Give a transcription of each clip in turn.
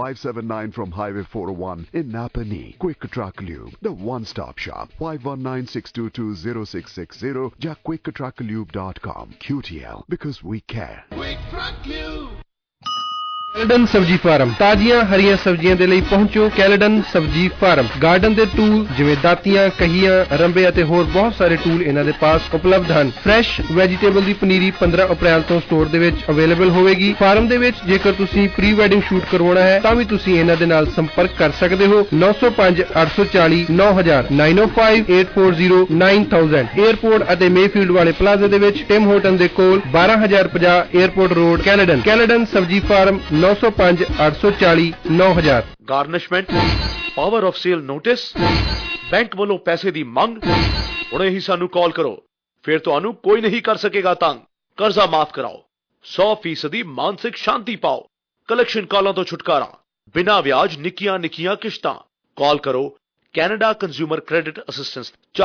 579 from Highway 401 in Napanee. Quick Truck Lube, the one-stop shop. 519-622-0660 या quicktrucklube.com. QTL, because we care. Quick Truck Lube. Caledon Sabzi farm ਤਾਜ਼ੀਆਂ ਹਰੀਆਂ ਸਬਜ਼ੀਆਂ ਦੇ ਲਈ ਪਹੁੰਚੋ। ਕੈਲਡਨ ਸਬਜ਼ੀ ਫਾਰਮ ਗਾਰਡਨ ਦੇ ਟੂਲ ਜਿਵੇਂ ਦਾਤੀਆਂ, ਕਹੀਆਂ, ਰੰਬੇ ਅਤੇ ਹੋਰ ਬਹੁਤ ਸਾਰੇ ਟੂਲ ਇਹਨਾਂ ਦੇ ਪਾਸ ਉਪਲਬਧ ਹਨ। ਫਰੈਸ਼ ਵੈਜੀਟੇਬਲ ਦੀ ਪਨੀਰੀ 15 ਅਪ੍ਰੈਲ ਤੋਂ ਸਟੋਰ ਦੇ ਵਿੱਚ ਅਵੇਲੇਬਲ ਹੋਵੇਗੀ। ਫਾਰਮ ਦੇ ਵਿੱਚ ਜੇਕਰ ਤੁਸੀਂ ਪ੍ਰੀ ਵੈਡਿੰਗ ਸ਼ੂਟ ਕਰਵਾਉਣਾ ਹੈ ਤਾਂ ਵੀ ਤੁਸੀਂ ਇਹਨਾਂ ਦੇ ਨਾਲ ਸੰਪਰਕ ਕਰ ਸਕਦੇ ਹੋ। 905-840-9000 905-840-9000 에ਅਰਪੋਰਟ ਅਤੇ ਮੇਫੀਲਡ ਵਾਲੇ ਪਲਾਜ਼ਾ ਦੇ ਵਿੱਚ ਟਿਮ ਹੋਟਲ ਦੇ ਕੋਲ 12050 airport road Caledon Sabzi farm 905-840-9000। Garnishment, power of sale notice, bank ਵੱਲੋਂ ਪੈਸੇ ਦੀ ਮੰਗ, ਹੁਣੇ ਹੀ ਸਾਨੂੰ ਕਾਲ ਕਰੋ, ਫਿਰ ਤੁਹਾਨੂੰ ਕੋਈ ਨਹੀਂ ਕਰ ਸਕੇਗਾ ਤੰਗ। ਕਰਜ਼ਾ ਮਾਫ ਕਰਾਓ, 100% ਮਾਨਸਿਕ ਸ਼ਾਂਤੀ ਪਾਓ, ਕਲੈਕਸ਼ਨ ਕਾਲਾਂ ਤੋਂ ਛੁਟਕਾਰਾ, ਬਿਨਾਂ ਵਿਆਜ ਨਿੱਕੀਆਂ ਨਿੱਕੀਆਂ ਕਿਸ਼ਤਾਂ। ਕਾਲ ਕਰੋ ਕੈਨੇਡਾ ਕੰਜ਼ਿਊਮਰ ਕ੍ਰੈਡਿਟ ਅਸਿਸਟੈਂਸ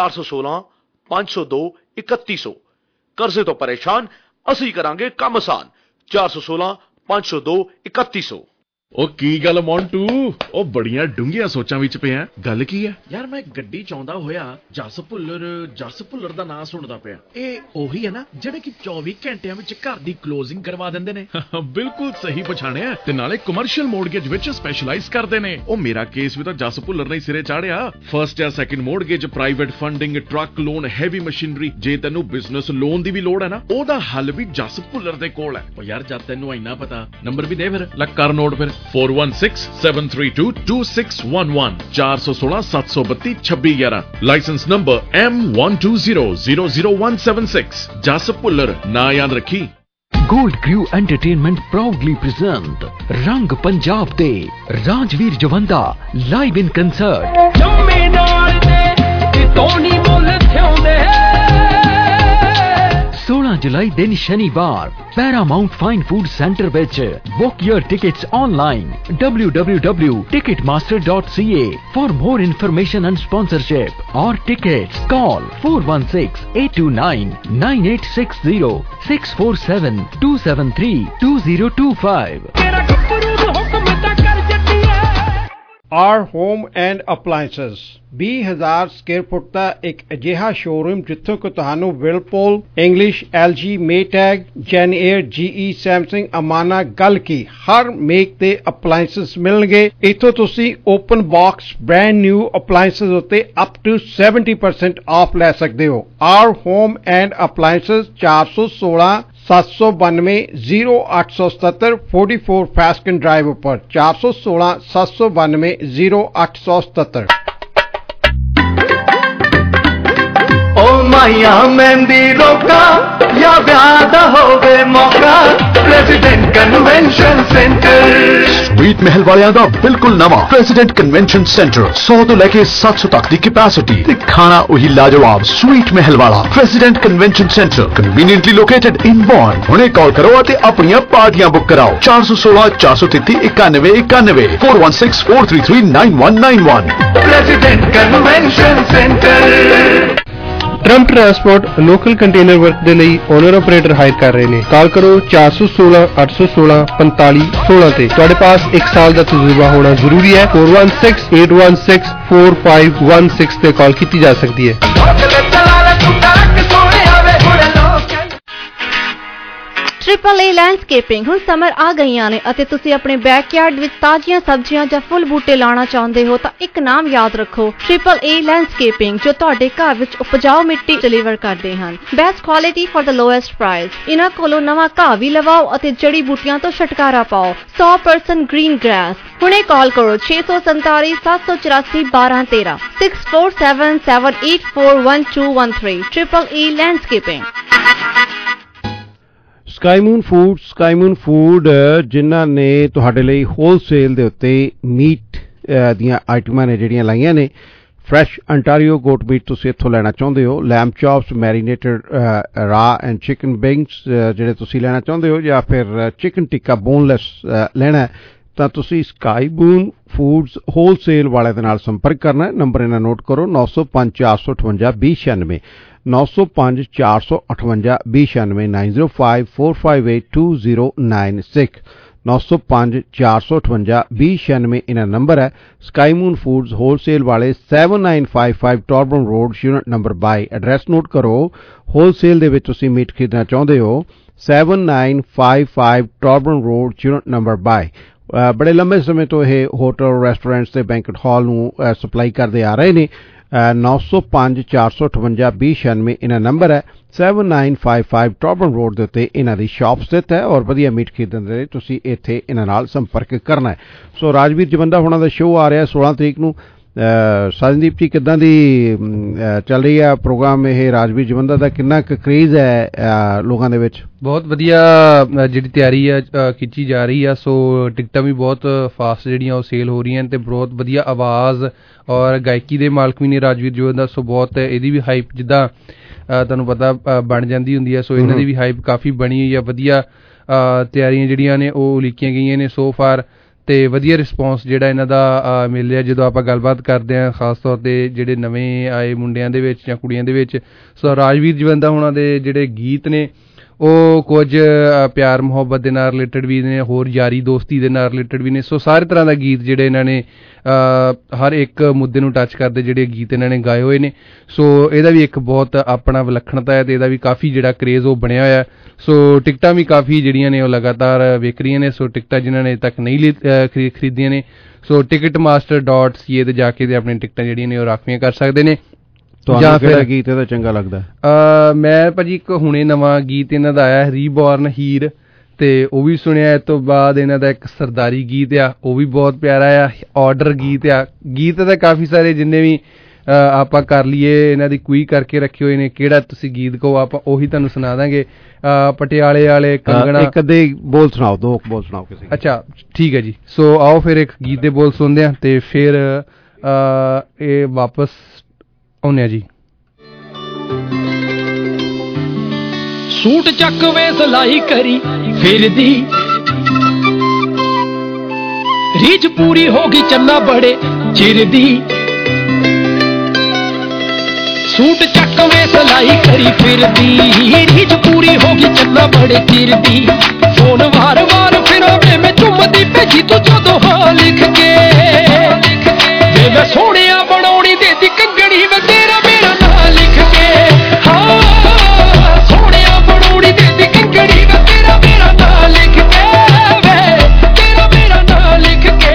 416-502-3100। ਕਰਜ਼ੇ ਤੋਂ ਪਰੇਸ਼ਾਨ, ਅਸੀਂ ਕਰਾਂਗੇ ਕੰਮ ਆਸਾਨ। 416-502-3100। ਉਹ ਕੀ ਗੱਲ ਮੌਂਟੂ, ਉਹ ਬੜੀਆਂ ਡੂੰਘੀਆਂ ਸੋਚਾਂ ਵਿੱਚ ਪਿਆ। ਗੱਲ ਕੀ ਹੈ ਯਾਰ? ਮੈਂ ਗੱਡੀ ਚਾਹੁੰਦਾ ਹੋਇਆ ਜਸ ਭੁੱਲਰ ਦਾ ਨਾਂ ਸੁਣਦਾ ਪਿਆ। ਇਹ ਉਹੀ ਹੈ ਨਾ ਜਿਹੜੇ ਕਿ 24 ਘੰਟਿਆਂ ਵਿੱਚ ਘਰ ਦੀ ਕਲੋਜ਼ਿੰਗ ਕਰਵਾ ਦਿੰਦੇ ਨੇ? ਬਿਲਕੁਲ ਸਹੀ ਪਛਾਣਿਆ, ਤੇ ਨਾਲੇ ਕਮਰਸ਼ੀਅਲ ਮੋਰਗੇਜ ਵਿੱਚ ਸਪੈਸ਼ਲਾਈਜ਼ ਕਰਦੇ ਨੇ। ਉਹ ਮੇਰਾ ਕੇਸ ਵੀ ਤਾਂ ਜਸ ਭੁੱਲਰ ਨੇ ਸਿਰੇ ਚਾੜਿਆ। ਫਰਸਟ ਜਾਂ second mortgage, private funding, truck loan, heavy machinery. ਜੇ ਤੈਨੂੰ ਬਿਜ਼ਨਸ ਲੋਨ ਦੀ ਵੀ ਲੋੜ ਹੈ ਨਾ, ਉਹਦਾ ਹੱਲ ਵੀ ਜਸ ਭੁੱਲਰ ਦੇ ਕੋਲ ਹੈ। ਉਹ ਯਾਰ ਜਦ ਤੈਨੂੰ ਇੰਨਾ ਪਤਾ, ਨੰਬਰ ਵੀ ਦੇ ਫਿਰ। ਲੈ ਕਰ ਨੋਟ ਫਿਰ। 4167322611 416-732-2611। Licence number M12000176। ਜਸ ਭੁੱਲਰ ਨਾ ਯਾਦ ਰੱਖੀ। Gold Crew Entertainment proudly present Rang Punjab de Rajveer Javanda live in concert। 16 जुलाई दिन शनिवार पैरामाउंट फाइन फूड सेंटर विच। Book your tickets online www.ticketmaster.ca। For more information and sponsorship और tickets call 416-829-9860 647-273-2025। R home and appliances 20,000 square foot ਦਾ ਇੱਕ ਅਜਿਹਾ showroom ਜਿੱਥੋਂ ਕਿ ਤੁਹਾਨੂੰ Whirlpool, Inglis, LG, Maytag, JennAir, GE, Samsung, Amana, ਗੱਲ ਕੀ ਹਰ ਮੇਕ ਦੇ ਅਪਲਾਇੰਸਸ ਮਿਲਣਗੇ। ਇੱਥੋਂ ਤੁਸੀਂ open box brand new appliances ਉੱਤੇ ਅਪ ਟੂ 70% ਆਫ ਲੈ ਸਕਦੇ ਹੋ। R home and appliances 416-792-0877 44 Fasken drive ਉੱਪਰ 416-792-0877। ओ माया मेहंदी रोका या व्यादा होवे मौका, प्रेसिडेंट कन्वेंशन सेंटर। स्वीट महल वालियां दा बिल्कुल नवा प्रेसिडेंट कन्वेंशन सेंटर 100 तो लेके 700 तक दी कैपेसिटी ते खाना वही लाजवाब स्वीट महल वाला President convention centre conveniently located in बॉर्न। हुणे कॉल करो ते अपनी पार्टियां बुक कराओ 416-433-9191 416-433-9191। President convention Centre. Trump Transport local container work ਦੇ ਲਈ ਓਨਰ ਆਪਰੇਟਰ ਹਾਇਰ ਕਰ ਰਹੇ ਨੇ। ਕਾਲ ਕਰੋ 416-816-4516 ਤੇ। ਤੁਹਾਡੇ ਪਾਸ 1 ਸਾਲ ਦਾ ਤਜਰਬਾ ਹੋਣਾ ਜ਼ਰੂਰੀ ਹੈ। 416-816-4516 ਤੇ ਕਾਲ ਕੀਤੀ ਜਾ ਸਕਦੀ ਹੈ। ट्रिपल ए लैंडस्केपिंग ਹੁਣ ਸਮਰ ਆ ਗਈਆਂ ਨੇ ਅਤੇ ਤੁਸੀਂ ਆਪਣੇ ਬੈਕਯਾਰਡ ਵਿੱਚ ਤਾਜ਼ੀਆਂ ਸਬਜ਼ੀਆਂ ਜਾਂ ਫੁੱਲ ਬੂਟੇ ਲਾਉਣਾ ਚਾਹੁੰਦੇ ਹੋ ਤਾਂ ਇੱਕ ਨਾਮ ਯਾਦ ਰੱਖੋ, ट्रिपल ए लैंडस्केपिंग, ਜੋ ਤੁਹਾਡੇ ਘਰ ਵਿੱਚ ਉਪਜਾਊ ਮਿੱਟੀ ਡਿਲੀਵਰ ਕਰਦੇ ਹਨ। Best quality for the lowest price. ਇਹਨਾਂ ਕੋਲੋਂ ਨਵਾਂ ਘਾਹ ਵੀ ਲਵਾਓ ਅਤੇ ਜੜੀ ਬੂਟੀਆਂ ਤੋਂ ਛੁਟਕਾਰਾ ਪਾਓ। 100% ਗ੍ਰੀਨ ਗ੍ਰਾਸ। ਹੁਣੇ ਕਾਲ ਕਰੋ 647-784-1213 647-784-1213। Triple A landscaping. Skymoon food ਜਿਨ੍ਹਾਂ ਨੇ ਤੁਹਾਡੇ ਲਈ ਹੋਲਸੇਲ ਦੇ ਉੱਤੇ ਮੀਟ ਦੀਆਂ ਆਈਟਮਾਂ ਨੇ ਜਿਹੜੀਆਂ ਲਾਈਆਂ ਨੇ। ਫਰੈਸ਼ ਅੰਟਾਰੀਓ ਗੋਟ ਮੀਟ ਤੁਸੀਂ ਇੱਥੋਂ ਲੈਣਾ ਚਾਹੁੰਦੇ ਹੋ, lamb chops, marinated raw and chicken wings ਜਿਹੜੇ ਤੁਸੀਂ ਲੈਣਾ ਚਾਹੁੰਦੇ ਹੋ, ਜਾਂ ਫਿਰ ਚਿਕਨ ਟਿੱਕਾ ਬੋਨਲੈਸ ਲੈਣਾ ਤਾਂ ਤੁਸੀਂ ਸਕਾਈਮੂਨ ਫੂਡਸ ਹੋਲਸੇਲ ਵਾਲੇ ਦੇ ਨਾਲ ਸੰਪਰਕ ਕਰਨਾ। ਨੰਬਰ ਇਹਨਾਂ ਨੋਟ ਕਰੋ 905-458-2096 905-458-2096 905-458-2096 905 458 2096 ਇਹਨਾਂ ਨੰਬਰ ਹੈ। ਸਕਾਈ ਮੂਨ ਫੂਡਸ ਹੋਲਸੇਲ ਵਾਲੇ 7955 Torbram road, unit number 22। Address note ਕਰੋ, ਹੋਲਸੇਲ ਦੇ ਵਿੱਚ ਤੁਸੀਂ ਮੀਟ ਖਰੀਦਣਾ ਚਾਹੁੰਦੇ ਹੋ 7955 ਟੌਰਬਨ ਰੋਡ, ਯੂਨਿਟ ਨੰਬਰ 22। ਬੜੇ ਲੰਬੇ ਸਮੇਂ ਤੋਂ ਇਹ ਹੋਟਲ, ਰੈਸਟੋਰੈਂਟਸ ਤੇ ਬੈਂਕਟ ਹਾਲ ਨੂੰ ਸਪਲਾਈ ਕਰਦੇ ਆ ਰਹੇ ਨੇ। 905 458 2096 ਇਹਨਾਂ ਨੰਬਰ ਹੈ। 7955 ਟੌਰਬਨ ਰੋਡ ਦੇ ਉੱਤੇ ਇਹਨਾਂ ਦੀ ਸ਼ਾਪ ਸਥਿਤ ਹੈ ਔਰ ਵਧੀਆ ਮੀਟ ਖਰੀਦਣ ਦੇ ਲਈ ਤੁਸੀਂ ਇੱਥੇ ਇਹਨਾਂ ਨਾਲ ਸੰਪਰਕ ਕਰਨਾ ਹੈ। ਸੋ ਰਾਜਵੀਰ ਜਵੰਦਾ ਹੋਣਾ ਦਾ ਸ਼ੋਅ ਆ ਰਿਹਾ 16 ਤਰੀਕ ਨੂੰ। ਸਾਜਨਦੀਪ ਜੀ, ਕਿੱਦਾਂ ਦੀ ਚੱਲ ਰਹੀ ਹੈ ਪ੍ਰੋਗਰਾਮ ਇਹ? ਰਾਜਵੀਰ ਜਵੰਦਾ ਦਾ ਕਿੰਨਾ ਕੁ ਕਰੇਜ਼ ਹੈ ਲੋਕਾਂ ਦੇ ਵਿੱਚ? ਬਹੁਤ ਵਧੀਆ ਜਿਹੜੀ ਤਿਆਰੀ ਆ ਖਿੱਚੀ ਜਾ ਰਹੀ ਆ। ਸੋ ਟਿਕਟਾਂ ਵੀ ਬਹੁਤ ਫਾਸਟ ਜਿਹੜੀਆਂ ਉਹ ਸੇਲ ਹੋ ਰਹੀਆਂ ਤੇ ਬਹੁਤ ਵਧੀਆ ਆਵਾਜ਼ ਔਰ ਗਾਇਕੀ ਦੇ ਮਾਲਕ ਵੀ ਨੇ ਰਾਜਵੀਰ ਜਵੰਦਾ। ਸੋ ਬਹੁਤ ਇਹਦੀ ਵੀ ਹਾਈਪ ਜਿੱਦਾਂ ਤੁਹਾਨੂੰ ਪਤਾ ਬਣ ਜਾਂਦੀ ਹੁੰਦੀ ਆ, ਸੋ ਇਹਨਾਂ ਦੀ ਵੀ ਹਾਈਪ ਕਾਫੀ ਬਣੀ ਹੋਈ ਆ। ਵਧੀਆ ਤਿਆਰੀਆਂ ਜਿਹੜੀਆਂ ਨੇ ਉਹ ਉਲੀਕੀਆਂ ਗਈਆਂ ਨੇ ਸੋ ਫਾਰ, ਤੇ ਵਧੀਆ ਰਿਸਪੌਂਸ ਜਿਹੜਾ ਇਹਨਾਂ ਦਾ ਮਿਲ ਰਿਹਾ ਜਦੋਂ ਆਪਾਂ ਗੱਲਬਾਤ ਕਰਦੇ ਹਾਂ, ਖਾਸ ਤੌਰ ਤੇ ਜਿਹੜੇ ਨਵੇਂ ਆਏ ਮੁੰਡਿਆਂ ਦੇ ਵਿੱਚ ਜਾਂ ਕੁੜੀਆਂ ਦੇ ਵਿੱਚ। ਸੋ ਰਾਜਵੀਰ ਜਵੰਦਾ ਹੋਣਾ ਦੇ ਜਿਹੜੇ ਗੀਤ ਨੇ ਉਹ ਕੁਝ ਪਿਆਰ ਮੁਹੱਬਤ ਦੇ ਨਾਲ ਰਿਲੇਟਡ ਵੀ ਨੇ, ਹੋਰ ਯਾਰੀ ਦੋਸਤੀ ਦੇ ਨਾਲ ਰਿਲੇਟਡ ਵੀ ਨੇ। ਸੋ ਸਾਰੇ ਤਰ੍ਹਾਂ ਦਾ ਗੀਤ ਜਿਹੜੇ ਇਹਨਾਂ ਨੇ ਹਰ ਇੱਕ ਮੁੱਦੇ ਨੂੰ ਟੱਚ ਕਰਦੇ ਜਿਹੜੇ ਗੀਤ ਇਹਨਾਂ ਨੇ ਗਾਏ ਹੋਏ ਨੇ। ਸੋ ਇਹਦਾ ਵੀ ਇੱਕ ਬਹੁਤ ਆਪਣਾ ਵਿਲੱਖਣਤਾ ਹੈ ਤੇ ਇਹਦਾ ਵੀ ਕਾਫੀ ਜਿਹੜਾ ਕਰੇਜ਼ ਉਹ ਬਣਿਆ ਹੋਇਆ। ਸੋ ਟਿਕਟਾਂ ਵੀ ਕਾਫੀ ਜਿਹੜੀਆਂ ਨੇ ਉਹ ਲਗਾਤਾਰ ਵਿਕ ਰਹੀਆਂ ਨੇ। ਸੋ ਟਿਕਟਾਂ ਜਿਨ੍ਹਾਂ ਨੇ ਤੱਕ ਨਹੀਂ ਖਰੀਦੀਆਂ ਨੇ, ਸੋ ticketmaster.ca ਤੇ ਜਾ ਕੇ ਤੇ ਆਪਣੀਆਂ ਟਿਕਟਾਂ ਜਿਹੜੀਆਂ ਨੇ ਉਹ ਰਾਖਵੀਆਂ ਕਰ ਸਕਦੇ ਨੇ। ਜਾਂ ਫਿਰ ਗੀਤ ਇਹਦਾ ਚੰਗਾ ਲੱਗਦਾ? ਮੈਂ ਭਾਜੀ ਇੱਕ ਹੁਣੇ ਨਵਾਂ ਗੀਤ ਇਹਨਾਂ ਦਾ ਆਇਆ ਰੀਬੋਰਨ ਹੀਰ, ਤੇ ਉਹ ਵੀ ਸੁਣਿਆ। ਇਸ ਤੋਂ ਬਾਅਦ ਇਹਨਾਂ ਦਾ ਇੱਕ ਸਰਦਾਰੀ ਗੀਤ ਆ, ਉਹ ਵੀ ਬਹੁਤ ਪਿਆਰਾ ਆ। ਆਰਡਰ ਗੀਤ ਆ। ਗੀਤ ਤਾਂ ਕਾਫੀ ਸਾਰੇ ਜਿੰਨੇ ਵੀ ਆਪਾਂ ਕਰ ਲਈਏ ਇਹਨਾਂ ਦੀ ਕੁਈ ਕਰਕੇ ਰੱਖੇ ਹੋਏ ਨੇ। ਕਿਹੜਾ ਤੁਸੀਂ ਗੀਤ ਕਹੋ ਆਪਾਂ ਉਹੀ ਤੁਹਾਨੂੰ ਸੁਣਾ ਦਾਂਗੇ। ਪਟਿਆਲੇ ਵਾਲੇ ਕੰਗਣਾ, ਇੱਕ ਅੱਧੇ ਬੋਲ ਸੁਣਾਓ, ਦੋ ਬੋਲ ਸੁਣਾਓ ਕਿਸੇ। ਅੱਛਾ ਠੀਕ ਹੈ ਜੀ। ਸੋ ਆਓ ਫਿਰ ਇੱਕ ਗੀਤ ਦੇ ਬੋਲ ਸੁਣਦੇ ਆ ਤੇ ਫਿਰ ਇਹ ਵਾਪਸ ਆਉਂਦੇ ਆ ਜੀ। ਸੂਟ ਚੱਕ ਵੇ ਸਲਾਈ ਕਰੀ ਫਿਰਦੀ, ਰੀਝ ਪੂਰੀ ਹੋ ਗਈ ਚੰਨਾ ਬੜੇ ਚਿਰ ਦੀ। ਸੂਟ ਚੱਕ ਵੇ ਸਲਾਈ ਕਰੀ ਫਿਰਦੀ, ਰੀਝ ਪੂਰੀ ਹੋ ਗਈ ਚੰਨਾ ਬੜੇ ਚਿਰ ਦੀ। ਫੋਨ ਵਾਰ ਵਾਰ ਫਿਰਾਵੇ ਮੈਂ ਚੁੰਮਦੀ ਭੇਜੀ ਤੂੰ ਜਦੋਂ ਹਾਂ ਲਿਖ ਕੇ। ਵੇ ਮੈਂ ਸੋਹਣਿਆ ਬਣਾਉਣੀ ਦੇਦੀ ਕੰਗਣੀ ਵੇ ਤੇਰਾ ਮੇਰਾ ਨਾਂ ਲਿਖ ਕੇ। ਹਾਂ ਸੋਹਣਿਆ ਬਣਾਉਣੀ ਦੇਦੀ ਕੰਗਣੀ ਵੇ ਤੇਰਾ ਮੇਰਾ ਨਾਂ ਲਿਖ ਕੇ। ਵੇ ਤੇਰਾ ਮੇਰਾ ਨਾਂ ਲਿਖ ਕੇ।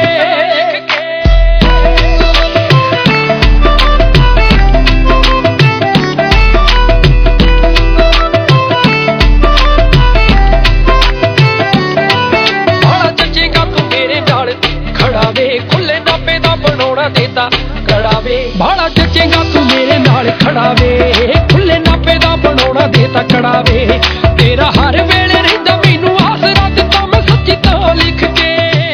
ਬਾਲਾ ਚੱਜੇਗਾ ਤੂੰ ਮੇਰੇ ਨਾਲ ਖੜਾ ਵੇ, ਖੁੱਲੇ ਨਾਪੇ ਦਾ ਬਣਾਉਣਾ ਦੇਤਾ ਕੜਾ ਵੇ। ਬਾਲਾ ਚੱਜੇਗਾ ਤੂੰ ਮੇਰੇ ਨਾਲ ਖੜਾ ਵੇ, ਖੁੱਲੇ ਨਾਪੇ ਦਾ ਬਣਾਉਣਾ ਦੇਤਾ ਕੜਾ ਵੇ। ਤੇਰਾ ਹਰ ਵੇਲੇ ਰਹਿੰਦਾ ਮੈਨੂੰ ਆਸਰਾ ਦਿੱਤਾ ਮੈਂ ਸੱਚੀ ਤਾਂ ਲਿਖ ਕੇ।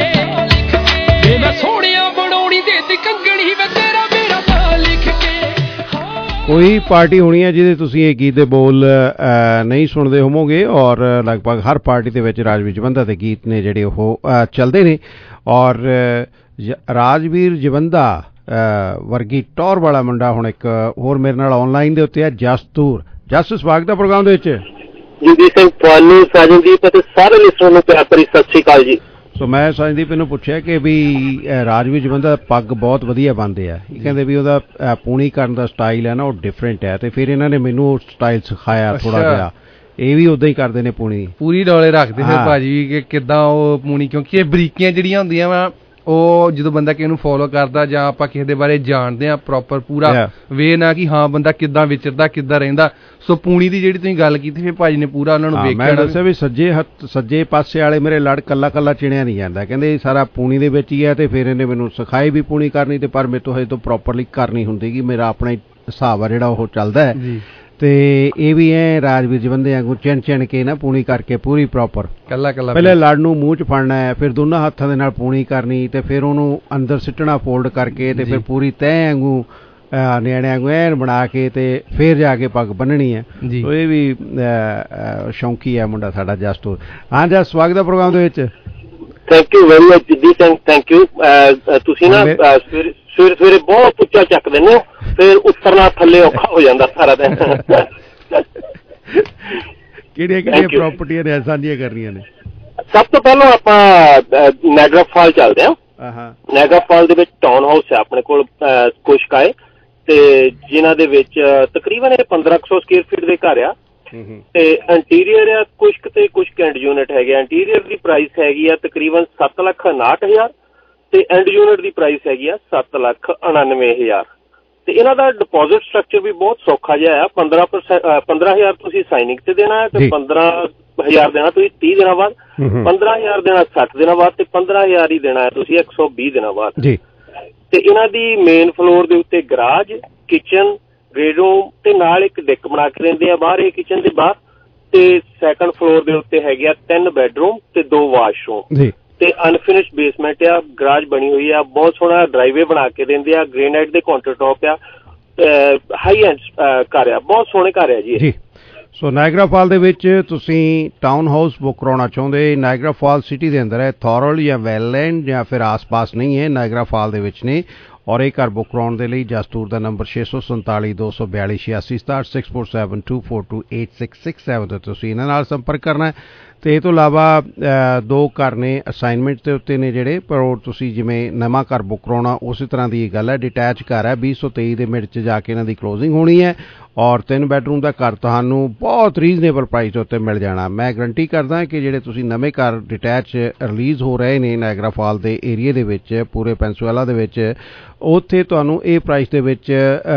ਵੇ ਮੈਂ ਸੋਹਣਿਆ ਬਣਾਉਣੀ ਦੇਤੀ ਕੰਗਣੀ ਵੇ ਤੇਰਾ ਮੇਰਾ ਨਾਂ ਲਿਖ ਕੇ। ਕੋਈ ਪਾਰਟੀ ਹੋਣੀ ਹੈ ਜਿਹਦੇ ਤੁਸੀਂ ਇਹ ਗੀਤ ਦੇ ਬੋਲ ਨਹੀਂ ਸੁਣਦੇ ਹੋਵੋਗੇ ਔਰ ਲਗਭਗ ਹਰ ਪਾਰਟੀ ਦੇ ਵਿੱਚ ਰਾਜਵੀਰ ਜਵੰਦਾ ਦੇ ਗੀਤ ਨੇ ਜਿਹੜੇ ਉਹ ਚੱਲਦੇ ਨੇ। ਔਰ ਰਾਜਵੀਰ ਜਵੰਦਾ ਵਰਗੀ ਟੌਰ ਵਾਲਾ ਮੁੰਡਾ ਹੁਣ ਇੱਕ ਹੋਰ ਮੇਰੇ ਨਾਲ ਆਨਲਾਈਨ ਦੇ ਉੱਤੇ ਹੈ, ਜਸਤੂਰ। ਜਸ, ਸਵਾਗਤ ਹੈ ਪ੍ਰੋਗਰਾਮ ਦੇ ਵਿੱਚ। ਜੀ ਸਿੰਘ, ਤੁਹਾਨੂੰ ਸਾਜਨਦੀਪ ਅਤੇ ਸਾਰੇ ਲਿਸਨਰਾਂ ਨੂੰ ਪਿਆਰ ਭਰੀ ਸਤਿ ਸ਼੍ਰੀ ਅਕਾਲ ਜੀ। ਸੋ ਮੈਂ ਸਾਜਨਦੀਪ ਨੂੰ ਪੁੱਛਿਆ ਕਿ ਵੀ ਰਾਜਵੀਰ ਜਵੰਦਾ ਪੱਗ ਬਹੁਤ ਵਧੀਆ ਬੰਨਦੇ ਆ। ਇਹ ਕਹਿੰਦੇ ਵੀ ਉਹਦਾ ਪੂਣੀ ਕਰਨ ਦਾ ਸਟਾਈਲ ਹੈ ਨਾ ਉਹ ਡਿਫਰੈਂਟ ਹੈ, ਤੇ ਫਿਰ ਇਹਨਾਂ ਨੇ ਮੈਨੂੰ ਉਹ ਸਟਾਈਲ ਸਿਖਾਇਆ ਥੋੜਾ ਜਿਹਾ। ਇਹ ਵੀ ਉਦਾਂ ਹੀ ਕਰਦੇ ਨੇ, ਪੂਣੀ ਪੂਰੀ ਡੋਲੇ ਰੱਖਦੇ ਫਿਰ ਭਾਜੀ ਕਿ ਕਿੱਦਾਂ ਉਹ ਪੂਣੀ, ਕਿਉਂਕਿ ਇਹ ਬਰੀਕੀਆਂ ਜਿਹੜੀਆਂ ਹੁੰਦੀਆਂ ਵਾ ਉਹ ਜਦੋਂ ਬੰਦਾ ਕਿਸੇ ਨੂੰ ਫੋਲੋ ਕਰਦਾ ਜਾਂ ਆਪਾਂ ਕਿਸੇ ਦੇ ਬਾਰੇ ਜਾਣਦੇ ਆ ਪ੍ਰੋਪਰ ਪੂਰਾ ਵੇ ਨਾ ਕਿ ਹਾਂ ਬੰਦਾ ਕਿੱਦਾਂ ਵਿਚਰਦਾ ਕਿੱਦਾਂ ਰਹਿੰਦਾ। ਸੋ ਪੂਣੀ ਦੀ ਜਿਹੜੀ ਤੁਸੀਂ ਗੱਲ ਕੀਤੀ ਫਿਰ ਭਾਜੀ ਨੇ ਪੂਰਾ ਉਹਨਾਂ ਨੂੰ ਵੇਖਿਆ। ਮੈਂ ਦੱਸਿਆ ਵੀ ਸੱਜੇ ਪਾਸੇ ਵਾਲੇ ਮੇਰੇ ਲੜ ਕੱਲਾ ਕੱਲਾ ਚਿਣਿਆ ਨਹੀਂ ਜਾਂਦਾ, ਕਹਿੰਦੇ ਸਾਰਾ ਪੂਣੀ ਦੇ ਵਿੱਚ ਹੀ ਹੈ। ਤੇ ਫਿਰ ਇਹਨੇ ਮੈਨੂੰ ਸਿਖਾਈ ਵੀ ਪੂਣੀ ਕਰਨੀ, ਤੇ ਪਰ ਮੇਰੇ ਤੋਂ ਹਜੇ ਤੋਂ ਪ੍ਰੋਪਰਲੀ ਕਰਨੀ ਹੁੰਦੀ ਕਿ ਮੇਰਾ ਆਪਣਾ ਹੀ ਹਿਸਾਬ ਆ ਜਿਹੜਾ ਉਹ ਚੱਲਦਾ ਹੈ। ਤੇ ਇਹ ਵੀ ਐ ਰਾਜਵੀਰ ਜਵੰਦੇ ਵਾਂਗੂ ਚਿਣ ਕੇ ਨਾ ਪੂਣੀ ਕਰਕੇ ਪੂਰੀ ਪ੍ਰੋਪਰ ਕੱਲਾ ਪਹਿਲੇ ਲੜ ਨੂੰ ਮੂੰਹ ਚ ਫੜਨਾ ਹੈ, ਫਿਰ ਦੋਨਾਂ ਹੱਥਾਂ ਦੇ ਨਾਲ ਪੂਣੀ ਕਰਨੀ, ਤੇ ਫਿਰ ਉਹਨੂੰ ਅੰਦਰ ਸਿੱਟਣਾ ਫੋਲਡ ਕਰਕੇ, ਤੇ ਫਿਰ ਪੂਰੀ ਤੈਅ ਵਾਂਗੂ ਨਿਆਣਿਆਂ ਵਾਂਗੂ ਐਨ ਬਣਾ ਕੇ ਤੇ ਫਿਰ ਜਾ ਕੇ ਪੱਗ ਬੰਨਣੀ ਹੈ। ਸੋ ਇਹ ਵੀ ਸ਼ੌਂਕੀ ਹੈ ਮੁੰਡਾ ਸਾਡਾ ਜਸਟੂਰ। ਹਾਂ ਜਸ, ਸਵਾਗਤ ਹੈ ਪ੍ਰੋਗਰਾਮ ਦੇ ਵਿੱਚ। ਥੈਂਕ ਯੂ ਵੈਰੀ ਮਚ ਜੀ ਸਿੰਘ, ਥੈਂਕ ਯੂ। ਤੁਸੀਂ ਨਾ ਸਵੇਰੇ ਸਵੇਰੇ ਬਹੁਤ ਉੱਚਾ ਚੱਕ ਦਿੰਦੇ ਹੋ, ਫਿਰ ਉਤਰਨਾ ਥੱਲੇ ਔਖਾ ਹੋ ਜਾਂਦਾ ਸਾਰਾ ਦਿਨ। ਕਿਹੜੀਆਂ ਕਿਹੜੀਆਂ ਪ੍ਰਾਪਰਟੀਆਂ ਨੇ ਸਾਂਝੀਆਂ ਕਰਨੀਆਂ ਨੇ? ਸਭ ਤੋਂ ਪਹਿਲਾਂ ਆਪਾਂ ਨਾਇਗਰਾ ਫਾਲ ਚੱਲਦੇ ਹਾਂ। ਨਾਇਗਰਾ ਫਾਲ ਦੇ ਵਿੱਚ ਟਾਊਨ ਹਾਊਸ ਹੈ ਆਪਣੇ ਕੋਲ ਕੁਛ ਕਾਏ, ਤੇ ਜਿਨ੍ਹਾਂ ਦੇ ਵਿੱਚ ਤਕਰੀਬਨ ਇਹ 1500 ਸਕੁਅਰ ਫੀਟ ਦੇ ਘਰ ਆ, ਤੇ ਇੰਟੀਰੀਅਰ ਆ ਕੁਛ ਤੇ ਕੁਛ ਐਂਡ ਯੂਨਿਟ ਹੈਗੇ। ਇੰਟੀਰੀਅਰ ਦੀ ਪ੍ਰਾਈਸ ਹੈਗੀ ਆ ਤਕਰੀਬਨ 7,59,000 ਤੇ ਐਂਡ ਯੂਨਿਟ ਦੀ ਪ੍ਰਾਈਸ ਹੈਗੀ ਆ 7,99,000। ਤੇ ਇਹਨਾਂ ਦਾ ਡਿਪੋਜ਼ਿਟ ਸਟਰਕਚਰ ਵੀ ਬਹੁਤ ਸੌਖਾ ਜਿਹਾ ਆ। 15,000 ਤੁਸੀਂ ਸਾਈਨਿੰਗ ਤੇ ਦੇਣਾ ਹੈ, ਤੇ 15,000 ਦੇਣਾ ਤੁਸੀਂ 30 ਦਿਨਾਂ ਬਾਅਦ, 15,000 ਦੇਣਾ 60 ਦਿਨਾਂ ਬਾਅਦ, ਤੇ 15,000 ਹੀ ਦੇਣਾ ਹੈ ਤੁਸੀਂ 120 ਦਿਨਾਂ ਬਾਅਦ। ਤੇ ਇਹਨਾਂ ਦੀ ਮੇਨ ਫਲੋਰ ਦੇ ਉੱਤੇ ਗਰਾਜ, ਕਿਚਨ, ਬੈਡਰੂਮ ਤੇ ਨਾਲ ਇੱਕ ਡੈਕ ਬਣਾ ਕੇ ਦਿੰਦੇ ਆ ਬਾਹਰ, ਇਹ ਕਿਚਨ ਦੇ ਬਾਹਰ। ਤੇ ਸੈਕੰਡ ਫਲੋਰ ਦੇ ਉੱਤੇ ਹੈਗੇ ਆ 3 ਬੈਡਰੂਮ ਤੇ 2 ਵਾਸ਼ਰੂਮ ਤੇ ਅਨਫਿਨਿਸ਼ਡ ਬੇਸਮੈਂਟ ਆ। ਗਰਾਜ ਬਣੀ ਹੋਈ ਆ, ਬਹੁਤ ਸੋਹਣਾ ਡਰਾਈਵੇ ਬਣਾ ਕੇ ਦਿੰਦੇ ਆ, ਗ੍ਰੇਨਾਈਟ ਦੇ ਕਾਊਂਟਰ ਟੌਪ ਆ, ਹਾਈ ਐਂਡ ਘਰ ਆ, ਬਹੁਤ ਸੋਹਣੇ ਘਰ ਆ ਜੀ। ਸੋ ਨਾਇਗਰਾ ਫਾਲ ਦੇ ਵਿੱਚ ਤੁਸੀਂ ਟਾਊਨ ਹਾਊਸ ਬੁੱਕ ਕਰਾਉਣਾ ਚਾਹੁੰਦੇ, ਨਾਇਗਰਾ ਫਾਲ ਸਿਟੀ ਦੇ ਅੰਦਰ ਹੈ, ਥੋਰਲ ਜਾਂ ਵੈਲਲੈਂਡ ਜਾਂ ਫਿਰ ਆਸ-ਪਾਸ ਨਹੀਂ ਹੈ, ਨਾਇਗਰਾ ਫਾਲ ਦੇ ਵਿੱਚ ਨੇ। ਔਰ ਇਹ ਘਰ ਬੁੱਕ ਕਰਾਉਣ ਦੇ ਲਈ ਜਸਟੂਰ ਦਾ ਨੰਬਰ 647-242-8667 6472428667 ਤੇ ਤੁਸੀਂ ਇਹਨਾਂ ਨਾਲ ਸੰਪਰਕ ਕਰਨਾ ਹੈ। ਤੇ ਇਹ ਤੋਂ ਇਲਾਵਾ 2 ਘਰ ਨੇ ਅਸਾਈਨਮੈਂਟ ਦੇ ਉੱਤੇ ਨੇ ਜਿਹੜੇ, ਪਰ ਉਹ ਤੁਸੀਂ ਜਿਵੇਂ ਨਵਾਂ ਘਰ ਬੁੱਕ ਕਰਾਉਣਾ ਉਸੇ ਤਰ੍ਹਾਂ ਦੀ ਇਹ ਗੱਲ ਹੈ। ਡਿਟੈਚ ਘਰ ਹੈ, 2023 ਦੇ ਮਿਡ 'ਚ ਜਾ ਕੇ ਇਹਨਾਂ ਦੀ ਕਲੋਜ਼ਿੰਗ ਹੋਣੀ ਹੈ। ਔਰ 3 ਬੈਡਰੂਮ ਦਾ ਘਰ ਤੁਹਾਨੂੰ ਬਹੁਤ ਰੀਜ਼ਨੇਬਲ ਪ੍ਰਾਈਸ ਦੇ ਉੱਤੇ ਮਿਲ ਜਾਣਾ। ਮੈਂ ਗਰੰਟੀ ਕਰਦਾ ਕਿ ਜਿਹੜੇ ਤੁਸੀਂ ਨਵੇਂ ਘਰ ਡਿਟੈਚ ਰਿਲੀਜ਼ ਹੋ ਰਹੇ ਨੇ ਨਾਇਗਰਾ ਫਾਲ ਦੇ ਏਰੀਏ ਦੇ ਵਿੱਚ, ਪੂਰੇ ਪੈਂਸੂਏਲਾ ਦੇ ਵਿੱਚ, ਉੱਥੇ ਤੁਹਾਨੂੰ ਇਹ ਪ੍ਰਾਈਸ ਦੇ ਵਿੱਚ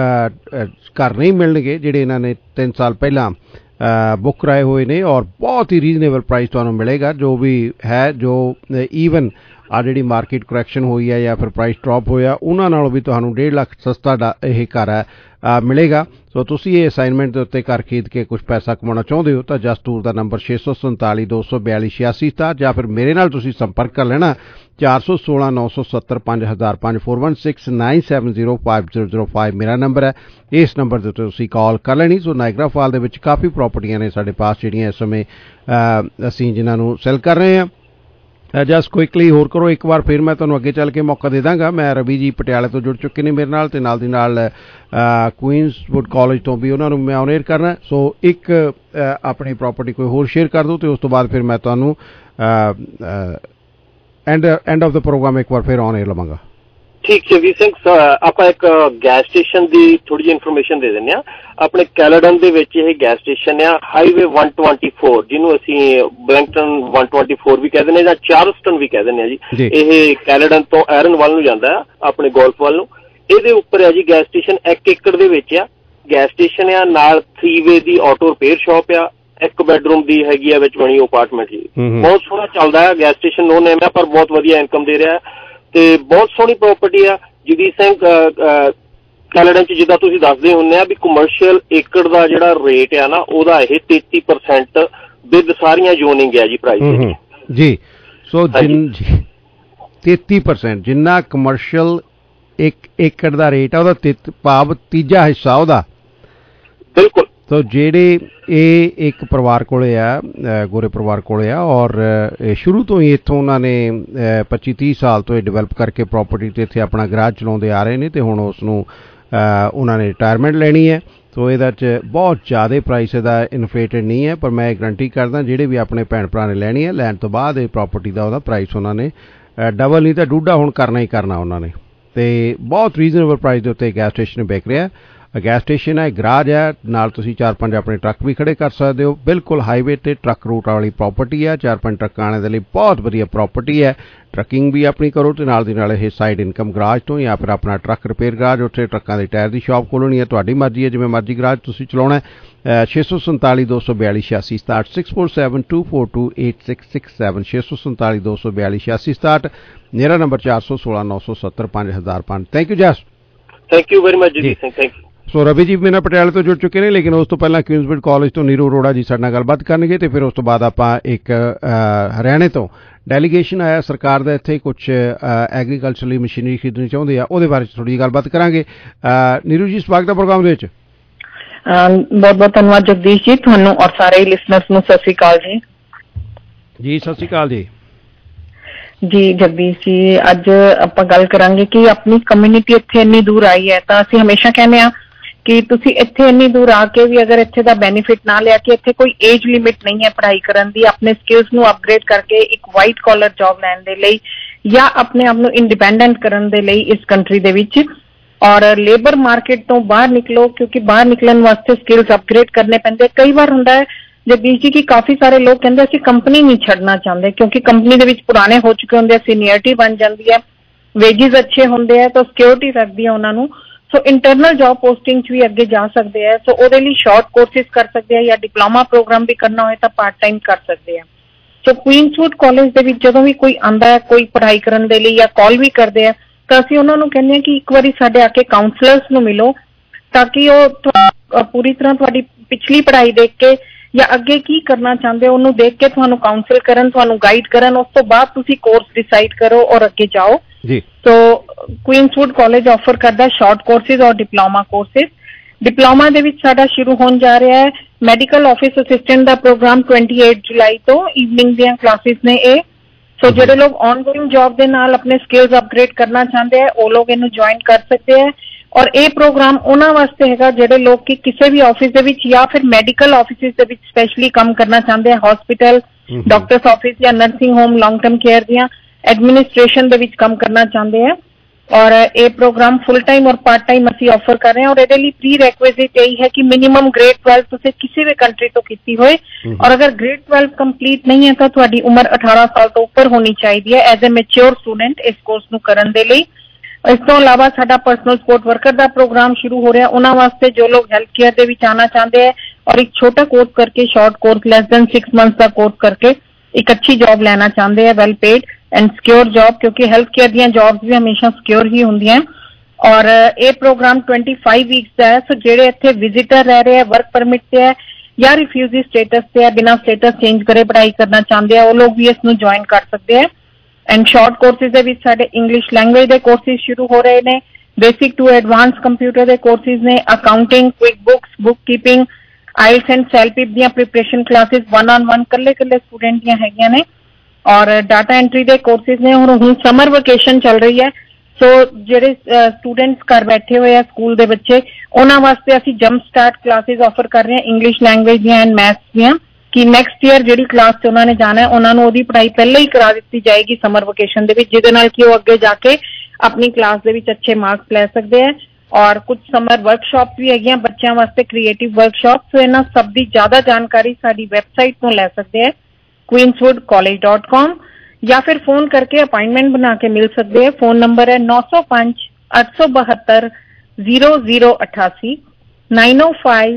ਘਰ ਨਹੀਂ ਮਿਲਣਗੇ ਜਿਹੜੇ ਇਹਨਾਂ ਨੇ 3 ਸਾਲ ਪਹਿਲਾਂ ਬੁੱਕ ਕਰਾਏ ਹੋਏ ਨੇ। ਔਰ ਬਹੁਤ ਹੀ ਰੀਜ਼ਨੇਬਲ ਪ੍ਰਾਈਸ ਤੁਹਾਨੂੰ ਮਿਲੇਗਾ। ਜੋ ਵੀ ਹੈ, ਜੋ ਈਵਨ ਆ ਜਿਹੜੀ ਮਾਰਕੀਟ ਕਰੈਕਸ਼ਨ ਹੋਈ ਹੈ ਜਾਂ ਫਿਰ ਪ੍ਰਾਈਸ ਡ੍ਰੌਪ ਹੋਇਆ, ਉਹਨਾਂ ਨਾਲੋਂ ਵੀ ਤੁਹਾਨੂੰ 1.5 ਲੱਖ ਸਸਤਾ ਇਹ ਘਰ ਹੈ ਮਿਲੇਗਾ। ਸੋ ਤੁਸੀਂ ਇਹ ਅਸਾਈਨਮੈਂਟ ਦੇ ਉੱਤੇ ਘਰ ਖਰੀਦ ਕੇ ਕੁਝ ਪੈਸਾ ਕਮਾਉਣਾ ਚਾਹੁੰਦੇ ਹੋ ਤਾਂ ਜਸਟੂਰ ਦਾ ਨੰਬਰ 647-242-8667 ਜਾਂ ਫਿਰ ਮੇਰੇ ਨਾਲ ਤੁਸੀਂ ਸੰਪਰਕ ਕਰ ਲੈਣਾ 416-970-5005 416-970-5005 ਮੇਰਾ ਨੰਬਰ ਹੈ। ਇਸ ਨੰਬਰ ਦੇ ਉੱਤੇ ਤੁਸੀਂ ਕਾਲ ਕਰ ਲੈਣੀ। ਸੋ ਨਾਇਗਰਾ ਫਾਲ ਦੇ ਵਿੱਚ ਕਾਫੀ ਪ੍ਰਾਪਰਟੀਆਂ ਨੇ ਸਾਡੇ ਪਾਸ ਜਿਹੜੀਆਂ ਇਸ ਸਮੇਂ ਅਸੀਂ ਜਿਨ੍ਹਾਂ ਨੂੰ ਸੈਲ ਕਰ ਰਹੇ ਹਾਂ। ਜਸਟ ਕੁਇਕਲੀ ਹੋਰ ਕਰੋ ਇੱਕ ਵਾਰ, ਫਿਰ ਮੈਂ ਤੁਹਾਨੂੰ ਅੱਗੇ ਚੱਲ ਕੇ ਮੌਕਾ ਦੇ ਦਾਂਗਾ। ਮੈਂ ਰਵੀ ਜੀ ਪਟਿਆਲੇ ਤੋਂ ਜੁੜ ਚੁੱਕੇ ਨੇ ਮੇਰੇ ਨਾਲ, ਤੇ ਨਾਲ ਦੀ ਨਾਲ ਕੁਈਨਸਵੁੱਡ ਕਾਲਜ ਤੋਂ ਵੀ ਉਹਨਾਂ ਨੂੰ ਮੈਂ ਔਨ ਏਅਰ ਕਰਨਾ। ਸੋ ਇੱਕ ਆਪਣੀ ਪ੍ਰਾਪਰਟੀ ਕੋਈ ਹੋਰ ਸ਼ੇਅਰ ਕਰ ਦਿਓ, ਤੇ ਉਸ ਤੋਂ ਬਾਅਦ ਫਿਰ ਮੈਂ ਤੁਹਾਨੂੰ ਐਂਡ ਆਫ ਦਾ ਪ੍ਰੋਗਰਾਮ ਇੱਕ ਵਾਰ ਫਿਰ ਔਨ ਏਅਰ ਲਵਾਂਗਾ। ਠੀਕ ਜਗਦੀਪ ਸਿੰਘ, ਆਪਾਂ ਇੱਕ ਗੈਸ ਸਟੇਸ਼ਨ ਦੀ ਥੋੜੀ ਜਿਹੀ ਇਨਫੋਰਮੇਸ਼ਨ ਦੇ ਦਿੰਦੇ ਆ। ਆਪਣੇ ਕੈਲੇਡਨ ਦੇ ਵਿੱਚ ਇਹ ਗੈਸ ਸਟੇਸ਼ਨ ਆ, ਹਾਈਵੇ 124, ਜਿਹਨੂੰ ਅਸੀਂ ਬਲੈਂਕਟਨ 124 ਵੀ ਕਹਿ ਦਿੰਦੇ ਜਾਂ ਚਾਰਲਸਟਨ ਵੀ ਕਹਿ ਦਿੰਦੇ ਆ ਜੀ। ਇਹ ਕੈਲੇਡਨ ਤੋਂ ਐਰਨ ਵੱਲ ਨੂੰ ਜਾਂਦਾ ਆ, ਆਪਣੇ ਗੋਲਫ ਵੱਲ ਨੂੰ। ਇਹਦੇ ਉੱਪਰ ਆ ਜੀ ਗੈਸ ਸਟੇਸ਼ਨ, 1 ਏਕੜ ਦੇ ਵਿੱਚ ਆ ਗੈਸ ਸਟੇਸ਼ਨ ਆ। ਨਾਲ 3-ਵੇ ਦੀ ਆਟੋ ਰਿਪੇਅਰ ਸ਼ਾਪ ਆ, 1 ਬੈਡਰੂਮ ਦੀ ਹੈਗੀ ਆ ਵਿੱਚ ਬਣੀ ਅਪਾਰਟਮੈਂਟ ਜੀ। ਬਹੁਤ ਸੋਹਣਾ ਚੱਲਦਾ ਹੈ ਗੈਸ ਸਟੇਸ਼ਨ, ਨੋ ਨੇਮ ਹੈ ਪਰ ਬਹੁਤ ਵਧੀਆ ਇਨਕਮ ਦੇ ਰਿਹਾ ਤੇ ਬਹੁਤ ਸੋਹਣੀ ਪ੍ਰਾਪਰਟੀ ਆ। ਜਗਦੀਪ ਸਿੰਘ, ਕੈਨੇਡਾ 'ਚ ਜਿੱਦਾਂ ਤੁਸੀਂ ਦੱਸਦੇ ਹੁੰਦੇ ਆ ਵੀ ਕਮਰਸ਼ੀਅਲ ਏਕੜ ਦਾ ਜਿਹੜਾ ਰੇਟ ਆ ਨਾ, ਉਹਦਾ ਇਹ 33% ਵਿਦ ਸਾਰੀਆਂ ਜ਼ੋਨਿੰਗ ਹੈ ਜੀ ਪ੍ਰਾਈਸ ਜੀ। ਸੋ 33% ਜਿੰਨਾ ਕਮਰਸ਼ੀਅਲ 1 ਏਕੜ ਦਾ ਰੇਟ ਆ, ਉਹਦਾ ਭਾਵ ਤੀਜਾ ਹਿੱਸਾ ਉਹਦਾ। ਬਿਲਕੁਲ। ਸੋ ਜਿਹੜੇ ਇਹ ਇੱਕ ਪਰਿਵਾਰ ਕੋਲੇ ਆ, ਗੋਰੇ ਪਰਿਵਾਰ ਕੋਲੇ ਆ, ਔਰ ਸ਼ੁਰੂ ਤੋਂ ਹੀ ਇੱਥੋਂ ਉਹਨਾਂ ਨੇ 25-30 ਸਾਲ ਤੋਂ ਇਹ ਡਿਵੈਲਪ ਕਰਕੇ ਪ੍ਰਾਪਰਟੀ 'ਤੇ ਇੱਥੇ ਆਪਣਾ ਗਰਾਜ ਚਲਾਉਂਦੇ ਆ ਰਹੇ ਨੇ, ਤੇ ਹੁਣ ਉਸ ਨੂੰ ਉਹਨਾਂ ਨੇ ਰਿਟਾਇਰਮੈਂਟ ਲੈਣੀ ਹੈ। ਸੋ ਇਹਦਾ 'ਚ ਬਹੁਤ ਜ਼ਿਆਦਾ ਪ੍ਰਾਈਸ ਇਹਦਾ ਇਨਫਲੇਟਡ ਨਹੀਂ ਹੈ, ਪਰ ਮੈਂ ਗਰੰਟੀ ਕਰਦਾ ਜਿਹੜੇ ਵੀ ਆਪਣੇ ਭੈਣ ਭਰਾ ਨੇ ਲੈਣੀ ਹੈ, ਲੈਣ ਤੋਂ ਬਾਅਦ ਇਹ ਪ੍ਰਾਪਰਟੀ ਦਾ ਉਹਦਾ ਪ੍ਰਾਈਸ ਉਹਨਾਂ ਨੇ ਡਬਲ ਨਹੀਂ ਤਾਂ ਡੂਢਾ ਹੁਣ ਕਰਨਾ ਹੀ ਕਰਨਾ ਉਹਨਾਂ ਨੇ। ਤੇ ਬਹੁਤ ਰੀਜ਼ਨੇਬਲ ਪ੍ਰਾਈਸ ਦੇ ਉੱਤੇ ਗੈਸ ਸਟੇਸ਼ਨ ਵਿਕ ਰਿਹਾ। ਗੈਸ ਸਟੇਸ਼ਨ ਹੈ, ਗਰਾਜ ਹੈ, ਨਾਲ ਤੁਸੀਂ 4-5 ਆਪਣੇ ਟਰੱਕ ਵੀ ਖੜੇ ਕਰ ਸਕਦੇ ਹੋ। ਬਿਲਕੁਲ ਹਾਈਵੇ ਤੇ ਟਰੱਕ ਰੂਟ ਵਾਲੀ ਪ੍ਰਾਪਰਟੀ ਹੈ। 4-5 ਟਰੱਕ ਆਉਣ ਦੇ ਲਈ ਬਹੁਤ ਵਧੀਆ ਪ੍ਰਾਪਰਟੀ ਹੈ। ਟਰੱਕਿੰਗ ਵੀ ਆਪਣੀ ਕਰੋ ਤੇ ਨਾਲ ਦੀ ਨਾਲ ਇਹ ਸਾਈਡ ਇਨਕਮ ਗਰਾਜ ਤੋਂ ਜਾਂ ਫਿਰ ਆਪਣਾ ਟਰੱਕ ਰਿਪੇਅਰ ਗਰਾਜ, ਉੱਥੇ ਟਰੱਕਾਂ ਦੇ ਟਾਇਰ ਦੀ ਸ਼ਾਪ ਖੋਲ੍ਹਣੀ ਹੈ, ਤੁਹਾਡੀ ਮਰਜ਼ੀ ਹੈ, ਜਿਵੇਂ ਮਰਜ਼ੀ ਗਰਾਜ ਤੁਸੀਂ ਚਲਾਉਣਾ। 647-242-8667 647-242-8667 647-242-8667 ਮੇਰਾ ਨੰਬਰ 416-970-5005। Thank you Jas. Thank you very much ji. Thank you. So Ravi ji ਮੇਰੇ ਨਾਲ ਪਟਿਆਲੇ ਤੋਂ ਜੁੜ ਚੁੱਕੇ ਨੇ, ਲੇਕਿਨ ਉਸ ਤੋਂ ਪਹਿਲਾਂ ਕੁਈਨਸਵੁੱਡ ਕਾਲਜ ਤੋਂ ਨੀਰੂ ਅਰੋੜਾ ਜੀ ਸਾਡੇ ਨਾਲ ਗੱਲਬਾਤ ਕਰਨਗੇ, ਤੇ ਫਿਰ ਉਸ ਤੋਂ ਬਾਅਦ ਆਪਾਂ ਇੱਕ ਹਰਿਆਣੇ ਤੋਂ ਡੈਲੀਗੇਸ਼ਨ ਆਇਆ ਸਰਕਾਰ ਦਾ, ਇੱਥੇ ਕੁਝ ਐਗਰੀਕਲਚਰਲੀ ਮਸ਼ੀਨਰੀ ਖਰੀਦਣੀ ਚਾਹੁੰਦੇ ਆ, ਉਹਦੇ ਬਾਰੇ ਥੋੜ੍ਹੀ ਜਿਹੀ ਗੱਲਬਾਤ ਕਰਾਂਗੇ। ਨੀਰੂ ਜੀ ਸਵਾਗਤ ਹੈ ਪ੍ਰੋਗਰਾਮ ਦੇ ਵਿੱਚ। ਬਹੁਤ ਬਹੁਤ ਧੰਨਵਾਦ ਜਗਦੀਸ਼ ਜੀ, ਤੁਹਾਨੂੰ ਔਰ ਸਾਰੇ ਲਿਸਨਰਸ ਨੂੰ ਸਤਿ ਸ੍ਰੀ ਅਕਾਲ ਜੀ। ਜੀ ਸਤਿ ਸ੍ਰੀ ਅਕਾਲ ਜੀ। ਜੀ ਜਗਦੀਸ਼ ਜੀ, ਅੱਜ ਆਪਾਂ ਗੱਲ ਕਰਾਂਗੇ ਕਿ ਆਪਣੀ ਕਮਿਊਨਿਟੀ ਇੱਥੇ ਇੰਨੀ ਦੂਰ ਆਈ ਹੈ, ਤਾਂ ਅਸੀਂ ਹਮੇਸ਼ਾ ਕਹਿੰਦੇ ਆ ਕਿ ਤੁਸੀਂ ਇੱਥੇ ਇੰਨੀ ਦੂਰ ਆ ਕੇ ਵੀ ਅਗਰ ਇੱਥੇ ਦਾ ਬੈਨੀਫਿਟ ਨਾ ਲਿਆ ਕਿ ਇੱਥੇ ਕੋਈ ਏਜ ਲਿਮਿਟ ਨਹੀਂ ਹੈ ਪੜ੍ਹਾਈ ਕਰਨ ਦੀ, ਆਪਣੇ ਸਕਿੱਲਸ ਨੂੰ ਅਪਗ੍ਰੇਡ ਕਰਕੇ ਇੱਕ ਵਾਈਟ ਕਾਲਰ ਜੌਬ ਲੈਣ ਦੇ ਲਈ ਜਾਂ ਆਪਣੇ ਆਪ ਨੂੰ ਇੰਡੀਪੈਂਡੈਂਟ ਕਰਨ ਦੇ ਲਈ ਇਸ ਕੰਟਰੀ ਦੇ ਵਿੱਚ, ਔਰ ਲੇਬਰ ਮਾਰਕੀਟ ਤੋਂ ਬਾਹਰ ਨਿਕਲੋ, ਕਿਉਂਕਿ ਬਾਹਰ ਨਿਕਲਣ ਵਾਸਤੇ ਸਕਿੱਲਸ ਅਪਗ੍ਰੇਡ ਕਰਨੇ ਪੈਂਦੇ। ਕਈ ਵਾਰ ਹੁੰਦਾ ਹੈ ਜਗਦੀਸ਼ ਜੀ ਕਿ ਕਾਫੀ ਸਾਰੇ ਲੋਕ ਕਹਿੰਦੇ ਅਸੀਂ ਕੰਪਨੀ ਨਹੀਂ ਛੱਡਣਾ ਚਾਹੁੰਦੇ ਕਿਉਂਕਿ ਕੰਪਨੀ ਦੇ ਵਿੱਚ ਪੁਰਾਣੇ ਹੋ ਚੁੱਕੇ ਹੁੰਦੇ ਆ, ਸੀਨੀਅਰਟੀ ਬਣ ਜਾਂਦੀ ਹੈ, ਵੇਜਿਸ ਅੱਛੇ ਹੁੰਦੇ ਆ, ਤਾਂ ਸਿਕਿਉਰਿਟੀ ਰੱਖਦੀ ਹੈ ਉਹਨਾਂ ਨੂੰ। ਸੋ ਇੰਟਰਨਲ ਜੌਬ ਪੋਸਟਿੰਗ 'ਚ ਵੀ ਅੱਗੇ ਜਾ ਸਕਦੇ ਆ। ਸੋ ਉਹਦੇ ਲਈ ਸ਼ਾਰਟ ਕੋਰਸਿਸ ਕਰ ਸਕਦੇ ਆ ਜਾਂ ਡਿਪਲੋਮਾ ਪ੍ਰੋਗਰਾਮ ਵੀ ਕਰਨਾ ਹੋਏ ਤਾਂ ਪਾਰਟ ਟਾਈਮ ਕਰ ਸਕਦੇ ਆ। ਸੋ ਕੁਈਨਸਵੁੱਡ ਕਾਲਜ ਦੇ ਵਿੱਚ ਜਦੋਂ ਵੀ ਕੋਈ ਆਉਂਦਾ ਹੈ ਕੋਈ ਪੜ੍ਹਾਈ ਕਰਨ ਦੇ ਲਈ ਜਾਂ ਕਾਲ ਵੀ ਕਰਦੇ ਆ ਤਾਂ ਅਸੀਂ ਉਹਨਾਂ ਨੂੰ ਕਹਿੰਦੇ ਹਾਂ ਕਿ ਇੱਕ ਵਾਰੀ ਸਾਡੇ ਆ ਕੇ ਕਾਉਂਸਲਰਸ ਨੂੰ ਮਿਲੋ ਤਾਂ ਕਿ ਉਹ ਪੂਰੀ ਤਰ੍ਹਾਂ ਤੁਹਾਡੀ ਪਿਛਲੀ ਪੜ੍ਹਾਈ ਦੇਖ ਕੇ ਜਾਂ ਅੱਗੇ ਕੀ ਕਰਨਾ ਚਾਹੁੰਦੇ ਹੋ ਉਹਨੂੰ ਦੇਖ ਕੇ ਤੁਹਾਨੂੰ ਕਾਉਂਸਲ ਕਰਨ, ਤੁਹਾਨੂੰ ਗਾਈਡ ਕਰਨ। ਉਸ ਤੋਂ ਬਾਅਦ ਤੁਸੀਂ ਕੋਰਸ ਡਿਸਾਈਡ ਕਰੋ ਔਰ ਅੱਗੇ ਜਾਓ ਜੀ। ਸੋ ਕੁਈਨਸਵੁੱਡ ਕਾਲਜ ਆਫਰ ਕਰਦਾ ਸ਼ਾਰਟ ਕੋਰਸਿਸ ਔਰ ਡਿਪਲੋਮਾ ਕੋਰਸਿਸ। ਡਿਪਲੋਮਾ ਦੇ ਵਿੱਚ ਸਾਡਾ ਸ਼ੁਰੂ ਹੋਣ ਜਾ ਰਿਹਾ ਹੈ ਮੈਡੀਕਲ ਆਫਿਸ ਅਸਿਸਟੈਂਟ ਦਾ ਪ੍ਰੋਗਰਾਮ 28 ਜੁਲਾਈ ਤੋਂ। ਈਵਨਿੰਗ ਦੀਆਂ ਕਲਾਸਿਸ ਨੇ ਇਹ। ਸੋ ਜਿਹੜੇ ਲੋਕ ਔਨਗੋਇੰਗ ਜੌਬ ਦੇ ਨਾਲ ਆਪਣੇ ਸਕਿੱਲਸ ਅਪਗ੍ਰੇਡ ਕਰਨਾ ਚਾਹੁੰਦੇ ਆ ਉਹ ਲੋਕ ਇਹਨੂੰ ਜੁਆਇਨ ਕਰ ਸਕਦੇ ਆ। ਔਰ ਇਹ ਪ੍ਰੋਗਰਾਮ ਉਹਨਾਂ ਵਾਸਤੇ ਹੈਗਾ ਜਿਹੜੇ ਲੋਕ ਕਿ ਕਿਸੇ ਵੀ ਆਫਿਸ ਦੇ ਵਿੱਚ ਜਾਂ ਫਿਰ ਮੈਡੀਕਲ ਆਫਿਸਿਸ ਦੇ ਵਿੱਚ ਸਪੈਸ਼ਲੀ ਕੰਮ ਕਰਨਾ ਚਾਹੁੰਦੇ ਆ, ਹਸਪੀਟਲ, ਡਾਕਟਰਸ ਆਫਿਸ ਜਾਂ nursing home, long term care ਦੀਆਂ ਐਡਮਿਨਿਸਟ੍ਰੇਸ਼ਨ ਦੇ ਵਿੱਚ ਕੰਮ ਕਰਨਾ ਚਾਹੁੰਦੇ ਆ। ਔਰ ਇਹ ਪ੍ਰੋਗਰਾਮ ਫੁੱਲ ਟਾਈਮ ਔਰ ਪਾਰਟ ਟਾਈਮ ਅਸੀਂ ਆਫਰ ਕਰ ਰਹੇ ਹਾਂ। ਔਰ ਇਹਦੇ ਲਈ ਪ੍ਰੀ ਰੈਕੁਇਜ਼ਿਟ ਇਹੀ ਹੈ ਕਿ ਮਿਨੀਮਮ ਗ੍ਰੇਡ 12 ਤੁਸੀਂ ਕਿਸੇ ਵੀ ਕੰਟਰੀ ਤੋਂ ਕੀਤੀ ਹੋਏ ਔਰ ਅਗਰ ਗ੍ਰੇਡ 12 ਕੰਪਲੀਟ ਨਹੀਂ ਹੈ ਤਾਂ ਤੁਹਾਡੀ ਉਮਰ 18 ਸਾਲ ਤੋਂ ਉੱਪਰ ਹੋਣੀ ਚਾਹੀਦੀ ਹੈ ਐਜ਼ ਅ ਮੈਚਿਓਰ ਸਟੂਡੈਂਟ ਇਸ ਕੋਰਸ ਨੂੰ ਕਰਨ ਦੇ ਲਈ। ਇਸ ਤੋਂ ਇਲਾਵਾ ਸਾਡਾ ਪਰਸਨਲ ਸਪੋਰਟ ਵਰਕਰ ਦਾ ਪ੍ਰੋਗਰਾਮ ਸ਼ੁਰੂ ਹੋ ਰਿਹਾ ਉਹਨਾਂ ਵਾਸਤੇ ਜੋ ਲੋਕ ਹੈਲਥ ਕੇਅਰ ਦੇ ਵਿੱਚ ਆਉਣਾ ਚਾਹੁੰਦੇ ਹੈ ਔਰ ਇੱਕ ਛੋਟਾ ਕੋਰਸ ਕਰਕੇ, short course less than 6 months ਦਾ ਕੋਰਸ ਕਰਕੇ ਇੱਕ ਅੱਛੀ ਜੌਬ ਲੈਣਾ ਚਾਹੁੰਦੇ ਹੈ, well paid and secure job, ਕਿਉਂਕਿ ਹੈਲਥ ਕੇਅਰ ਦੀਆਂ ਜੌਬਸ ਵੀ ਹਮੇਸ਼ਾ ਸਿਕਿਉਰ ਹੀ ਹੁੰਦੀਆਂ। ਔਰ ਇਹ ਪ੍ਰੋਗਰਾਮ 25 ਵੀਕਸ ਦਾ ਹੈ। ਸੋ ਜਿਹੜੇ ਇੱਥੇ ਵਿਜ਼ਿਟਰ ਰਹਿ ਰਹੇ ਹੈ, ਵਰਕ ਪਰਮਿਟ ਤੇ ਹੈ ਜਾਂ ਰਿਫਿਊਜੀ ਸਟੇਟਸ ਤੇ ਹੈ, ਬਿਨਾਂ ਸਟੇਟਸ ਚੇਂਜ ਕਰੇ ਪੜ੍ਹਾਈ ਕਰਨਾ ਚਾਹੁੰਦੇ ਆ ਉਹ ਲੋਕ ਵੀ ਇਸ ਨੂੰ ਜੁਆਇਨ ਕਰ ਸਕਦੇ ਹੈ। ਐਂਡ ਸ਼ਾਰਟ ਕੋਰਸਿਸ ਦੇ ਵਿੱਚ ਸਾਡੇ ਇੰਗਲਿਸ਼ ਲੈਂਗੁਏਜ ਦੇ ਕੋਰਸਿਸ ਸ਼ੁਰੂ ਹੋ ਰਹੇ ਨੇ, ਬੇਸਿਕ ਟੂ ਐਡਵਾਂਸ ਕੰਪਿਊਟਰ ਦੇ ਕੋਰਸਿਸ ਨੇ, accounting, QuickBooks, book keeping, IELTS and CELPIP ਦੀਆਂ ਪ੍ਰੀਪਰੇਸ਼ਨ ਕਲਾਸਿਸ 1-on-1 ਕੱਲੇ ਸਟੂਡੈਂਟ ਦੀਆਂ ਹੈਗੀਆਂ ਨੇ। ਔਰ ਡਾਟਾ ਐਂਟਰੀ ਦੇ ਕੋਰਸਿਸ ਨੇ। ਹੁਣ ਸਮਰ ਵਕੇਸ਼ਨ ਚੱਲ ਰਹੀ ਹੈ ਸੋ ਜਿਹੜੇ ਸਟੂਡੈਂਟਸ ਘਰ ਬੈਠੇ ਹੋਏ ਆ ਸਕੂਲ ਦੇ ਬੱਚੇ ਉਹਨਾਂ ਵਾਸਤੇ ਅਸੀਂ ਜੰਪ ਸਟਾਰਟ ਕਲਾਸਿਸ ਆਫਰ ਕਰ ਰਹੇ ਹਾਂ ਇੰਗਲਿਸ਼ ਲੈਂਗੁਏਜ ਦੀਆਂ ਐਂਡ ਮੈਥਸ ਦੀਆਂ ਕਿ ਨੈਕਸਟ ਈਅਰ ਜਿਹੜੀ ਕਲਾਸ 'ਚ ਉਹਨਾਂ ਨੇ ਜਾਣਾ ਹੈ ਉਹਨਾਂ ਨੂੰ ਉਹਦੀ ਪੜ੍ਹਾਈ ਪਹਿਲਾਂ ਹੀ ਕਰਾ ਦਿੱਤੀ ਜਾਏਗੀ ਸਮਰ ਵਕੇਸ਼ਨ ਦੇ ਵਿੱਚ, ਜਿਹਦੇ ਨਾਲ ਕਿ ਉਹ ਅੱਗੇ ਜਾ ਕੇ ਆਪਣੀ ਕਲਾਸ ਦੇ ਵਿੱਚ ਅੱਛੇ ਮਾਰਕਸ ਲੈ ਸਕਦੇ ਹੈ। ਔਰ ਕੁਝ ਸਮਰ ਵਰਕਸ਼ਾਪ ਵੀ ਹੈਗੀਆਂ ਬੱਚਿਆਂ ਵਾਸਤੇ, ਕ੍ਰੀਏਟਿਵ ਵਰਕਸ਼ਾਪ। ਸੋ ਇਹਨਾਂ ਸਭ ਦੀ ਜ਼ਿਆਦਾ ਜਾਣਕਾਰੀ ਸਾਡੀ ਵੈਬਸਾਈਟ ਤੋਂ ਲੈ ਸਕਦੇ ਹੈ queenswoodcollege.com ਜਾਂ ਫਿਰ ਫੋਨ ਕਰਕੇ ਅਪਾਇੰਟਮੈਂਟ ਬਣਾ ਕੇ ਮਿਲ ਸਕਦੇ ਹੈ। ਫੋਨ ਨੰਬਰ ਹੈ 905 872 0088 905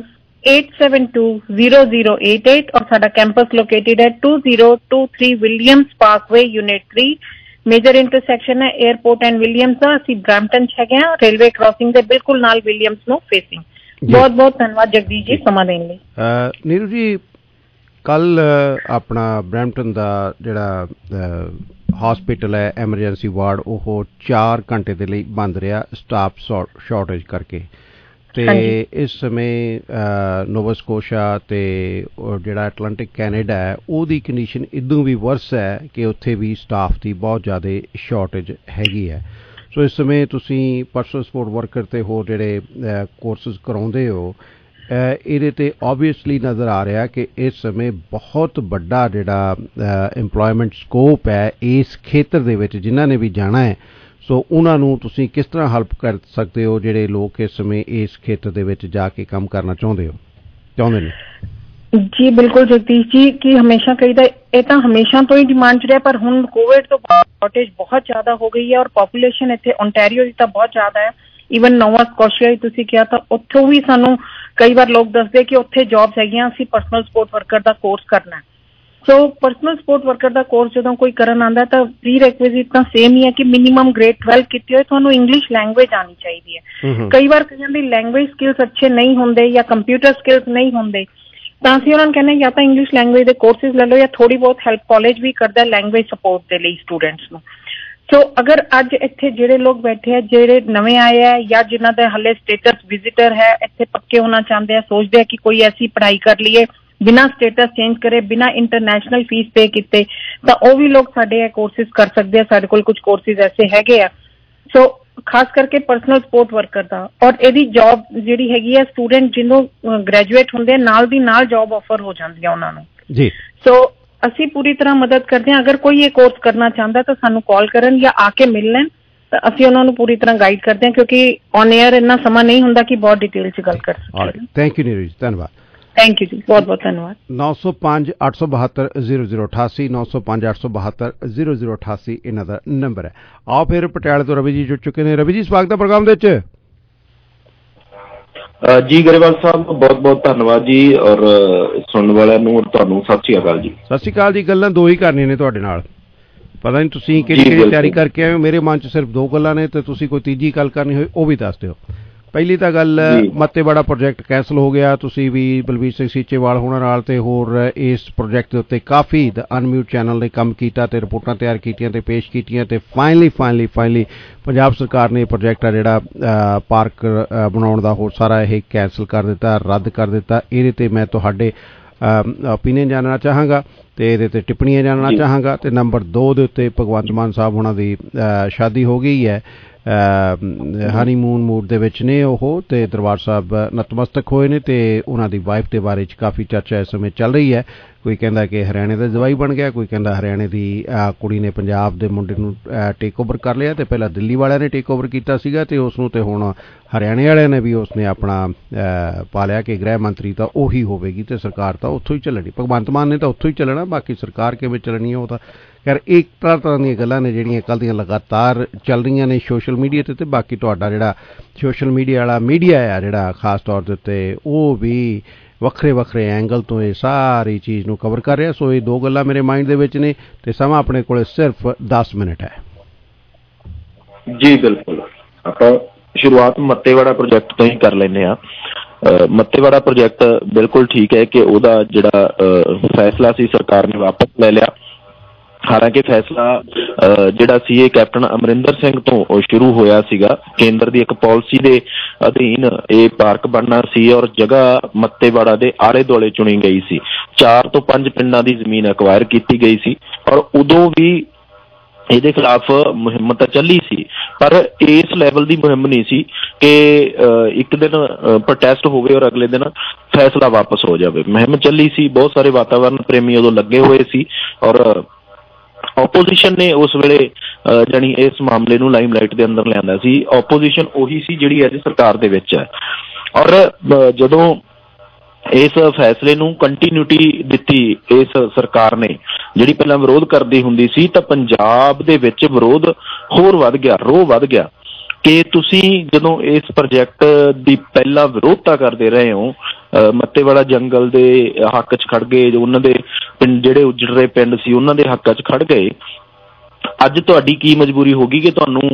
872-0088 ਔਰ ਸਾਡਾ ਕੈਂਪਸ ਲੋਕੇਟਿਡ ਹੈ 2023 Williams Parkway unit 3 major intersection ਹੈ 에ਅਰਪੋਰਟ ਐਂਡ ਵਿਲੀਅਮਸ ਦਾ। ਅਸੀਂ ਬ੍ਰੈਂਪਟਨ 'ਚ ਹੈਗੇ ਹਾਂ, ਰੇਲਵੇ ਕ੍ਰਾਸਿੰਗ ਦੇ ਬਿਲਕੁਲ ਨਾਲ ਵਿਲੀਅਮਸ ਨੂੰ ਫੇਸਿੰਗ। ਬਹੁਤ ਬਹੁਤ ਧੰਨਵਾਦ ਜਗਦੀਸ਼ ਜੀ ਸਮਾਂ ਦੇਣ ਲਈ। ਨੀਰੂ ਜੀ, ਕੱਲ ਆਪਣਾ ਬ੍ਰੈਂਪਟਨ ਦਾ ਜਿਹੜਾ ਹਸਪੀਟਲ ਹੈ ਐਮਰਜੈਂਸੀ ਵਾਰਡ ਉਹ 4 ਘੰਟੇ ਦੇ ਲਈ ਬੰਦ ਰਿਹਾ ਸਟਾਫ ਸ਼ਾਰਟੇਜ ਕਰਕੇ ਤੇ ਇਸ ਸਮੇਂ ਨੋਵਾ ਸਕੋਸ਼ਾ ਤੇ ਜਿਹੜਾ ਐਟਲਾਂਟਿਕ ਕੈਨੇਡਾ ਹੈ ਉਹਦੀ ਕੰਡੀਸ਼ਨ ਇਦੋਂ ਵੀ ਵਰਸ ਹੈ ਕਿ ਉੱਥੇ ਵੀ ਸਟਾਫ ਦੀ ਬਹੁਤ ਜ਼ਿਆਦਾ ਸ਼ਾਰਟੇਜ ਹੈਗੀ ਹੈ। ਸੋ ਇਸ ਸਮੇਂ ਤੁਸੀਂ ਪਰਸਨਲ ਸਪੋਰਟ ਵਰਕਰ ਤੇ ਹੋਰ ਜਿਹੜੇ ਕੋਰਸਿਸ ਕਰਾਉਂਦੇ ਹੋ ਇਹਦੇ ਤੇ ਓਬਵੀਅਸਲੀ ਨਜ਼ਰ ਆ ਰਿਹਾ ਕਿ ਇਸ ਸਮੇਂ ਬਹੁਤ ਵੱਡਾ ਜਿਹੜਾ ਇੰਪਲੋਇਮੈਂਟ ਸਕੋਪ ਹੈ ਇਸ ਖੇਤਰ ਦੇ ਵਿੱਚ ਜਿਨ੍ਹਾਂ ਨੇ ਵੀ ਜਾਣਾ ਹੈ। ਸੋ ਉਹਨਾਂ ਨੂੰ ਤੁਸੀਂ ਕਿਸ ਤਰ੍ਹਾਂ ਹੈਲਪ ਕਰ ਸਕਦੇ ਹੋ ਜਿਹੜੇ ਲੋਕ ਇਸ ਸਮੇਂ ਇਸ ਖੇਤਰ ਦੇ ਵਿੱਚ ਜਾ ਕੇ ਕੰਮ ਕਰਨਾ ਚਾਹੁੰਦੇ ਨੇ? ਜੀ ਬਿਲਕੁਲ ਜਗਦੀਸ਼ ਜੀ ਕਿ ਹਮੇਸ਼ਾ ਕਹੀਦਾ ਇਹ ਤਾਂ ਹਮੇਸ਼ਾ ਤੋਂ ਹੀ ਡਿਮਾਂਡ 'ਚ ਰਿਹਾ ਪਰ ਹੁਣ ਕੋਵਿਡ ਤੋਂ ਸ਼ਾਰਟੇਜ ਬਹੁਤ ਜ਼ਿਆਦਾ ਹੋ ਗਈ ਹੈ ਔਰ ਪੋਪੂਲੇਸ਼ਨ ਇੱਥੇ ਓਨਟਾਰੀਓ ਦੀ ਤਾਂ ਬਹੁਤ ਜ਼ਿਆਦਾ ਹੈ। ਈਵਨ ਨੋਵਾ ਸਕੋਸ਼ੀਆ ਤੁਸੀਂ ਕਿਹਾ ਤਾਂ ਉੱਥੋਂ ਵੀ ਸਾਨੂੰ ਕਈ ਵਾਰ ਲੋਕ ਦੱਸਦੇ ਕਿ ਉੱਥੇ ਜੌਬਸ ਹੈਗੀਆਂ, ਅਸੀਂ ਪਰਸਨਲ ਸਪੋਰਟ ਵਰਕਰ ਦਾ ਕੋਰਸ ਕਰਨਾ। ਸੋ ਪਰਸਨਲ ਸਪੋਰਟ ਵਰਕਰ ਦਾ ਕੋਰਸ ਜਦੋਂ ਕੋਈ ਕਰਨ ਆਉਂਦਾ ਤਾਂ ਪ੍ਰੀ ਰੈਕੁਇਜ਼ਿਟ ਤਾਂ ਸੇਮ ਹੀ ਹੈ ਕਿ ਮਿਨੀਮਮ ਗ੍ਰੇਡ 12 ਕੀਤੀ ਹੋਏ, ਤੁਹਾਨੂੰ ਇੰਗਲਿਸ਼ ਲੈਂਗੁਏਜ ਆਉਣੀ ਚਾਹੀਦੀ ਹੈ। ਕਈ ਵਾਰ ਕਈਆਂ ਦੀ ਲੈਂਗੁਏਜ ਸਕਿੱਲਸ ਅੱਛੇ ਨਹੀਂ ਹੁੰਦੇ ਜਾਂ ਕੰਪਿਊਟਰ ਸਕਿੱਲਸ ਨਹੀਂ ਹੁੰਦੇ ਤਾਂ ਅਸੀਂ ਉਹਨਾਂ ਨੂੰ ਕਹਿੰਦੇ ਜਾਂ ਤਾਂ ਇੰਗਲਿਸ਼ ਲੈਂਗੁਏਜ ਦੇ ਕੋਰਸਿਸ ਲੈ ਲਓ ਜਾਂ ਥੋੜੀ ਬਹੁਤ ਹੈਲਪ ਕਾਲਜ ਵੀ ਕਰਦਾ ਲੈਂਗੁਏਜ ਸਪੋਰਟ ਦੇ ਲਈ ਸਟੂਡੈਂਟਸ ਨੂੰ। ਸੋ ਅਗਰ ਅੱਜ ਇੱਥੇ ਜਿਹੜੇ ਲੋਕ ਬੈਠੇ ਆ ਜਿਹੜੇ ਨਵੇਂ ਆਏ ਆ ਜਾਂ ਜਿਨ੍ਹਾਂ ਦਾ ਹਲੇ ਸਟੇਟਸ ਵਿਜ਼ਿਟਰ ਹੈ, ਇੱਥੇ ਪੱਕੇ ਹੋਣਾ ਚਾਹੁੰਦੇ ਆ, ਸੋਚਦੇ ਆ ਕਿ ਕੋਈ ਐਸੀ ਪੜ੍ਹਾਈ ਕਰ ਲਈਏ ਬਿਨਾਂ ਸਟੇਟਸ ਚੇਂਜ ਕਰੇ, ਬਿਨਾਂ ਇੰਟਰਨੈਸ਼ਨਲ ਫੀਸ ਪੇ ਕੀਤੇ, ਤਾਂ ਉਹ ਵੀ ਲੋਕ ਸਾਡੇ ਇਹ ਕੋਰਸਿਸ ਕਰ ਸਕਦੇ ਆ। ਸਾਡੇ ਕੋਲ ਕੁਝ ਕੋਰਸਿਸ ਐਸੇ ਹੈਗੇ ਆ। ਸੋ ਖਾਸ ਕਰਕੇ ਪਰਸਨਲ ਸਪੋਰਟ ਵਰਕਰ ਦਾ, ਔਰ ਇਹਦੀ ਜੌਬ ਜਿਹੜੀ ਹੈਗੀ ਹੈ ਸਟੂਡੈਂਟ ਜਿਹਨੂੰ ਗ੍ਰੈਜੂਏਟ ਹੁੰਦੇ ਨਾਲ ਦੀ ਨਾਲ ਜੌਬ ਆਫਰ ਹੋ ਜਾਂਦੀ ਆ ਉਹਨਾਂ ਨੂੰ ਜੀ। ਸੋ ਅਸੀਂ ਪੂਰੀ ਤਰ੍ਹਾਂ ਮਦਦ ਕਰਦੇ ਹਾਂ। ਅਗਰ ਕੋਈ ਇਹ ਕੋਰਸ ਕਰਨਾ ਚਾਹੁੰਦਾ ਤਾਂ ਸਾਨੂੰ ਕਾਲ ਕਰਨ ਜਾਂ ਆ ਕੇ ਮਿਲ ਲੈਣ, ਤਾਂ ਅਸੀਂ ਉਹਨਾਂ ਨੂੰ ਪੂਰੀ ਤਰ੍ਹਾਂ ਗਾਈਡ ਕਰਦੇ ਹਾਂ, ਕਿਉਂਕਿ ਔਨ ਏਅਰ ਇੰਨਾ ਸਮਾਂ ਨਹੀਂ ਹੁੰਦਾ ਕਿ ਬਹੁਤ ਡਿਟੇਲ 'ਚ ਗੱਲ ਕਰ ਸਕੀਏ। ਥੈਂਕ ਯੂ ਨੀਰੂ ਜੀ, ਧੰਨਵਾਦ। ਥੈਂਕ ਯੂ ਜੀ, ਬਹੁਤ ਬਹੁਤ ਧੰਨਵਾਦ। 905-872-0088 905-872-0088 ਇਹਨਾਂ ਦਾ ਨੰਬਰ ਹੈ। ਆਓ ਫਿਰ ਪਟਿਆਲੇ ਤੋਂ ਰਵੀ ਜੀ ਜੁੜ ਚੁੱਕੇ ਨੇ। ਰਵੀ ਜੀ, ਸਵਾਗਤ ਹੈ ਪ੍ਰੋਗਰਾਮ ਦੇ ਵਿੱਚ। ਜੀ ਗਰੇਵਾਲ ਸਾਹਿਬ, ਬਹੁਤ ਬਹੁਤ ਧੰਨਵਾਦ ਜੀ, ਔਰ ਸੁਣਨ ਵਾਲਿਆਂ ਨੂੰ ਤੁਹਾਨੂੰ ਸਤਿ ਸ਼੍ਰੀ ਅਕਾਲ ਜੀ। ਸਤਿ ਸ਼੍ਰੀ ਅਕਾਲ ਜੀ। ਗੱਲਾਂ ਦੋ ਹੀ ਕਰਨੀਆਂ ਨੇ ਤੁਹਾਡੇ ਨਾਲ, ਪਤਾ ਨਹੀਂ ਤੁਸੀਂ ਕਿਹੜੀ ਤਿਆਰੀ ਕਰਕੇ ਆਏ ਹੋ। ਮੇਰੇ ਮਨ 'ਚ ਸਿਰਫ ਦੋ ਗੱਲਾਂ ਨੇ, ਤੇ ਤੁਸੀਂ ਕੋਈ ਤੀਜੀ ਗੱਲ ਕਰਨੀ ਹੋਈ ਉਹ ਵੀ ਦੱਸ ਦਿਓ। ਪਹਿਲੀ ਤਾਂ ਗੱਲ, ਮੱਤੇਵਾੜਾ ਪ੍ਰੋਜੈਕਟ ਕੈਂਸਲ ਹੋ ਗਿਆ। ਤੁਸੀਂ ਵੀ ਬਲਬੀਰ ਸਿੰਘ ਸੀਚੇਵਾਲ ਹੋਣਾ ਨਾਲ ਤੇ ਹੋਰ ਇਸ ਪ੍ਰੋਜੈਕਟ ਦੇ ਉੱਤੇ ਕਾਫੀ ਅਨਮਿਊਟ ਚੈਨਲ ਨੇ ਕੰਮ ਕੀਤਾ ਤੇ ਰਿਪੋਰਟਾਂ ਤਿਆਰ ਕੀਤੀਆਂ ਤੇ ਪੇਸ਼ ਕੀਤੀਆਂ, ਤੇ ਫਾਈਨਲੀ ਪੰਜਾਬ ਸਰਕਾਰ ਨੇ ਪ੍ਰੋਜੈਕਟ ਆ ਜਿਹੜਾ ਪਾਰਕ ਬਣਾਉਣ ਦਾ ਹੋਰ ਸਾਰਾ ਇਹ ਕੈਂਸਲ ਕਰ ਦਿੱਤਾ, ਰੱਦ ਕਰ ਦਿੱਤਾ। ਇਹਦੇ ਤੇ ਮੈਂ ਤੁਹਾਡੇ ਓਪੀਨੀਅਨ ਜਾਣਨਾ ਚਾਹਾਂਗਾ ਤੇ ਇਹਦੇ ਤੇ ਟਿੱਪਣੀਆਂ ਜਾਣਨਾ ਚਾਹਾਂਗਾ। ਤੇ ਨੰਬਰ 2 ਦੇ ਉੱਤੇ ਭਗਵੰਤ ਮਾਨ ਸਾਹਿਬ ਹੋਣਾ ਦੀ ਸ਼ਾਦੀ ਹੋ ਗਈ ਹੈ, ਹਨੀਮੂਨ ਮੂਡ ਦੇ ਵਿੱਚ ਨੇ ਉਹ, ਤੇ ਦਰਬਾਰ ਸਾਹਿਬ ਨਤਮਸਤਕ ਹੋਏ ਨੇ, ਤੇ ਉਹਨਾਂ ਦੀ ਵਾਈਫ ਦੇ ਬਾਰੇ 'ਚ ਕਾਫੀ ਚਰਚਾ ਇਸ ਸਮੇਂ ਚੱਲ ਰਹੀ ਹੈ। ਕੋਈ ਕਹਿੰਦਾ ਕਿ ਹਰਿਆਣੇ ਦਾ ਜਵਾਈ ਬਣ ਗਿਆ, ਕੋਈ ਕਹਿੰਦਾ ਹਰਿਆਣੇ ਦੀ ਕੁੜੀ ਨੇ ਪੰਜਾਬ ਦੇ ਮੁੰਡੇ ਨੂੰ ਟੇਕ ਓਵਰ ਕਰ ਲਿਆ, ਤੇ ਪਹਿਲਾਂ ਦਿੱਲੀ ਵਾਲਿਆਂ ਨੇ ਟੇਕ ਓਵਰ ਕੀਤਾ ਸੀਗਾ ਤੇ ਉਸ ਨੂੰ, ਤੇ ਹੁਣ ਹਰਿਆਣੇ ਵਾਲਿਆਂ ਨੇ ਵੀ ਉਸਨੇ ਆਪਣਾ ਪਾ ਲਿਆ ਕਿ ਗ੍ਰਹਿ ਮੰਤਰੀ ਤਾਂ ਉਹੀ ਹੋਵੇਗੀ ਤੇ ਸਰਕਾਰ ਤਾਂ ਉੱਥੋਂ ਹੀ ਚੱਲਣੀ। ਭਗਵੰਤ ਮਾਨ ਨੇ ਤਾਂ ਉੱਥੋਂ ਹੀ ਚੱਲਣਾ, ਬਾਕੀ ਸਰਕਾਰ ਕਿਵੇਂ ਚੱਲਣੀ ਹੈ ਉਹ ਤਾਂ ਖੈਰ ਇੱਕ ਤਰ੍ਹਾਂ ਦੀਆਂ ਗੱਲਾਂ ਨੇ ਜਿਹੜੀਆਂ ਕੱਲ੍ਹ ਦੀਆਂ ਲਗਾਤਾਰ ਚੱਲ ਰਹੀਆਂ ਨੇ ਸੋਸ਼ਲ ਮੀਡੀਆ 'ਤੇ। ਬਾਕੀ ਤੁਹਾਡਾ ਜਿਹੜਾ ਸੋਸ਼ਲ ਮੀਡੀਆ ਵਾਲਾ ਮੀਡੀਆ ਆ ਜਿਹੜਾ ਖਾਸ ਤੌਰ ਦੇ ਉੱਤੇ, ਉਹ ਵੀ ਵੱਖਰੇ ਐਂਗਲ ਤੋਂ ਇਹ ਸਾਰੀ ਚੀਜ਼ ਨੂੰ ਕਵਰ ਕਰ ਰਿਹਾ। ਸੋ ਇਹ ਦੋ ਗੱਲਾਂ ਮੇਰੇ ਮਾਈਂਡ ਦੇ ਵਿੱਚ ਨੇ, ਤੇ ਸਮਾਂ ਆਪਣੇ ਕੋਲ ਸਿਰਫ 10 ਮਿੰਟ ਹੈ ਜੀ। ਬਿਲਕੁਲ, ਆਪਾਂ ਸ਼ੁਰੂਆਤ ਮੱਤੇਵਾੜਾ ਪ੍ਰੋਜੈਕਟ ਤੋਂ ਹੀ ਕਰ ਲੈਂਦੇ ਹਾਂ। ਮੱਤੇਵਾੜਾ ਪ੍ਰੋਜੈਕਟ ਬਿਲਕੁਲ ਠੀਕ ਹੈ ਕਿ ਉਹਦਾ ਜਿਹੜਾ ਫੈਸਲਾ ਸੀ ਸਰਕਾਰ ਨੇ ਵਾਪਸ ਲੈ ਲਿਆ। ਹਾਲਾਂਕਿ ਫੈਸਲਾ ਜਿਹੜਾ ਸੀ ਇਹ ਕੈਪਟਨ ਅਮਰਿੰਦਰ ਸਿੰਘ ਤੋਂ ਸ਼ੁਰੂ ਹੋਇਆ ਸੀਗਾ। ਕੇਂਦਰ ਦੀ ਇੱਕ ਪਾਲਿਸੀ ਦੇ ਅਧੀਨ ਇਹ ਪਾਰਕ ਬਣਨਾ ਸੀ, ਔਰ ਜਗ੍ਹਾ ਮੱਤੇਵਾੜਾ ਦੇ ਆਲੇ ਦੁਆਲੇ ਚੁਣੀ ਗਈ ਸੀ। 4 ਤੋਂ 5 ਪਿੰਡਾਂ ਦੀ ਜ਼ਮੀਨ ਐਕਵਾਇਰ ਕੀਤੀ ਗਈ ਸੀ, ਔਰ ਉਦੋਂ ਵੀ ਇਹਦੇ ਖਿਲਾਫ ਮੁਹਿੰਮ ਤਾਂ ਚੱਲੀ ਸੀ, ਪਰ ਇਸ ਲੈਵਲ ਦੀ ਮੁਹਿੰਮ ਨਹੀਂ ਸੀ ਕਿ ਇੱਕ ਦਿਨ ਪ੍ਰੋਟੈਸਟ ਹੋਵੇ ਔਰ ਅਗਲੇ ਦਿਨ ਫੈਸਲਾ ਵਾਪਸ ਹੋ ਜਾਵੇ। ਮੁਹਿੰਮ ਚੱਲੀ ਸੀ, ਬਹੁਤ ਸਾਰੇ ਵਾਤਾਵਰਨ ਪ੍ਰੇਮੀ ਉਦੋਂ ਲੱਗੇ ਹੋਏ ਸੀ, ਔਰ ਓਪੋਜੀਸ਼ਨ ਨੇ ਉਸ ਵੇਲੇ ਜਾਣੀ ਇਸ ਮਾਮਲੇ ਨੂੰ ਲਾਈਮਲਾਈਟ ਦੇ ਅੰਦਰ ਲਿਆਂਦਾ ਸੀ। ਓਪੋਜੀਸ਼ਨ ਉਹੀ ਸੀ ਜਿਹੜੀ ਅੱਜ ਸਰਕਾਰ ਦੇ ਵਿੱਚ ਹੈ, ਔਰ ਜਦੋਂ ਇਸ ਫੈਸਲੇ ਨੂੰ ਕੰਟੀਨਿਊਟੀ ਦਿੱਤੀ ਇਸ ਸਰਕਾਰ ਨੇ, ਜਿਹੜੀ ਪਹਿਲਾਂ ਵਿਰੋਧ ਕਰਦੀ ਹੁੰਦੀ ਸੀ, ਤਾਂ ਪੰਜਾਬ ਦੇ ਵਿੱਚ ਵਿਰੋਧ ਹੋਰ ਵੱਧ ਗਿਆ, ਰੋਹ ਵੱਧ ਗਿਆ ਕਿ ਤੁਸੀਂ ਜਦੋਂ ਇਸ ਪ੍ਰੋਜੈਕਟ ਦੀ ਪਹਿਲਾਂ ਵਿਰੋਧਤਾ ਕਰਦੇ ਰਹੇ ਹੋ, ਮੱਤੇਵਾੜਾ ਜੰਗਲ ਦੇ ਹੱਕ 'ਚ ਖੜ ਗਏ, ਉਹਨਾਂ ਦੇ ਪਿੰਡ ਜਿਹੜੇ ਉੱਜੜ ਰਹੇ ਪਿੰਡ ਸੀ ਉਹਨਾਂ ਦੇ ਹੱਕਾਂ 'ਚ ਖੜ ਗਏ, ਅੱਜ ਤੁਹਾਡੀ ਕੀ ਮਜਬੂਰੀ ਹੋ ਗਈ ਕਿ ਤੁਹਾਨੂੰ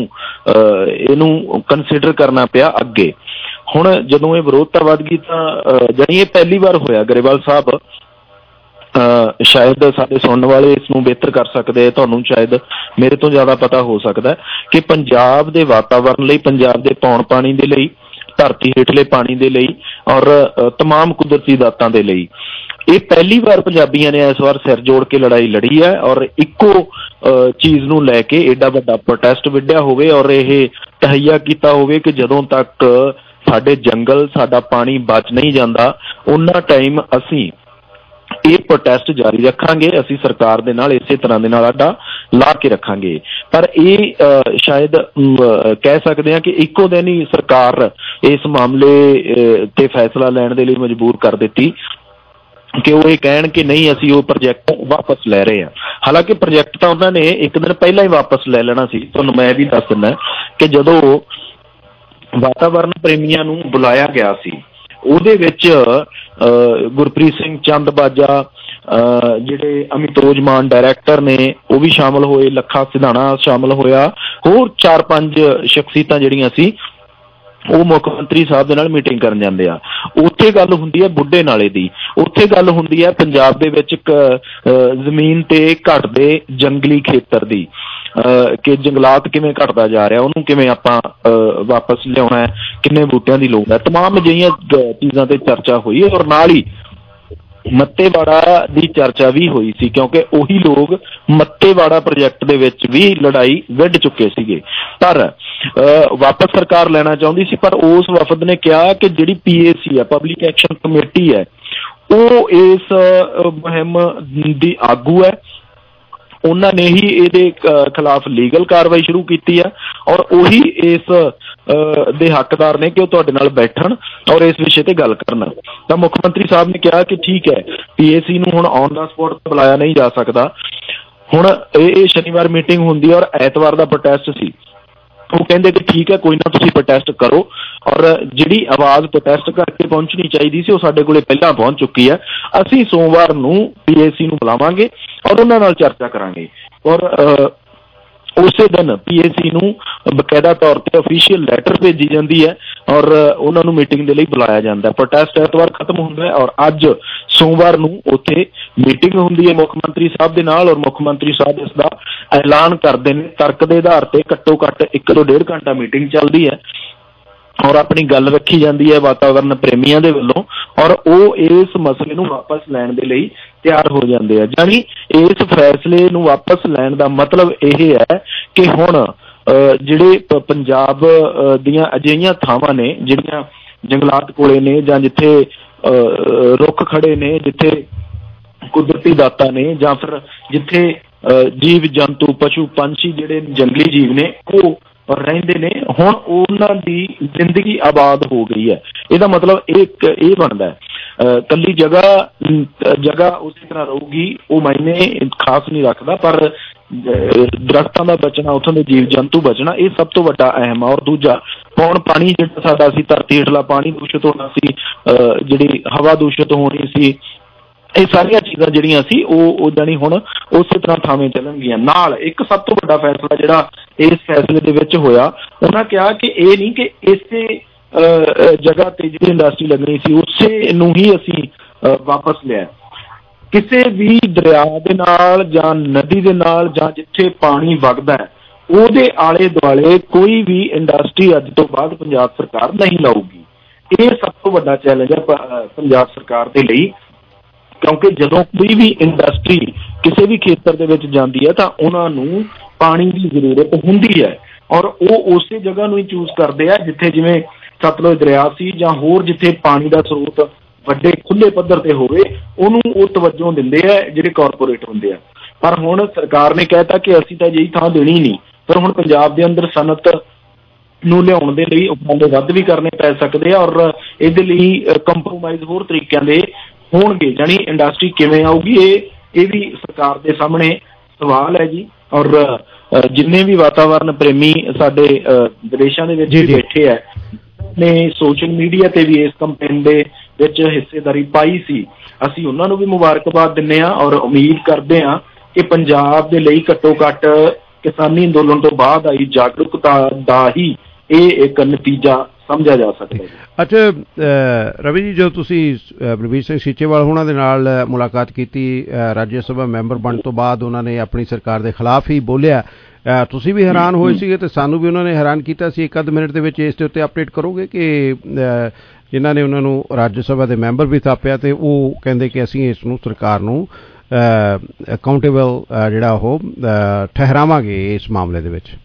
ਇਹਨੂੰ ਕੰਸੀਡਰ ਕਰਨਾ ਪਿਆ ਅੱਗੇ। ਹੁਣ ਜਦੋਂ ਇਹ ਵਿਰੋਧਤਾ ਵੱਧ ਗਈ ਤਾਂ ਜਾਣੀ ਇਹ ਪਹਿਲੀ ਵਾਰ ਹੋਇਆ ਗਰੇਵਾਲ ਸਾਹਿਬ, ਸ਼ਾਇਦ ਸਾਡੇ ਸੁਣਨ ਵਾਲੇ ਇਸ ਨੂੰ ਬਿਹਤਰ ਕਰ ਸਕਦੇ ਆ, ਤੁਹਾਨੂੰ ਸ਼ਾਇਦ ਮੇਰੇ ਤੋਂ ਜ਼ਿਆਦਾ ਪਤਾ ਹੋ ਸਕਦਾ ਕਿ ਪੰਜਾਬ ਦੇ ਵਾਤਾਵਰਨ ਲਈ, ਪੰਜਾਬ ਦੇ ਪੌਣ ਪਾਣੀ ਦੇ ਲਈ, ਧਰਤੀ ਹੇਠਲੇ ਪਾਣੀ ਦੇ ਲਈ, ਔਰ ਤਮਾਮ ਕੁਦਰਤੀ ਦਾਤਾਂ ਦੇ ਲਈ ਇਹ ਪਹਿਲੀ ਵਾਰ ਪੰਜਾਬੀਆਂ ਨੇ ਇਸ ਵਾਰ ਸਿਰ ਜੋੜ ਕੇ ਲੜਾਈ ਲੜੀ ਹੈ, ਔਰ ਇੱਕੋ ਚੀਜ਼ ਨੂੰ ਲੈ ਕੇ ਏਡਾ ਵੱਡਾ ਪ੍ਰੋਟੈਸਟ ਵਿੱਢਿਆ ਹੋਵੇ, ਔਰ ਇਹ ਤਹਈਆ ਕੀਤਾ ਹੋਵੇ ਕਿ ਜਦੋਂ ਤੱਕ ਸਾਡੇ ਜੰਗਲ, ਸਾਡਾ ਪਾਣੀ ਬਚ ਨਹੀਂ ਜਾਂਦਾ, ਉਹਨਾਂ ਟਾਈਮ ਅਸੀਂ ਇਹ ਪ੍ਰੋਟੈਸਟ ਜਾਰੀ ਰੱਖਾਂਗੇ, ਅਸੀਂ ਸਰਕਾਰ ਦੇ ਨਾਲ ਇਸੇ ਤਰ੍ਹਾਂ ਦੇ ਨਾਲ ਆਡਾ ਲਾ ਕੇ ਰੱਖਾਂਗੇ। ਪਰ ਇਹ ਸ਼ਾਇਦ ਕਹਿ ਸਕਦੇ ਹਾਂ ਕਿ ਇੱਕੋ ਦਿਨ ਹੀ ਸਰਕਾਰ ਇਸ ਮਾਮਲੇ ਤੇ ਫੈਸਲਾ ਲੈਣ ਦੇ ਲਈ ਮਜਬੂਰ ਕਰ ਦਿੱਤੀ ਕਿ ਉਹ ਇਹ ਕਹਿਣ ਕਿ ਨਹੀਂ ਅਸੀਂ ਉਹ ਪ੍ਰੋਜੈਕਟ ਵਾਪਸ ਲੈ ਰਹੇ ਹਾਂ। ਹਾਲਾਂਕਿ ਪ੍ਰੋਜੈਕਟ ਤਾਂ ਉਹਨਾਂ ਨੇ ਇੱਕ ਦਿਨ ਪਹਿਲਾਂ ਹੀ ਵਾਪਸ ਲੈ ਲੈਣਾ ਸੀ। ਤੁਹਾਨੂੰ ਮੈਂ ਵੀ ਦੱਸ ਦਿੰਦਾ ਕਿ ਜਦੋਂ ਵਾਤਾਵਰਨ ਪ੍ਰੇਮੀਆਂ ਨੂੰ ਬੁਲਾਇਆ ਗਿਆ ਸੀ, ਉਹਦੇ ਵਿੱਚ ਗੁਰਪ੍ਰੀਤ ਸਿੰਘ ਚੰਦਬਾਜਾ, ਜਿਹੜੇ ਅਮਿਤੋਜ ਮਾਨ ਡਾਇਰੈਕਟਰ ਨੇ ਉਹ ਵੀ ਸ਼ਾਮਲ ਹੋਏ, ਲੱਖਾ ਸਿਧਾਣਾ ਸ਼ਾਮਲ ਹੋਇਆ, ਹੋਰ 4-5 ਸ਼ਖਸੀਅਤਾਂ ਜਿਹੜੀਆਂ ਸੀ ਉਹ ਮੁੱਖ ਮੰਤਰੀ ਸਾਹਿਬ ਦੇ ਨਾਲ ਮੀਟਿੰਗ ਕਰਨ ਜਾਂਦੇ ਆ। ਉੱਥੇ ਗੱਲ ਹੁੰਦੀ ਹੈ ਬੁੱਢੇ ਨਾਲੇ ਦੀ, ਉੱਥੇ ਗੱਲ ਹੁੰਦੀ ਹੈ ਪੰਜਾਬ ਦੇ ਵਿੱਚ ਜ਼ਮੀਨ ਤੇ ਘਟਦੇ ਜੰਗਲੀ ਖੇਤਰ ਦੀ, ਕਿ ਜੰਗਲਾਤ ਕਿਵੇਂ ਘਟਦਾ ਜਾ ਰਿਹਾ, ਉਹਨੂੰ ਕਿਵੇਂ ਆਪਾਂ ਵਾਪਸ ਲਿਆਉਣਾ ਹੈ, ਕਿੰਨੇ ਬੂਟਿਆਂ ਦੀ ਲੋੜ ਹੈ, ਤਮਾਮ ਅਜਿਹੀਆਂ ਚੀਜ਼ਾਂ ਤੇ ਚਰਚਾ ਹੋਈ। ਔਰ ਨਾਲ ਹੀ ਮੱਤੇਵਾੜਾ ਦੀ ਚਰਚਾ ਵੀ ਹੋਈ ਸੀ, ਕਿਉਂਕਿ ਉਹੀ ਲੋਕ ਮੱਤੇਵਾੜਾ ਪ੍ਰੋਜੈਕਟ ਦੇ ਵਿੱਚ ਵੀ ਲੜਾਈ ਵਿੱਢ ਚੁੱਕੇ ਸੀਗੇ, ਪਰ ਵਾਪਸ ਸਰਕਾਰ ਲੈਣਾ ਚਾਹੁੰਦੀ ਸੀ। ਪਰ ਉਸ ਵਫਦ ਨੇ ਕਿਹਾ ਕਿ ਜਿਹੜੀ PAC ਹੈ, ਪਬਲਿਕ ਐਕਸ਼ਨ ਕਮੇਟੀ ਹੈ, ਉਹ ਇਸ ਮੁਹਿੰਮ ਦੀ ਆਗੂ ਹੈ, ਉਹਨਾਂ ਨੇ ਹੀ ਇਹਦੇ ਖਿਲਾਫ ਲੀਗਲ ਕਾਰਵਾਈ ਸ਼ੁਰੂ ਕੀਤੀ ਹੈ ਔਰ ਉਹੀ ਇਸ ਦੇ ਹੱਕਦਾਰ ਨੇ ਕਿ ਉਹ ਤੁਹਾਡੇ ਨਾਲ ਬੈਠਣ ਔਰ ਇਸ ਵਿਸ਼ੇ ਤੇ ਗੱਲ ਕਰਨ। ਤਾਂ ਮੁੱਖ ਮੰਤਰੀ ਸਾਹਿਬ ਨੇ ਕਿਹਾ ਕਿ ਠੀਕ ਹੈ, PAC ਨੂੰ ਹੁਣ ਔਨ ਦਾ ਸਪੋਟ ਬੁਲਾਇਆ ਨਹੀਂ ਜਾ ਸਕਦਾ। ਹੁਣ ਇਹ ਸ਼ਨੀਵਾਰ ਮੀਟਿੰਗ ਹੁੰਦੀ ਹੈ ਔਰ ਐਤਵਾਰ ਦਾ ਪ੍ਰੋਟੈਸਟ ਸੀ। ਉਹ ਕਹਿੰਦੇ ਕਿ ਠੀਕ ਹੈ, ਕੋਈ ਨਾ, ਤੁਸੀਂ ਪ੍ਰੋਟੈਸਟ ਕਰੋ, ਔਰ ਜਿਹੜੀ ਆਵਾਜ਼ ਪ੍ਰੋਟੈਸਟ ਕਰਕੇ ਪਹੁੰਚਣੀ ਚਾਹੀਦੀ ਸੀ ਉਹ ਸਾਡੇ ਕੋਲੇ ਪਹਿਲਾਂ ਪਹੁੰਚ ਚੁੱਕੀ ਹੈ। ਅਸੀਂ ਸੋਮਵਾਰ ਨੂੰ PAC ਨੂੰ ਬੁਲਾਵਾਂਗੇ ਔਰ ਉਹਨਾਂ ਨਾਲ ਚਰਚਾ ਕਰਾਂਗੇ ਔਰ ਉਸੇ ਦਿਨ PAC ਨੂੰ ਬਕਾਇਦਾ ਤੌਰ ਤੇ ਅਫੀਸ਼ੀਅਲ ਲੈਟਰ ਭੇਜੀ ਜਾਂਦੀ ਹੈ ਔਰ ਉਹਨਾਂ ਨੂੰ ਮੀਟਿੰਗ ਦੇ ਲਈ ਬੁਲਾਇਆ ਜਾਂਦਾ। ਪ੍ਰੋਟੈਸਟ ਐਤਵਾਰ ਖਤਮ ਹੁੰਦਾ ਹੈ ਔਰ ਅੱਜ ਸੋਮਵਾਰ ਨੂੰ ਉੱਥੇ ਮੀਟਿੰਗ ਹੁੰਦੀ ਹੈ ਮੁੱਖ ਮੰਤਰੀ ਸਾਹਿਬ ਦੇ ਨਾਲ, ਔਰ ਮੁੱਖ ਮੰਤਰੀ ਸਾਹਿਬ ਇਸ ਦਾ ਐਲਾਨ ਕਰਦੇ ਨੇ। ਤਰਕ ਦੇ ਆਧਾਰ ਤੇ ਘੱਟੋ ਘੱਟ 1 ਤੋਂ 1.5 ਘੰਟਾ ਮੀਟਿੰਗ ਚੱਲਦੀ ਹੈ ਔਰ ਆਪਣੀ ਗੱਲ ਰੱਖੀ ਜਾਂਦੀ ਹੈ ਵਾਤਾਵਰਨ ਪ੍ਰੇਮੀਆਂ ਦੇ ਵੱਲੋਂ, ਔਰ ਉਹ ਇਸ ਮਸਲੇ ਨੂੰ ਵਾਪਸ ਲੈਣ ਦੇ ਲਈ ਤਿਆਰ ਹੋ ਜਾਂਦੇ ਆ। ਜਾਣੀ ਇਸ ਫੈਸਲੇ ਨੂੰ ਵਾਪਸ ਲੈਣ ਦਾ ਮਤਲਬ ਇਹ ਹੈ ਕਿ ਹੁਣ ਜਿਹੜੇ ਪੰਜਾਬ ਦੀਆਂ ਅਜਿਹੀਆਂ ਥਾਵਾਂ ਨੇ ਜਿਹੜੀਆਂ ਜੰਗਲਾਤ ਕੋਲੇ ਨੇ ਜਾਂ ਜਿੱਥੇ ਰੁੱਖ ਖੜੇ ਨੇ, ਜਿੱਥੇ ਕੁਦਰਤੀ ਦਾਤਾਂ ਨੇ, ਜਾਂ ਫਿਰ ਜਿੱਥੇ ਜੀਵ ਜੰਤੂ ਪਸ਼ੂ ਪੰਛੀ ਜਿਹੜੇ ਜੰਗਲੀ ਜੀਵ ਨੇ ਉਹ ਰਹਿੰਦੇ ਨੇ, ਹੁਣ ਉਹਨਾਂ ਦੀ ਜ਼ਿੰਦਗੀ ਆਬਾਦ ਹੋ ਗਈ ਹੈ। ਇਹਦਾ ਮਤਲਬ ਇਹ ਬਣਦਾ ਕੱਲੀ ਜਗ੍ਹਾ ਉਸੇ ਤਰ੍ਹਾਂ ਰਹੂਗੀ, ਉਹ ਮਾਇਨੇ ਖਾਸ ਨਹੀਂ ਰੱਖਦਾ, ਪਰ ਦਰਖਤਾਂ ਦਾ ਬਚਣਾ, ਉੱਥੋਂ ਦੇ ਜੀਵ ਜੰਤੂ ਬਚਣਾ, ਇਹ ਸਭ ਤੋਂ ਵੱਡਾ ਅਹਿਮ ਆ। ਔਰ ਦੂਜਾ, ਪੌਣ ਪਾਣੀ ਜਿਹੜਾ ਸਾਡਾ ਸੀ, ਧਰਤੀ ਹੇਠਲਾ ਪਾਣੀ ਦੂਸ਼ਿਤ ਹੋਣਾ ਸੀ, ਜਿਹੜੀ ਹਵਾ ਦੂਸ਼ਿਤ ਹੋਣੀ ਸੀ, ਇਹ ਸਾਰੀਆਂ ਚੀਜ਼ਾਂ ਜਿਹੜੀਆਂ ਸੀ ਉਹ ਜਾਣੀ ਹੁਣ ਉਸੇ ਤਰ੍ਹਾਂ ਥਾਵੇਂ ਚੱਲਣਗੀਆਂ। ਨਾਲ ਇੱਕ ਸਭ ਤੋਂ ਵੱਡਾ ਫੈਸਲਾ ਜਿਹੜਾ ਇਸ ਫੈਸਲੇ ਦੇ ਵਿੱਚ ਹੋਇਆ, ਉਹਨਾਂ ਕਿਹਾ ਕਿ ਇਹ ਨਹੀਂ ਕਿ ਇਸੇ ਜਗ੍ਹਾ ਤੇ ਜਿਹੜੀ ਇੰਡਸਟਰੀ ਲੱਗਣੀ ਸੀ ਉਸੇ ਨੂੰ ਹੀ ਅਸੀਂ ਵਾਪਸ ਲਿਆ। ਕਿਸੇ ਵੀ ਦਰਿਆ ਦੇ ਨਾਲ ਜਾਂ ਨਦੀ ਦੇ ਨਾਲ ਜਾਂ ਜਿੱਥੇ ਪਾਣੀ ਵਗਦਾ ਹੈ ਉਹਦੇ ਆਲੇ ਦੁਆਲੇ ਕੋਈ ਵੀ ਇੰਡਸਟਰੀ ਅੱਜ ਤੋਂ ਬਾਅਦ ਪੰਜਾਬ ਸਰਕਾਰ ਨਹੀਂ ਲਾਊਗੀ। ਇਹ ਸਭ ਤੋਂ ਵੱਡਾ ਚੈਲੰਜ ਹੈ ਪੰਜਾਬ ਸਰਕਾਰ ਦੇ ਲਈ, ਕਿਉਂਕਿ ਜਦੋਂ ਕੋਈ ਵੀ ਇੰਡਸਟਰੀ ਕਿਸੇ ਵੀ ਖੇਤਰ ਦੇ ਵਿੱਚ ਜਾਂਦੀ ਹੈ ਤਾਂ ਉਹਨਾਂ ਨੂੰ ਪਾਣੀ ਦੀ ਜ਼ਰੂਰਤ ਹੁੰਦੀ ਹੈ ਔਰ ਉਹ ਉਸੇ ਜਗ੍ਹਾ ਨੂੰ ਹੀ ਚੂਜ਼ ਕਰਦੇ ਆ ਜਿੱਥੇ ਜਿਵੇਂ ਸਤਲੁਜ ਦਰਿਆ ਸੀ ਜਾਂ ਹੋਰ ਜਿੱਥੇ ਪਾਣੀ ਦਾ ਸਰੋਤ ਵੱਡੇ ਖੁੱਲੇ ਪੱਧਰ ਤੇ ਹੋਵੇ, ਉਹਨੂੰ ਉਹ ਤਵੱਜੋ ਦਿੰਦੇ ਆ ਜਿਹੜੇ ਕਾਰਪੋਰੇਟ ਹੁੰਦੇ ਆ। ਪਰ ਹੁਣ ਸਰਕਾਰ ਨੇ ਕਹਿਤਾ ਕਿ ਅਸੀਂ ਤਾਂ ਅਜਿਹੀ ਥਾਂ ਦੇਣੀ ਨਹੀਂ, ਪਰ ਹੁਣ ਪੰਜਾਬ ਦੇ ਅੰਦਰ ਸਨਅਤ ਨੂੰ ਲਿਆਉਣ ਦੇ ਲਈ ਉਪਰਾਲੇ ਵੱਧ ਵੀ ਕਰਨੇ ਪੈ ਸਕਦੇ ਆ ਔਰ ਇਹਦੇ ਲਈ ਕੰਪਰੋਮਾਈਜ਼ ਹੋਰ ਤਰੀਕਿਆਂ ਦੇ ਹੋਣਗੇ। ਜਾਣੀ ਇੰਡਸਟਰੀ ਕਿਵੇਂ ਆਊਗੀ, ਇਹ ਵੀ ਸਰਕਾਰ ਦੇ ਸਾਹਮਣੇ ਸਵਾਲ ਹੈ ਜੀ। ਔਰ ਜਿੰਨੇ ਵੀ ਵਾਤਾਵਰਨ ਪ੍ਰੇਮੀ ਸਾਡੇ ਵਿਦੇਸ਼ਾਂ ਦੇ ਵਿੱਚ ਵੀ ਬੈਠੇ ਹੈ ਨੇ ਸੋਸ਼ਲ ਮੀਡੀਆ ਤੇ ਵੀ ਇਸ ਕੰਪੇਨ ਦੇ ਵਿੱਚ ਹਿੱਸੇਦਾਰੀ ਪਾਈ ਸੀ, ਅਸੀਂ ਉਹਨਾਂ ਨੂੰ ਵੀ ਮੁਬਾਰਕਬਾਦ ਦਿੰਦੇ ਹਾਂ ਔਰ ਉਮੀਦ ਕਰਦੇ ਹਾਂ ਕਿ ਪੰਜਾਬ ਦੇ ਲਈ ਘੱਟੋ ਘੱਟ ਕਿਸਾਨੀ ਅੰਦੋਲਨ ਤੋਂ ਬਾਅਦ ਆਈ ਜਾਗਰੂਕਤਾ ਦਾ ਹੀ ਇਹ ਇੱਕ ਨਤੀਜਾ ਸਮਝਿਆ ਜਾ ਸਕਦਾ ਹੈ। ਅੱਛਾ ਰਵੀ ਜੀ, ਜੋ ਤੁਸੀਂ ਬਲਬੀਰ ਸਿੰਘ ਸੀਚੇਵਾਲ ਉਹਨਾਂ ਦੇ ਨਾਲ ਮੁਲਾਕਾਤ ਕੀਤੀ ਰਾਜ ਸਭਾ ਮੈਂਬਰ ਬਣਨ ਤੋਂ ਬਾਅਦ, ਉਹਨਾਂ ਨੇ ਆਪਣੀ ਸਰਕਾਰ ਦੇ ਖਿਲਾਫ ਹੀ ਬੋਲਿਆ, ਤੁਸੀਂ ਵੀ ਹੈਰਾਨ ਹੋਏ ਸੀਗੇ ਤੇ ਸਾਨੂੰ ਵੀ ਉਹਨਾਂ ਨੇ ਹੈਰਾਨ ਕੀਤਾ ਸੀ। 1 ਅੱਧ ਮਿੰਟ ਦੇ ਵਿੱਚ ਇਸ ਦੇ ਉੱਤੇ ਅਪਡੇਟ ਕਰੋਗੇ ਕਿ ਜਿਨ੍ਹਾਂ ਨੇ ਉਹਨਾਂ ਨੂੰ ਰਾਜ ਸਭਾ ਦੇ ਮੈਂਬਰ ਵੀ ਥਾਪਿਆ ਤੇ ਉਹ ਕਹਿੰਦੇ ਕਿ ਅਸੀਂ ਇਸ ਨੂੰ ਸਰਕਾਰ ਨੂੰ ਅਕਾਊਂਟੇਬਲ ਜਿਹੜਾ ਉਹ ਠਹਿਰਾਵਾਂਗੇ ਇਸ ਮਾਮਲੇ ਦੇ ਵਿੱਚ?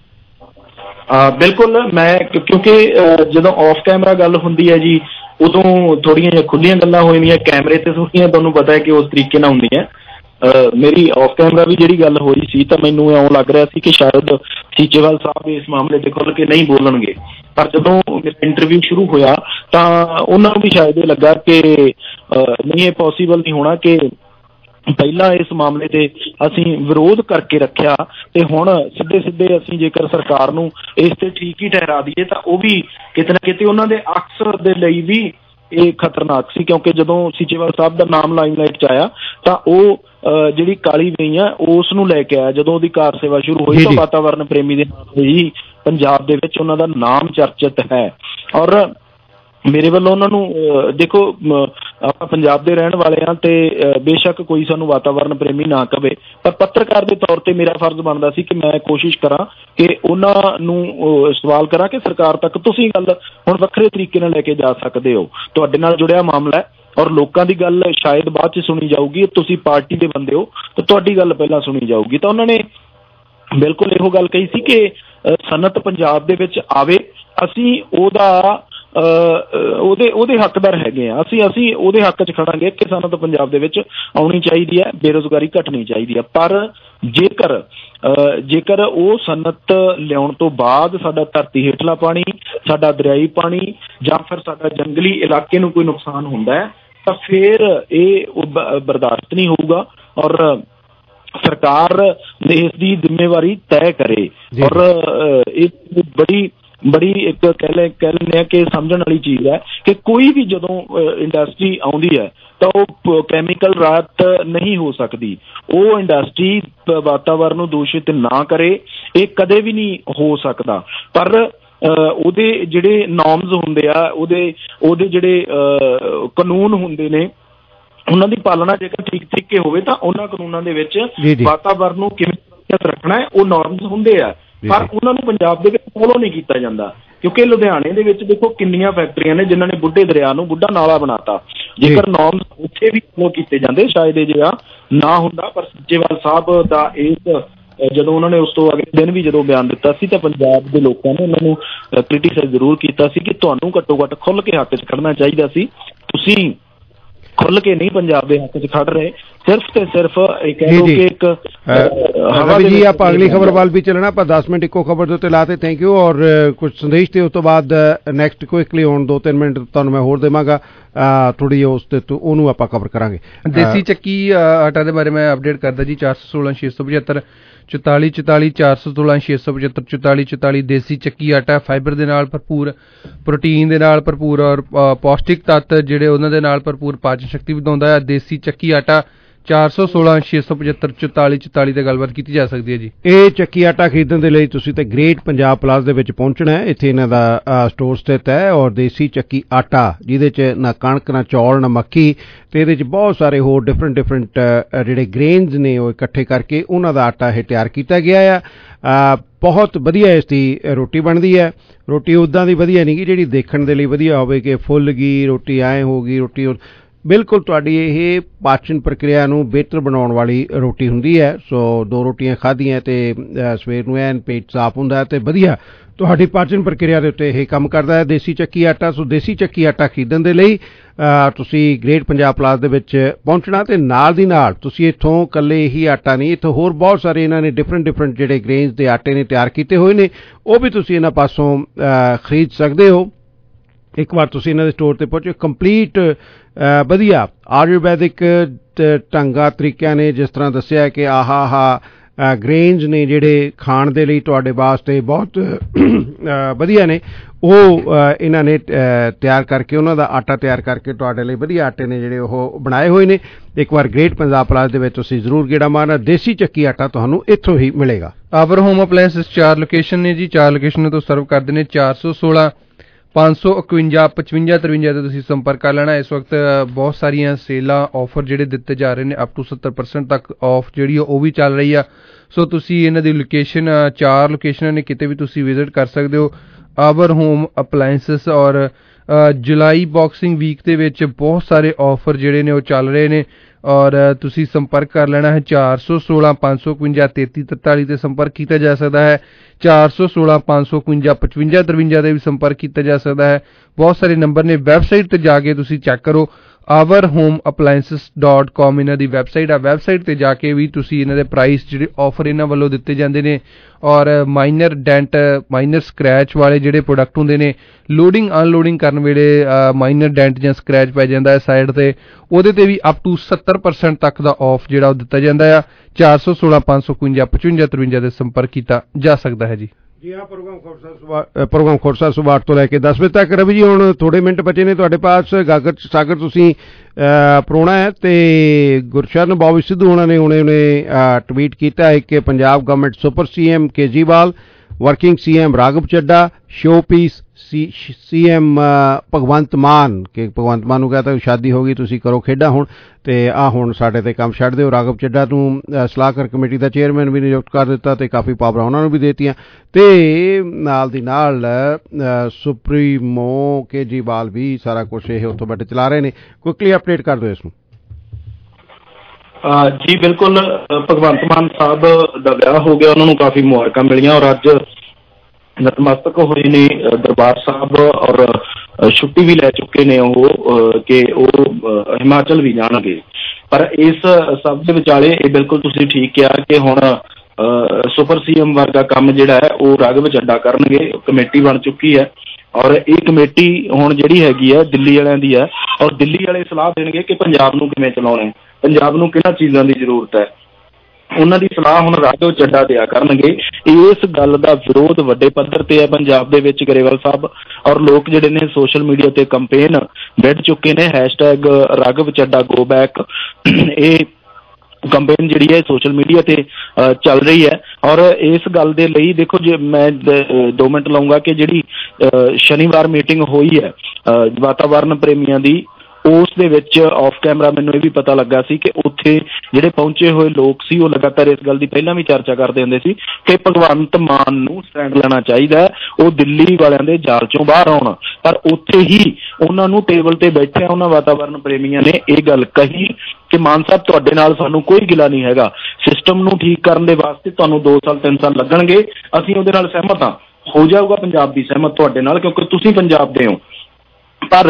ਬਿਲਕੁਲ, ਮੈਂ ਕਿਉਂਕਿ ਜਦੋਂ ਆਫ ਕੈਮਰਾ ਗੱਲ ਹੁੰਦੀ ਹੈ ਜੀ ਉਦੋਂ ਥੋੜ੍ਹੀਆਂ ਜਿਹੀਆਂ ਖੁੱਲੀਆਂ ਗੱਲਾਂ ਹੋ ਜਾਂਦੀਆਂ, ਕੈਮਰੇ ਤੇ ਥੋੜ੍ਹੀਆਂ ਤੁਹਾਨੂੰ ਪਤਾ ਹੈ ਕਿ ਉਸ ਤਰੀਕੇ ਨਾਲ ਹੁੰਦੀਆਂ। ਮੇਰੀ ਆਫ ਕੈਮਰਾ ਵੀ ਜਿਹੜੀ ਗੱਲ ਹੋਈ ਸੀ ਤਾਂ ਮੈਨੂੰ ਇਉਂ ਲੱਗ ਰਿਹਾ ਸੀ ਕਿ ਸ਼ਾਇਦ ਸੀਚੇਵਾਲ ਸਾਹਿਬ ਇਸ ਮਾਮਲੇ ਤੇ ਖੁੱਲ੍ਹ ਕੇ ਨਹੀਂ ਬੋਲਣਗੇ, ਪਰ ਜਦੋਂ ਮੇਰਾ ਇੰਟਰਵਿਊ ਸ਼ੁਰੂ ਹੋਇਆ ਤਾਂ ਉਹਨਾਂ ਨੂੰ ਵੀ ਸ਼ਾਇਦ ਇਹ ਲੱਗਾ ਕਿ ਨਹੀਂ, ਇਹ ਪੋਸੀਬਲ ਨਹੀਂ ਹੋਣਾ ਕਿ ਪਹਿਲਾਂ ਇਸ ਮਾਮਲੇ ਤੇ ਅਸੀਂ ਵਿਰੋਧ ਕਰਕੇ ਰੱਖਿਆ ਤੇ ਹੁਣ ਸਿੱਧੇ ਅਸੀਂ ਜੇਕਰ ਸਰਕਾਰ ਨੂੰ ਇਸ ਤੇ ਠੀਕ ਹੀ ਠਹਿਰਾ ਦਈਏ ਤਾਂ ਉਹ ਵੀ ਕਿਤੇ ਨਾ ਕਿਤੇ ਉਹਨਾਂ ਦੇ ਅਕਸਰ ਦੇ ਲਈ ਵੀ ਇਹ ਖਤਰਨਾਕ ਸੀ। ਕਿਉਂਕਿ ਜਦੋਂ ਸੀਚੇਵਾਲ ਸਾਹਿਬ ਦਾ ਨਾਮ ਲਾਈਮਲਾਈਟ 'ਚ ਆਇਆ ਤਾਂ ਉਹ ਜਿਹੜੀ ਕਾਲੀ ਵੇਈ ਆ ਉਸ ਨੂੰ ਲੈ ਕੇ ਆਇਆ। ਜਦੋਂ ਉਹਦੀ ਕਾਰ ਸੇਵਾ ਸ਼ੁਰੂ ਹੋਈ ਤਾਂ ਵਾਤਾਵਰਨ ਪ੍ਰੇਮੀ ਦੇ ਨਾਮ ਹੀ ਪੰਜਾਬ ਦੇ ਵਿੱਚ ਉਹਨਾਂ ਦਾ ਨਾਮ ਚਰਚਿਤ ਹੈ। ਔਰ ਮੇਰੇ ਵੱਲੋਂ ਉਹਨਾਂ ਨੂੰ ਦੇਖੋ, ਆਪਾਂ ਪੰਜਾਬ ਦੇ ਰਹਿਣ ਵਾਲੇ ਹਾਂ ਤੇ ਬੇਸ਼ੱਕ ਕੋਈ ਸਾਨੂੰ ਵਾਤਾਵਰਨ ਪ੍ਰੇਮੀ ਨਾ ਕਵੇ, ਪਰ ਪੱਤਰਕਾਰ ਦੇ ਤੌਰ ਤੇ ਮੇਰਾ ਫਰਜ਼ ਬਣਦਾ ਸੀ ਕਿ ਮੈਂ ਕੋਸ਼ਿਸ਼ ਕਰਾਂ ਕਿ ਉਹਨਾਂ ਨੂੰ ਸਵਾਲ ਕਰਾਂ ਕਿ ਸਰਕਾਰ ਤੱਕ ਤੁਸੀਂ ਗੱਲ ਹੁਣ ਵੱਖਰੇ ਤਰੀਕੇ ਨਾਲ ਲੈ ਕੇ ਜਾ ਸਕਦੇ ਹੋ। ਤੁਹਾਡੇ ਨਾਲ ਜੁੜਿਆ ਮਾਮਲਾ ਹੈ ਔਰ ਲੋਕਾਂ ਦੀ ਗੱਲ ਸ਼ਾਇਦ ਬਾਅਦ 'ਚ ਸੁਣੀ ਜਾਊਗੀ। ਤੁਸੀਂ ਪਾਰਟੀ ਦੇ ਬੰਦੇ ਹੋ ਤਾਂ ਤੁਹਾਡੀ ਗੱਲ ਪਹਿਲਾਂ ਸੁਣੀ ਜਾਊਗੀ। ਤਾਂ ਉਹਨਾਂ ਨੇ ਬਿਲਕੁਲ ਇਹੋ ਗੱਲ ਕਹੀ ਸੀ ਕਿ ਸਨਅਤ ਪੰਜਾਬ ਦੇ ਵਿੱਚ ਆਵੇ, ਅਸੀਂ ਉਹਦੇ ਹੱਕਦਾਰ ਹੈਗੇ ਆ, ਅਸੀਂ ਉਹਦੇ ਹੱਕ 'ਚ ਖੜਾਂਗੇ ਕਿ ਸਨਅਤ ਪੰਜਾਬ ਦੇ ਵਿੱਚ ਆਉਣੀ ਚਾਹੀਦੀ ਹੈ, ਬੇਰੁਜ਼ਗਾਰੀ ਘਟਣੀ ਚਾਹੀਦੀ ਹੈ। ਪਰ ਜੇਕਰ ਉਹ ਸਨਅਤ ਲਿਆਉਣ ਤੋਂ ਬਾਅਦ ਸਾਡਾ ਧਰਤੀ ਹੇਠਲਾ ਪਾਣੀ, ਸਾਡਾ ਦਰਿਆਈ ਪਾਣੀ ਜਾਂ ਫਿਰ ਸਾਡਾ ਜੰਗਲੀ ਇਲਾਕੇ ਨੂੰ ਕੋਈ ਨੁਕਸਾਨ ਹੁੰਦਾ ਹੈ ਤਾਂ ਫਿਰ ਇਹ ਬਰਦਾਸ਼ਤ ਨਹੀਂ ਹੋਊਗਾ ਔਰ ਸਰਕਾਰ ਇਸ ਦੀ ਜ਼ਿੰਮੇਵਾਰੀ ਤੈਅ ਕਰੇ। ਔਰ ਇਹ ਬੜੀ ਇੱਕ ਕਹਿ ਲੈਂਦੇ ਆ ਕਿ ਸਮਝਣ ਵਾਲੀ ਚੀਜ਼ ਹੈ ਕਿ ਕੋਈ ਵੀ ਜਦੋਂ ਇੰਡਸਟਰੀ ਆਉਂਦੀ ਹੈ ਤਾਂ ਉਹ ਕੈਮੀਕਲ ਰਾਤ ਨਹੀਂ ਹੋ ਸਕਦੀ। ਉਹ ਇੰਡਸਟਰੀ ਵਾਤਾਵਰਨ ਨੂੰ ਦੂਸ਼ਿਤ ਨਾ ਕਰੇ, ਇਹ ਕਦੇ ਵੀ ਨਹੀਂ ਹੋ ਸਕਦਾ। ਪਰ ਉਹਦੇ ਜਿਹੜੇ ਨੋਰਮਸ ਹੁੰਦੇ ਆ, ਉਹਦੇ ਜਿਹੜੇ ਕਾਨੂੰਨ ਹੁੰਦੇ ਨੇ, ਉਹਨਾਂ ਦੀ ਪਾਲਣਾ ਜੇਕਰ ਠੀਕ ਤਰੀਕੇ ਹੋਵੇ ਤਾਂ ਉਹਨਾਂ ਕਾਨੂੰਨਾਂ ਦੇ ਵਿੱਚ ਵਾਤਾਵਰਨ ਨੂੰ ਕਿਵੇਂ ਸੁਰੱਖਿਅਤ ਰੱਖਣਾ ਹੈ ਉਹ ਨੋਰਮਸ ਹੁੰਦੇ ਆ। ਪਰ ਉਹਨਾਂ ਨੂੰ ਪੰਜਾਬ ਦੇ ਵਿੱਚ ਫੋਲੋ ਨਹੀਂ ਕੀਤਾ ਜਾਂਦਾ ਕਿਉਂਕਿ ਲੁਧਿਆਣੇ ਦੇ ਵਿੱਚ ਦੇਖੋ ਕਿੰਨੀਆਂ ਫੈਕਟਰੀਆਂ ਨੇ ਜਿਨ੍ਹਾਂ ਨੇ ਬੁੱਢੇ ਦਰਿਆ ਨੂੰ ਬੁੱਢਾ ਨਾਲਾ ਬਣਾਤਾ। ਜੇਕਰ ਨੋਰਮਸ ਉੱਥੇ ਵੀ ਫੋਲੋ ਕੀਤੇ ਜਾਂਦੇ ਸ਼ਾਇਦ ਇਹ ਜਿਹਾ ਨਾ ਹੁੰਦਾ। ਪਰ ਸੀਚੇਵਾਲ ਸਾਹਿਬ ਦਾ ਜਦੋਂ ਉਹਨਾਂ ਨੇ ਉਸ ਤੋਂ ਅਗਲੇ ਦਿਨ ਵੀ ਜਦੋਂ ਬਿਆਨ ਦਿੱਤਾ ਸੀ ਤਾਂ ਪੰਜਾਬ ਦੇ ਲੋਕਾਂ ਨੇ ਉਹਨਾਂ ਨੂੰ ਕ੍ਰਿਟੀਸਾਈਜ਼ ਜ਼ਰੂਰ ਕੀਤਾ ਸੀ ਕਿ ਤੁਹਾਨੂੰ ਘੱਟੋ ਘੱਟ ਖੁੱਲ੍ਹ ਕੇ ਹੱਕ 'ਚ ਖੜਨਾ ਚਾਹੀਦਾ ਸੀ, ਤੁਸੀਂ ਖੁੱਲ੍ਹ ਕੇ ਨਹੀਂ ਪੰਜਾਬ ਦੇ ਹੱਕ 'ਚ ਖੜ ਰਹੇ, ਸਿਰਫ ਤੇ ਸਿਰਫ ਇੱਕ ਰਵੀ ਜੀ ਆਪਾਂ ਅਗਲੀ ਖਬਰ ਵੱਲ ਵੀ ਚੱਲਣਾ। ਆਪਾਂ 10 ਮਿੰਟ ਇੱਕੋ ਖਬਰ ਦੇ ਉੱਤੇ ਲਾਤੇ। Thank you. ਔਰ ਕੁਝ ਸੰਦੇਸ਼ ਤੇ ਉਸ ਤੋਂ ਬਾਅਦ ਨੈਕਸਟ ਕੁਇਕਲੀ ਹੁਣ 2-3 ਮਿੰਟ ਤੁਹਾਨੂੰ ਮੈਂ ਹੋਰ ਦੇਵਾਂਗਾ ਥੋੜੀ ਉਸ ਤੇ ਉਹਨੂੰ ਆਪਾਂ ਕਵਰ ਕਰਾਂਗੇ। ਦੇਸੀ ਚੱਕੀ ਆਟਾ ਦੇ ਬਾਰੇ ਮੈਂ ਅਪਡੇਟ ਕਰਦਾ ਜੀ। 416-675 4444 416-675 4444 ਦੇਸੀ ਚੱਕੀ ਆਟਾ ਫਾਈਬਰ ਦੇ ਨਾਲ ਭਰਪੂਰ, ਪ੍ਰੋਟੀਨ ਦੇ ਨਾਲ ਭਰਪੂਰ ਔਰ ਪੌਸ਼ਟਿਕ ਤੱਤ ਜਿਹੜੇ ਉਹਨਾਂ ਦੇ ਨਾਲ ਭਰਪੂਰ ਪਾਚਨ ਸ਼ਕਤੀ ਵਧਾਉਂਦਾ ਹੈ। ਦੇਸੀ ਚੱਕੀ ਆਟਾ 416-675 4444 ਤੇ ਗੱਲਬਾਤ ਕੀਤੀ ਜਾ ਸਕਦੀ ਹੈ ਜੀ। ਇਹ ਚੱਕੀ ਆਟਾ ਖਰੀਦਣ ਦੇ ਲਈ ਤੁਸੀਂ ਤੇ ਗ੍ਰੇਟ ਪੰਜਾਬ ਪਲਾਜ਼ਾ ਦੇ ਵਿੱਚ ਪਹੁੰਚਣਾ ਹੈ। ਇੱਥੇ ਇਹਨਾਂ ਦਾ ਸਟੋਰ ਸਥਿਤ ਹੈ ਔਰ ਦੇਸੀ ਚੱਕੀ ਆਟਾ ਜਿਹਦੇ 'ਚ ਨਾ ਕਣਕ ਨਾ ਚੌਲ ਨਾ ਮੱਕੀ ਤੇ ਇਹਦੇ 'ਚ ਬਹੁਤ ਸਾਰੇ ਹੋਰ ਡਿਫਰੈਂਟ ਜਿਹੜੇ ਗ੍ਰੇਨਸ ਨੇ ਉਹ ਇਕੱਠੇ ਕਰਕੇ ਉਹਨਾਂ ਦਾ ਆਟਾ ਇਹ ਤਿਆਰ ਕੀਤਾ ਗਿਆ ਆ। ਬਹੁਤ ਵਧੀਆ ਇਸ ਦੀ ਰੋਟੀ ਬਣਦੀ ਹੈ। ਰੋਟੀ ਉੱਦਾਂ ਦੀ ਵਧੀਆ ਨਹੀਂ ਗੀ ਜਿਹੜੀ ਦੇਖਣ ਦੇ ਲਈ ਵਧੀਆ ਹੋਵੇ ਕਿ ਫੁੱਲ ਗਈ ਰੋਟੀ ਐਂ ਹੋ ਗਈ ਰੋਟੀ, ਬਿਲਕੁਲ ਤੁਹਾਡੀ ਇਹ ਪਾਚਨ ਪ੍ਰਕਿਰਿਆ ਨੂੰ ਬਿਹਤਰ ਬਣਾਉਣ ਵਾਲੀ ਰੋਟੀ ਹੁੰਦੀ ਹੈ। ਸੋ 2 ਰੋਟੀਆਂ ਖਾਧੀਆਂ ਤੇ ਸਵੇਰ ਨੂੰ ਐਨ ਪੇਟ ਸਾਫ਼ ਹੁੰਦਾ ਤੇ ਵਧੀਆ ਤੁਹਾਡੀ ਪਾਚਨ ਪ੍ਰਕਿਰਿਆ ਦੇ ਉੱਤੇ ਇਹ ਕੰਮ ਕਰਦਾ ਹੈ ਦੇਸੀ ਚੱਕੀ ਆਟਾ। ਸੋ ਦੇਸੀ ਚੱਕੀ ਆਟਾ ਖਰੀਦਣ ਦੇ ਲਈ ਤੁਸੀਂ ਗ੍ਰੇਟ ਪੰਜਾਬ ਪਲਾਜ਼ਾ ਦੇ ਵਿੱਚ ਪਹੁੰਚਣਾ ਤੇ ਨਾਲ ਦੀ ਨਾਲ ਤੁਸੀਂ ਇੱਥੋਂ ਇਕੱਲੇ ਹੀ ਆਟਾ ਨਹੀਂ, ਇੱਥੋਂ ਹੋਰ ਬਹੁਤ ਸਾਰੇ ਇਹਨਾਂ ਨੇ ਡਿਫਰੈਂਟ ਜਿਹੜੇ ਗ੍ਰੇਨਸ ਦੇ ਆਟੇ ਨੇ ਤਿਆਰ ਕੀਤੇ ਹੋਏ ਨੇ, ਉਹ ਵੀ ਤੁਸੀਂ ਇਹਨਾਂ ਪਾਸੋਂ ਖਰੀਦ ਸਕਦੇ ਹੋ। ਇੱਕ ਵਾਰ ਤੁਸੀਂ ਇਹਨਾਂ ਦੇ ਸਟੋਰ ਤੇ ਪਹੁੰਚੋ। ਕੰਪਲੀਟ ਵਧੀਆ ਆਯੁਰਵੈਦਿਕ ਢੰਗਾਂ ਤਰੀਕਿਆਂ ਨੇ ਜਿਸ ਤਰ੍ਹਾਂ ਦੱਸਿਆ ਕਿ ਗ੍ਰੇਨਸ ਨੇ ਜਿਹੜੇ ਖਾਣ ਦੇ ਲਈ ਤੁਹਾਡੇ ਵਾਸਤੇ ਬਹੁਤ ਵਧੀਆ ਨੇ, ਉਹ ਇਹਨਾਂ ਨੇ ਤਿਆਰ ਕਰਕੇ ਉਹਨਾਂ ਦਾ ਆਟਾ ਤਿਆਰ ਕਰਕੇ ਤੁਹਾਡੇ ਲਈ ਵਧੀਆ ਆਟੇ ਨੇ ਜਿਹੜੇ ਉਹ ਬਣਾਏ ਹੋਏ ਨੇ। ਇੱਕ ਵਾਰ ਗ੍ਰੇਟ ਪੰਜਾਬ ਪਲਾਜ਼ਾ ਦੇ ਵਿੱਚ ਤੁਸੀਂ ਜ਼ਰੂਰ ਗੇੜਾ ਮਾਰਨਾ। ਦੇਸੀ ਚੱਕੀ ਆਟਾ ਤੁਹਾਨੂੰ ਇੱਥੋਂ ਹੀ ਮਿਲੇਗਾ। ਆਵਰ ਹੋਮ ਅਪਲਾਇੰਸਸ 4 ਲੋਕੇਸ਼ਨ ਨੇ ਜੀ। 4 ਲੋਕੇਸ਼ਨਾਂ ਤੋਂ ਸਰਵ ਕਰਦੇ ਨੇ। 416 551 55 53 ਤੇ ਤੁਸੀਂ ਸੰਪਰਕ ਕਰ ਲੈਣਾ। ਇਸ ਵਕਤ ਬਹੁਤ ਸਾਰੀਆਂ ਸੇਲਾਂ ਆਫਰ ਜਿਹੜੇ ਦਿੱਤੇ ਜਾ ਰਹੇ ਨੇ, ਅਪ ਟੂ 70% ਤੱਕ ਆਫ ਜਿਹੜੀ ਉਹ ਵੀ ਚੱਲ ਰਹੀ ਆ। ਸੋ ਤੁਸੀਂ ਇਹਨਾਂ ਦੀ ਲੋਕੇਸ਼ਨ 4 ਲੋਕੇਸ਼ਨਾਂ ਨੇ, ਕਿਤੇ ਵੀ ਤੁਸੀਂ ਵਿਜ਼ਿਟ ਕਰ ਸਕਦੇ ਹੋ। ਆਵਰ ਹੋਮ ਅਪਲਾਇੰਸਸ ਔਰ ਜੁਲਾਈ ਬਾਕਸਿੰਗ ਵੀਕ ਦੇ ਵਿੱਚ ਬਹੁਤ ਸਾਰੇ ਆਫਰ ਜਿਹੜੇ ਨੇ ਉਹ ਚੱਲ ਰਹੇ ਨੇ ਔਰ ਤੁਸੀਂ ਸੰਪਰਕ ਕਰ ਲੈਣਾ ਹੈ। 416 551 3343 ਤੇ ਸੰਪਰਕ ਕੀਤਾ ਜਾ ਸਕਦਾ ਹੈ। 416 551 55 53 ਤੇ ਵੀ ਸੰਪਰਕ ਕੀਤਾ ਜਾ ਸਕਦਾ ਹੈ। ਬਹੁਤ ਸਾਰੇ ਨੰਬਰ ਨੇ। ਵੈਬਸਾਈਟ ਤੇ ਜਾ ਕੇ ਤੁਸੀਂ ਚੈੱਕ ਕਰੋ। ourhomeappliances.com ਇਹਨਾਂ ਦੀ ਵੈਬਸਾਈਟ ਆ। ਵੈਬਸਾਈਟ ਤੇ ਜਾ ਕੇ ਵੀ ਤੁਸੀਂ ਇਹਨਾਂ ਦੇ ਪ੍ਰਾਈਸ ਜਿਹੜੇ ਆਫਰ ਇਹਨਾਂ ਵੱਲੋਂ ਦਿੱਤੇ ਜਾਂਦੇ ਨੇ ਔਰ ਮਾਈਨਰ ਡੈਂਟ ਮਾਈਨਰ ਸਕ੍ਰੈਚ ਵਾਲੇ ਜਿਹੜੇ ਪ੍ਰੋਡਕਟ ਹੁੰਦੇ ਨੇ, ਲੋਡਿੰਗ ਅਨਲੋਡਿੰਗ ਕਰਨ ਵੇਲੇ ਮਾਈਨਰ ਡੈਂਟ ਜਾਂ ਸਕ੍ਰੈਚ ਪੈ ਜਾਂਦਾ ਹੈ ਸਾਈਡ ਤੇ, ਉਹਦੇ ਤੇ ਵੀ ਅਪ ਟੂ 70% ਤੱਕ ਦਾ ਆਫ ਜਿਹੜਾ ਉਹ ਦਿੱਤਾ ਜਾਂਦਾ ਆ। 416 551 55 53 ਤੇ ਸੰਪਰਕ ਕੀਤਾ ਜਾ ਸਕਦਾ ਹੈ ਜੀ। ਜੀ ਹਾਂ, ਪ੍ਰੋਗਰਾਮ ਖੋਰਸਾ ਸੁਬਾਹ 8 ਤੋਂ ਲੈ ਕੇ 10 ਵਜੇ ਤੱਕ। ਰਵੀ ਜੀ ਹੁਣ ਥੋੜੇ ਮਿੰਟ ਬਚੇ ਨੇ ਤੁਹਾਡੇ ਪਾਸ। ਗਾਗਰ ਸਾਗਰ ਤੁਸੀਂ ਪਰੋਣਾ ਹੈ ਤੇ ਗੁਰਸ਼ਰਨ ਬੋਬੀ ਸਿੱਧੂ ਉਹਨਾਂ ਨੇ ਹੁਣੇ ਟਵੀਟ ਕੀਤਾ ਹੈ ਕਿ Punjab government super CM Kejriwal working CM Raghav Chadha, showpiece CM Bhagwant Maan, ਕਿ ਭਗਵੰਤ ਮਾਨ ਨੂੰ ਕਹਤਾ ਸ਼ਾਦੀ ਹੋ ਗਈ, ਤੁਸੀਂ ਕਰੋ ਖੇਡਾਂ ਹੁਣ, ਤੇ ਆਹ ਹੁਣ ਸਾਡੇ ਤੇ ਕੰਮ ਛੱਡ ਦਿਓ। ਰਾਘਵ ਚੱਡਾ ਨੂੰ ਸਲਾਹਕਾਰ ਕਮੇਟੀ ਦਾ ਚੇਅਰਮੈਨ ਵੀ ਨਿਯੁਕਤ ਕਰ ਦਿੱਤਾ ਤੇ ਕਾਫੀ ਪਾਵਰਾਂ ਉਹਨਾਂ ਨੂੰ ਵੀ ਦੇਤੀਆਂ, ਤੇ ਨਾਲ ਦੀ ਨਾਲ ਸੁਪਰੀਮੋ ਕੇਜਰੀਵਾਲ ਵੀ ਸਾਰਾ ਕੁਛ ਇਹ ਉੱਥੋਂ ਬੈਠੇ ਚਲਾ ਰਹੇ ਨੇ। ਕੁਇਕਲੀ ਅਪਡੇਟ ਕਰ ਦਿਓ ਇਸ ਨੂੰ। ਜੀ ਬਿਲਕੁਲ, ਭਗਵੰਤ ਮਾਨ ਸਾਹਿਬ ਦਾ ਵਿਆਹ ਹੋ ਗਿਆ, ਉਹਨਾਂ ਨੂੰ ਕਾਫੀ ਮੁਬਾਰਕਾਂ ਮਿਲੀਆਂ ਔਰ ਅੱਜ ਨਤਮਸਤਕ ਹੋਏ ਨੇ ਦਰਬਾਰ ਸਾਹਿਬ ਔਰ ਛੁੱਟੀ ਵੀ ਲੈ ਚੁੱਕੇ ਨੇ ਉਹ ਕਿ ਉਹ ਹਿਮਾਚਲ ਵੀ ਜਾਣਗੇ। ਪਰ ਇਸ ਸਭ ਦੇ ਵਿਚਾਲੇ ਇਹ ਬਿਲਕੁਲ ਤੁਸੀਂ ਠੀਕ ਕਿਹਾ ਕਿ ਹੁਣ ਸੁਪਰ ਸੀਐਮ ਵਰਗਾ ਕੰਮ ਜਿਹੜਾ ਹੈ ਉਹ ਰਾਘਵ ਚੱਡਾ ਕਰਨਗੇ। ਕਮੇਟੀ ਬਣ ਚੁੱਕੀ ਹੈ ਔਰ ਇਹ ਕਮੇਟੀ ਹੁਣ ਜਿਹੜੀ ਹੈਗੀ ਹੈ ਦਿੱਲੀ ਵਾਲਿਆਂ ਦੀ ਹੈ ਔਰ ਦਿੱਲੀ ਵਾਲੇ ਸਲਾਹ ਦੇਣਗੇ ਕਿ ਪੰਜਾਬ ਨੂੰ ਕਿਵੇਂ ਚਲਾਉਣਾ, ਪੰਜਾਬ ਨੂੰ ਕਿਹਨਾਂ ਚੀਜ਼ਾਂ ਦੀ ਜ਼ਰੂਰਤ ਹੈ। ਉਹਨਾਂ ਦੀ ਸਲਾਹ ਹੁਣ ਰਾਘਵ ਚੱਡਾ ਦਿਆ ਕਰਨਗੇ। ਇਸ ਗੱਲ ਦਾ ਵਿਰੋਧ ਵੱਡੇ ਪੱਧਰ ਤੇ ਹੈ ਪੰਜਾਬ ਦੇ ਵਿੱਚ ਗਰੇਵਾਲ ਸਾਹਿਬ, ਔਰ ਲੋਕ ਜਿਹੜੇ ਨੇ ਸੋਸ਼ਲ ਮੀਡੀਆ ਤੇ ਕੰਪੇਨ ਵਿੱਢ ਚੁੱਕੇ ਨੇ, hashtag Raghav Chadha go back. ਇਹ ਕੰਪੇਨ ਜਿਹੜੀ ਹੈ ਸੋਸ਼ਲ ਮੀਡੀਆ ਤੇ ਚੱਲ ਰਹੀ ਹੈ ਔਰ ਇਸ ਗੱਲ ਦੇ ਲਈ ਦੇਖੋ, ਜੇ ਮੈਂ 2 ਮਿੰਟ ਲਾਊਂਗਾ ਕਿ ਜਿਹੜੀ ਸ਼ਨੀਵਾਰ ਮੀਟਿੰਗ ਹੋਈ ਹੈ ਵਾਤਾਵਰਨ ਪ੍ਰੇਮੀਆਂ ਦੀ, ਉਸ ਦੇ ਵਿੱਚ ਆਫ ਕੈਮਰਾ ਮੈਨੂੰ ਇਹ ਵੀ ਪਤਾ ਲੱਗਾ ਸੀ ਕਿ ਉੱਥੇ ਜਿਹੜੇ ਪਹੁੰਚੇ ਹੋਏ ਲੋਕ ਸੀ ਉਹ ਲਗਾਤਾਰ ਇਸ ਗੱਲ ਦੀ ਪਹਿਲਾਂ ਵੀ ਚਰਚਾ ਕਰਦੇ ਹੁੰਦੇ ਸੀ ਕਿ ਭਗਵੰਤ ਮਾਨ ਨੂੰ ਸਟੈਂਡ ਲੈਣਾ ਚਾਹੀਦਾ ਹੈ, ਉਹ ਦਿੱਲੀ ਵਾਲਿਆਂ ਦੇ ਜਾਲ ਚੋਂ ਬਾਹਰ ਆਉਣ। ਪਰ ਉੱਥੇ ਹੀ ਉਹਨਾਂ ਨੂੰ ਟੇਬਲ ਤੇ ਬੈਠਿਆ ਉਹਨਾਂ ਵਾਤਾਵਰਨ ਪ੍ਰੇਮੀਆਂ ਨੇ ਇਹ ਗੱਲ ਕਹੀ ਕਿ ਮਾਨ ਸਾਹਿਬ ਤੁਹਾਡੇ ਨਾਲ ਸਾਨੂੰ ਕੋਈ ਗਿਲਾ ਨਹੀਂ ਹੈਗਾ, ਸਿਸਟਮ ਨੂੰ ਠੀਕ ਕਰਨ ਦੇ ਵਾਸਤੇ ਤੁਹਾਨੂੰ 2 ਸਾਲ 3 ਸਾਲ ਲੱਗਣਗੇ, ਅਸੀਂ ਉਹਦੇ ਨਾਲ ਸਹਿਮਤ ਹਾਂ, ਹੋ ਜਾਊਗਾ ਪੰਜਾਬ ਵੀ ਸਹਿਮਤ ਤੁਹਾਡੇ ਨਾਲ ਕਿਉਂਕਿ ਤੁਸੀਂ ਪੰਜਾਬ ਦੇ ਹੋ। ਪਰ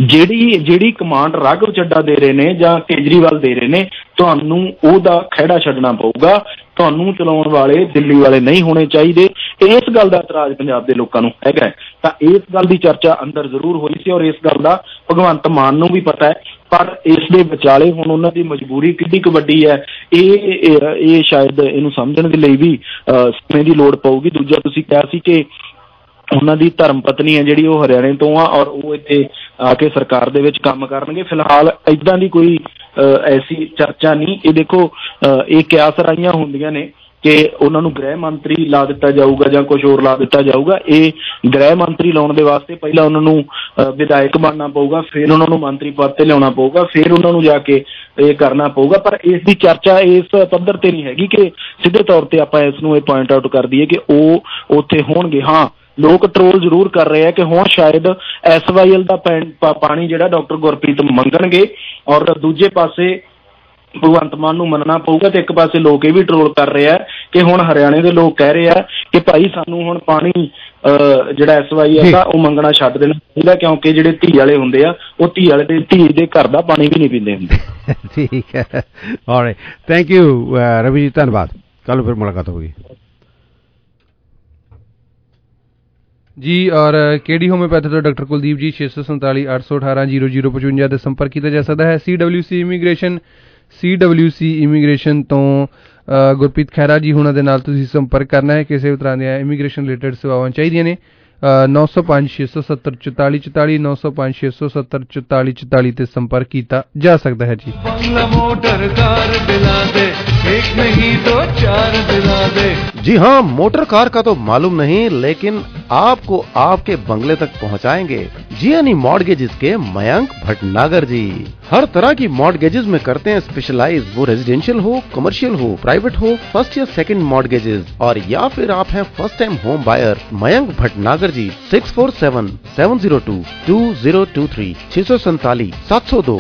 ਜਿਹੜੀ ਕਮਾਂਡ ਰਾਘਵ ਚੱਡਾ ਦੇ ਰਹੇ ਨੇ ਜਾਂ ਕੇਜਰੀਵਾਲ ਦੇ ਰਹੇ ਨੇ, ਤੁਹਾਨੂੰ ਉਹਦਾ ਖਹਿੜਾ ਛੱਡਣਾ ਪਊਗਾ। ਤੁਹਾਨੂੰ ਚਲਾਉਣ ਵਾਲੇ ਦਿੱਲੀ ਵਾਲੇ ਨਹੀਂ ਹੋਣੇ ਚਾਹੀਦੇ। ਇਸ ਗੱਲ ਦਾ ਇਤਰਾਜ਼ ਪੰਜਾਬ ਦੇ ਲੋਕਾਂ ਨੂੰ ਹੈਗਾ, ਤਾਂ ਇਸ ਗੱਲ ਦੀ ਚਰਚਾ ਅੰਦਰ ਜ਼ਰੂਰ ਹੋਈ ਸੀ ਔਰ ਇਸ ਗੱਲ ਦਾ ਭਗਵੰਤ ਮਾਨ ਨੂੰ ਵੀ ਪਤਾ ਹੈ। ਪਰ ਇਸ ਦੇ ਵਿਚਾਲੇ ਹੁਣ ਉਹਨਾਂ ਦੀ ਮਜਬੂਰੀ ਕਿੰਨੀ ਕੁ ਵੱਡੀ ਹੈ ਇਹ ਸ਼ਾਇਦ ਇਹਨੂੰ ਸਮਝਣ ਦੇ ਲਈ ਵੀ ਸਮੇਂ ਦੀ ਲੋੜ ਪਊਗੀ। ਦੂਜਾ, ਤੁਸੀਂ ਕਿਹਾ ਸੀ ਕਿ ਉਹਨਾਂ ਦੀ ਧਰਮ ਪਤਨੀ ਹੈ ਜਿਹੜੀ ਉਹ ਹਰਿਆਣੇ ਤੋਂ ਆ ਔਰ ਉਹ ਇੱਥੇ ਆ ਕੇ ਸਰਕਾਰ ਦੇ ਵਿੱਚ ਕੰਮ ਕਰਨਗੇ। ਫਿਲਹਾਲ ਏਦਾਂ ਦੀ ਕੋਈ ਐਸੀ ਚਰਚਾ ਨਹੀਂ। ਇਹ ਦੇਖੋ, ਇਹ ਕਿਆਸ ਰਾਈਆਂ ਹੁੰਦੀਆਂ ਨੇ ਕਿ ਉਹਨਾਂ ਨੂੰ ਗ੍ਰਹਿ ਮੰਤਰੀ ਲਾ ਦਿੱਤਾ ਜਾਊਗਾ ਜਾਂ ਕੁਝ ਹੋਰ ਲਾ ਦਿੱਤਾ ਜਾਊਗਾ। ਇਹ ਗ੍ਰਹਿ ਮੰਤਰੀ ਲਾਉਣ ਦੇ ਵਾਸਤੇ ਪਹਿਲਾਂ ਉਹਨਾਂ ਨੂੰ ਵਿਧਾਇਕ ਬਣਨਾ ਪਊਗਾ, ਫਿਰ ਉਹਨਾਂ ਨੂੰ ਮੰਤਰੀ ਪਦ ਤੇ ਲਿਆਉਣਾ ਪਊਗਾ, ਫਿਰ ਉਹਨਾਂ ਨੂੰ ਜਾ ਕੇ ਇਹ ਕਰਨਾ ਪਊਗਾ। ਪਰ ਇਸ ਦੀ ਚਰਚਾ ਇਸ ਪੱਧਰ ਤੇ ਨਹੀਂ ਹੈਗੀ ਕਿ ਸਿੱਧੇ ਤੌਰ ਤੇ ਆਪਾਂ ਇਸ ਨੂੰ ਇਹ ਪੁਆਇੰਟ ਆਊਟ ਕਰ ਦਈਏ ਕਿ ਉਹ ਉੱਥੇ ਹੋਣਗੇ। ਹਾਂ, ਲੋਕ ਟਰੋਲ ਜ਼ਰੂਰ ਕਰ ਰਹੇ ਆ ਕਿ ਹੁਣ ਸ਼ਾਇਦ SYL ਦਾ ਪਾਣੀ ਜਿਹੜਾ ਡਾਕਟਰ ਗੁਰਪ੍ਰੀਤ ਮੰਗਣਗੇ ਔਰ ਦੂਜੇ ਪਾਸੇ ਭਗਵੰਤ ਮਾਨ ਨੂੰ ਮੰਨਣਾ ਪਊਗਾ। ਤੇ ਇੱਕ ਪਾਸੇ ਲੋਕ ਇਹ ਵੀ ਟਰੋਲ ਕਰ ਰਹੇ ਆ ਕਿ ਹੁਣ ਹਰਿਆਣੇ ਦੇ ਲੋਕ ਕਹਿ ਰਹੇ ਆ ਕਿ ਭਾਈ ਸਾਨੂੰ ਹੁਣ ਪਾਣੀ ਜਿਹੜਾ SYL ਦਾ ਉਹ ਮੰਗਣਾ ਛੱਡ ਦੇਣਾ ਚਾਹੀਦਾ ਕਿਉਂਕਿ ਜਿਹੜੇ ਧੀ ਵਾਲੇ ਹੁੰਦੇ ਆ ਉਹ ਧੀ ਦੇ ਘਰ ਦਾ ਪਾਣੀ ਵੀ ਨਹੀਂ ਪੀਂਦੇ ਹੁੰਦੇ। ਠੀਕ ਹੈ, ਆਲਰਾਈਟ, ਥੈਂਕ ਯੂ ਰਵੀ ਜੀ, ਧੰਨਵਾਦ। ਕੱਲ ਫਿਰ ਮੁਲਾਕਾਤ ਹੋगी जी। और केडी होम्योपैथी तो डॉक्टर कुलदीप जी 647 818 0055 ਤੇ ਸੰਪਰਕ ਕੀਤਾ ਜਾ ਸਕਦਾ ਹੈ। CWC ਇਮੀਗ੍ਰੇਸ਼ਨ ਤੋਂ ਗੁਰਪ੍ਰੀਤ ਖਹਿਰਾ ਜੀ ਹੁਣਾਂ ਦੇ ਨਾਲ ਤੁਸੀਂ ਸੰਪਰਕ ਕਰਨਾ ਹੈ। ਕਿਸੇ ਵੀ ਤਰ੍ਹਾਂ ਦੀਆਂ ਇਮੀਗ੍ਰੇਸ਼ਨ ਰਿਲੇਟਡ ਸੇਵਾਵਾਂ ਚਾਹੀਦੀਆਂ ਨੇ 905 670 44 44 905 670 44 44 ਤੇ ਸੰਪਰਕ ਕੀਤਾ ਜਾ ਸਕਦਾ ਹੈ ਜੀ। मोटर कार दिला दे, एक नहीं दो 4 दिला दे। जी हाँ, मोटर कार का तो मालूम नहीं लेकिन आपको आपके बंगले तक पहुँचाएंगे जीएनई मॉर्गेजेस के मयंक भटनागर जी। हर तरह की मॉर्गेजेस में करते हैं स्पेशलाइज, वो रेजिडेंशियल हो, कमर्शियल हो, प्राइवेट हो, फर्स्ट या सेकंड मॉर्गेजेस। और या फिर आप हैं first time home buyer, Mayank Bhatnagar ji 6477022023 647 702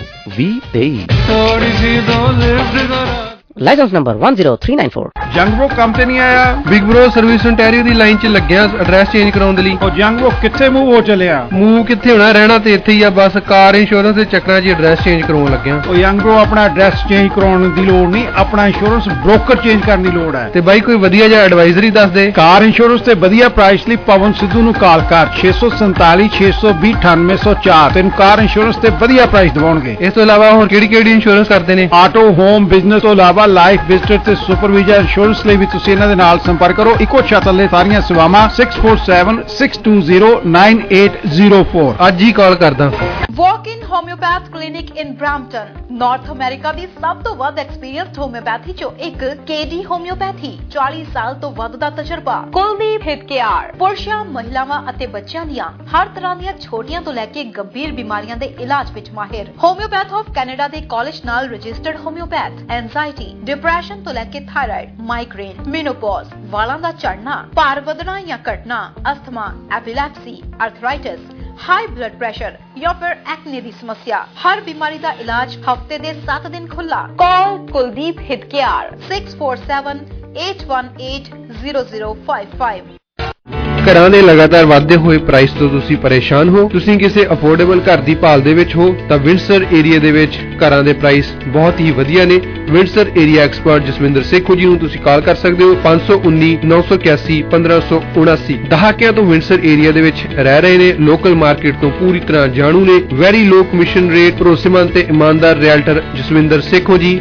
2023। License number 10394। Jang bro ਕੰਮ ਤੇ ਨਹੀਂ ਆਇਆ। ਬਿਗ ਬ్రో ਸਰਵਿਸ ontario ਦੀ ਲਾਈਨ 'ਚ ਲੱਗਿਆ ਐਡਰੈਸ ਚੇਂਜ ਕਰਾਉਣ ਦੇ ਲਈ। ਉਹ ਜੰਗ ਬ్రో ਕਿੱਥੇ ਮੂਵ ਹੋ ਚੱਲਿਆ? ਮੂਵ ਕਿੱਥੇ ਹੋਣਾ, ਰਹਿਣਾ ਤੇ ਇੱਥੇ ਹੀ ਆ ਬਸ। ਕਾਰ ਇੰਸ਼ੋਰੈਂਸ ਦੇ ਚੱਕਰਾਂ 'ਚ ਐਡਰੈਸ ਚੇਂਜ ਕਰਾਉਣ ਲੱਗਿਆ। ਉਹ ਜੰਗ ਬ్రో ਆਪਣਾ ਐਡਰੈਸ ਚੇਂਜ ਕਰਾਉਣ ਦੀ ਲੋੜ ਨਹੀਂ, ਆਪਣਾ ਇੰਸ਼ੋਰੈਂਸ ਬ੍ਰੋਕਰ ਚੇਂਜ ਕਰਨ ਦੀ ਲੋੜ ਹੈ। ਤੇ ਬਾਈ ਕੋਈ ਵਧੀਆ ਜਿਹਾ ਐਡਵਾਈਜ਼ਰੀ ਦੱਸ ਦੇ। ਕਾਰ ਇੰਸ਼ੋਰੈਂਸ ਤੇ ਵਧੀਆ ਪ੍ਰਾਈਸ ਲਈ ਪਵਨ ਸਿੱਧੂ ਨੂੰ ਕਾਲ ਕਰ 647 620 9804। ਤੈਨੂੰ ਕਾਰ ਇੰਸ਼ੋਰੈਂਸ ਤੇ ਵਧੀਆ ਪ੍ਰਾਈਸ ਦਿਵਾਉਣਗੇ। ਇਸ ਤੋਂ ਇਲਾਵਾ ਹੋਰ ਕਿਹੜੀ ਇੰਸ਼ੋਰੈਂਸ ਕਰਦੇ ਨੇ? ਆਟੋ, ਹੋਮ, ਬਿਜ਼ਨਸ ਤੋਂ ਇਲਾਵਾ ਇਲਾਵਾ ਲਾਈਫ ਵਿਜ਼ਟਰ ਤੇ ਸੁਪਰ ਵੀਜ਼ਾ ਇੰਸ਼ੋਰੈਂਸ ਲਈ ਵੀ ਤੁਸੀਂ ਇਹਨਾਂ ਦੇ ਨਾਲ ਸੰਪਰਕ ਕਰੋ। ਇੱਕੋ ਛੱਤ ਥੱਲੇ ਸਾਰੀਆਂ ਸੇਵਾਵਾਂ 6476298804। ਅੱਜ ਹੀ ਕਾਲ ਕਰਦਾ। Walk-in Homeopath Clinic in Brampton, North America ਦੀ ਸਭ ਤੋਂ ਵੱਧ ਐਕਸਪੀਰੀਅੰਸਡ ਹੋਮਿਓਪੈਥੀ ਚੋਂ ਇੱਕ KD ਹੋਮਿਓਪੈਥੀ। 40 ਸਾਲ ਤੋਂ ਵੱਧ ਦਾ ਤਜਰਬਾ। ਕੁਲਦੀਪ ਹਿਤਕੇਆਰ ਪੁਰਸ਼ਾਂ, ਮਹਿਲਾਵਾਂ ਅਤੇ ਬੱਚਿਆਂ ਦੀਆਂ ਹਰ ਤਰ੍ਹਾਂ ਦੀਆਂ ਛੋਟੀਆਂ ਤੋਂ ਲੈ ਕੇ ਗੰਭੀਰ ਬਿਮਾਰੀਆਂ ਦੇ ਇਲਾਜ ਵਿੱਚ ਮਾਹਿਰ। ਹੋਮਿਓਪੈਥ ਆਫ ਕੈਨੇਡਾ ਦੇ ਕਾਲਜ ਨਾਲ ਰਜਿਸਟਰਡ ਹੋਮਿਓਪੈਥ। ਐਂਜ਼ਾਈਟੀ, ਡਿਪਰੈਸ਼ਨ ਤੋਂ ਲੈ ਕੇ ਥਾਇਰਾਇਡ, ਮਾਈਗ੍ਰੇਨ, ਮੇਨੋਪੌਜ਼, ਵਾਲਾਂ ਦਾ ਝੜਨਾ, ਭਾਰ ਵਧਣਾ ਜਾਂ ਘਟਣਾ, asthma, epilepsy, arthritis, high blood pressure ਜਾਂ ਫਿਰ ਐਕਨੇ ਦੀ ਸਮੱਸਿਆ। ਹਰ ਬਿਮਾਰੀ ਦਾ ਇਲਾਜ ਹਫਤੇ ਦੇ 7 ਦਿਨ ਖੁੱਲਾ। ਕਾਲ ਕੁਲਦੀਪ ਹਿਤਕੇਆਰ 6478180055। ਘਰਾਂ ਦੇ ਲਗਾਤਾਰ ਵਧਦੇ ਹੋਏ ਪ੍ਰਾਈਸ ਤੋਂ ਤੁਸੀਂ ਪਰੇਸ਼ਾਨ ਹੋ? ਤੁਸੀਂ ਕਿਸੇ ਅਫੋਰਡੇਬਲ ਘਰ ਦੀ ਭਾਲ ਦੇ ਵਿੱਚ ਹੋ ਤਾਂ ਵਿੰਡਸਰ ਏਰੀਆ ਦੇ ਵਿੱਚ ਘਰਾਂ ਦੇ ਪ੍ਰਾਈਸ ਬਹੁਤ ਹੀ ਵਧੀਆ ਨੇ। Windsor area expert Jaswinder Sekhon ji ਨੂੰ ਤੁਸੀਂ ਕਾਲ ਕਰ ਸਕਦੇ ਹੋ 519-981-1579। ਦਹਾਕਿਆਂ ਤੋਂ ਵਿੰਡਸਰ ਏਰੀਆ ਦੇ ਵਿੱਚ ਰਹਿ ਰਹੇ ਨੇ। ਲੋਕਲ ਮਾਰਕੀਟ ਤੋਂ ਪੂਰੀ ਤਰ੍ਹਾਂ ਜਾਣੂ ਨੇ। ਵੈਰੀ ਲੋ ਕਮਿਸ਼ਨ ਰੇਟ, ਭਰੋਸੇਮੰਦ ਤੇ ਇਮਾਨਦਾਰ ਰਿਐਲਟਰ ਜਸਵਿੰਦਰ ਸੇਖੋ ਜੀ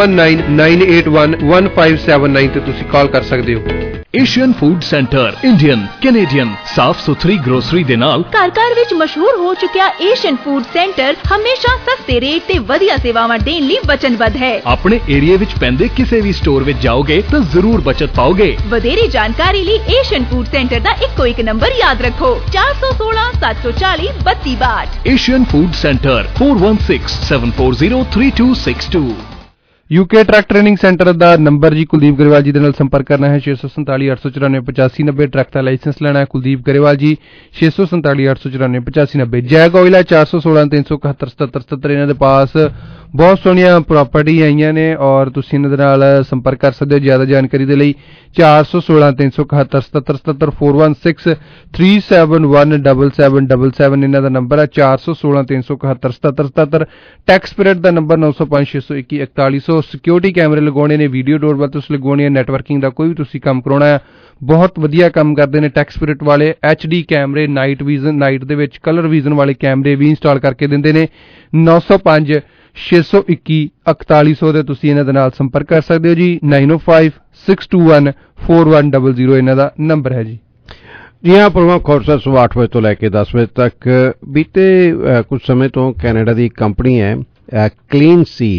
5199811579 ਤੇ ਤੁਸੀਂ ਕਾਲ ਕਰ ਸਕਦੇ ਹੋ। Asian food centre Indian Canadian ਸਾਫ਼ ਸੁਥਰੀ ਗਰੋਸਰੀ ਦੇ ਨਾਲ ਘਰ ਘਰ ਵਿੱਚ ਮਸ਼ਹੂਰ ਹੋ ਚੁੱਕਿਆ ਏਸ਼ੀਅਨ ਫੂਡ ਸੈਂਟਰ ਹਮੇਸ਼ਾ ਸਸਤੇ ਰੇਟ ਤੇ ਵਧੀਆ ਸੇਵਾਵਾਂ ਦੇਣ ਲਈ ਵਚਨਬੱਧ ਹੈ। ਆਪਣੇ ਏਰੀਆ ਵਿੱਚ ਪੈਂਦੇ ਕਿਸੇ ਵੀ ਸਟੋਰ ਵਿੱਚ ਜਾਓਗੇ ਤਾਂ ਜ਼ਰੂਰ ਬਚਤ ਪਾਓਗੇ। ਵਧੇਰੇ ਜਾਣਕਾਰੀ ਲਈ ਏਸ਼ੀਅਨ ਫੂਡ ਸੈਂਟਰ ਦਾ ਇੱਕੋ ਇੱਕ ਨੰਬਰ ਯਾਦ ਰੱਖੋ 416-740-3262। Asian food centre 4167403262। UK truck training centre ਦਾ ਨੰਬਰ ਜੀ ਕੁਲਦੀਪ ਗਰੇਵਾਲ ਜੀ ਦੇ ਨਾਲ ਸੰਪਰਕ ਕਰਨਾ ਹੈ 647-894-8590। ਟਰੱਕ ਦਾ ਲਾਇਸੈਂਸ ਲੈਣਾ ਹੈ ਕੁਲਦੀਪ ਗਰੇਵਾਲ ਜੀ 647-894-8590। Jag oil 416-371-7777। ਇਹਨਾਂ ਦੇ ਪਾਸ ਬਹੁਤ ਸੋਹਣੀਆਂ ਪ੍ਰਾਪਰਟੀ ਆਈਆਂ ਨੇ ਔਰ ਤੁਸੀਂ ਇਹਨਾਂ ਦੇ ਨਾਲ ਸੰਪਰਕ ਕਰ ਸਕਦੇ ਹੋ ਜ਼ਿਆਦਾ ਜਾਣਕਾਰੀ ਦੇ ਲਈ 416-371-7777 416-371-7777 ਇਹਨਾਂ ਦਾ ਨੰਬਰ ਹੈ 416-371-7777। ਟੈਕਸ ਪੀਰੀਅਡ ਦਾ ਨੰਬਰ 905-621-4100। ਸਿਕਿਉਰਿਟੀ ਕੈਮਰੇ ਲਗਾਉਣੇ ਨੇ, ਵੀਡੀਓ ਡੋਰਬੈਲ ਤੁਸੀਂ ਲਗਾਉਣੀ ਹੈ, ਨੈਟਵਰਕਿੰਗ ਦਾ ਕੋਈ ਵੀ ਤੁਸੀਂ ਕੰਮ ਕਰਾਉਣਾ ਹੈ ਬਹੁਤ ਵਧੀਆ ਕੰਮ ਕਰਦੇ ਨੇ ਟੈਕਸ ਪੀਰੀਅਡ ਵਾਲੇ। HD ਕੈਮਰੇ, ਨਾਈਟ ਵਿਜ਼ਨ, ਨਾਈਟ ਦੇ ਵਿੱਚ ਕਲਰ ਵਿਜ਼ਨ ਵਾਲੇ ਕੈਮਰੇ ਵੀ ਇੰਸਟਾਲ ਕਰਕੇ ਦਿੰਦੇ ਨੇ। 905-621-4100 ਦੇ ਤੁਸੀਂ ਇਹਨਾਂ ਦੇ ਨਾਲ ਸੰਪਰਕ ਕਰ ਸਕਦੇ ਹੋ ਜੀ। 905-621-4100 ਇਹਨਾਂ ਦਾ ਨੰਬਰ ਹੈ ਜੀ। ਜੀ ਹਾਂ, ਪ੍ਰੋਗਰਾਮ ਖੌਰਸਾ ਸੁਬਹ 8 ਵਜੇ ਤੋਂ ਲੈ ਕੇ 10 ਵਜੇ ਤੱਕ। ਬੀਤੇ ਕੁਝ ਸਮੇਂ ਤੋਂ ਕੈਨੇਡਾ ਦੀ ਕੰਪਨੀ ਹੈ ਕਲੀਨ ਸੀਡ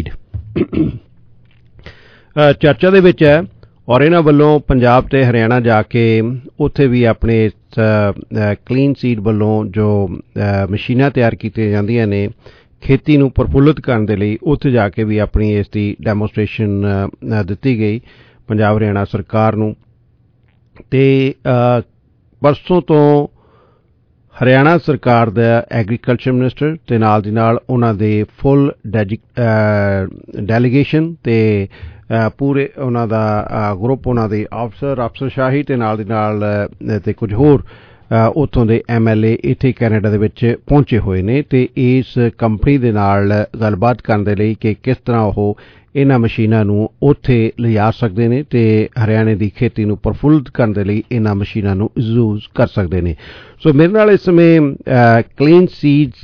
ਚਰਚਾ ਦੇ ਵਿੱਚ ਹੈ ਔਰ ਇਹਨਾਂ ਵੱਲੋਂ ਪੰਜਾਬ ਤੇ ਹਰਿਆਣਾ ਜਾ ਕੇ ਉੱਥੇ ਵੀ ਆਪਣੇ ਕਲੀਨ ਸੀਡ ਵੱਲੋਂ ਜੋ ਮਸ਼ੀਨਾਂ ਤਿਆਰ ਕੀਤੀਆਂ ਜਾਂਦੀਆਂ ਨੇ ਖੇਤੀ ਨੂੰ ਪ੍ਰਫੁੱਲਿਤ ਕਰਨ ਦੇ ਲਈ, ਉੱਥੇ ਜਾ ਕੇ ਵੀ ਆਪਣੀ ਇਸ ਦੀ ਡੈਮੋਸਟ੍ਰੇਸ਼ਨ ਦਿੱਤੀ ਗਈ ਪੰਜਾਬ ਹਰਿਆਣਾ ਸਰਕਾਰ ਨੂੰ। ਤੇ ਪਰਸੋਂ ਤੋਂ ਹਰਿਆਣਾ ਸਰਕਾਰ ਦਾ ਐਗਰੀਕਲਚਰ ਮਿਨਿਸਟਰ ਤੇ ਨਾਲ ਦੀ ਨਾਲ ਉਹਨਾਂ ਦੇ ਫੁੱਲ ਡੈਲੀਗੇਸ਼ਨ ਤੇ ਪੂਰੇ ਉਹਨਾਂ ਦਾ ਗਰੁੱਪ, ਉਹਨਾਂ ਦੇ ਅਫਸਰਸ਼ਾਹੀ ਤੇ ਨਾਲ ਦੀ ਨਾਲ ਤੇ ਕੁਝ ਹੋਰ ਉੱਥੋਂ ਦੇ MLA ਇੱਥੇ ਕੈਨੇਡਾ ਦੇ ਵਿੱਚ ਪਹੁੰਚੇ ਹੋਏ ਨੇ ਤੇ ਇਸ ਕੰਪਨੀ ਦੇ ਨਾਲ ਗੱਲਬਾਤ ਕਰਨ ਦੇ ਲਈ ਕਿ ਕਿਸ ਤਰ੍ਹਾਂ ਉਹ ਇਹਨਾਂ ਮਸ਼ੀਨਾਂ ਨੂੰ ਉੱਥੇ ਲਿਜਾ ਸਕਦੇ ਨੇ ਤੇ ਹਰਿਆਣੇ ਦੀ ਖੇਤੀ ਨੂੰ ਪ੍ਰਫੁੱਲਿਤ ਕਰਨ ਦੇ ਲਈ ਇਹਨਾਂ ਮਸ਼ੀਨਾਂ ਨੂੰ ਯੂਜ਼ ਕਰ ਸਕਦੇ ਨੇ। ਸੋ ਮੇਰੇ ਨਾਲ ਇਸ ਸਮੇਂ ਕਲੀਨ ਸੀਡਸ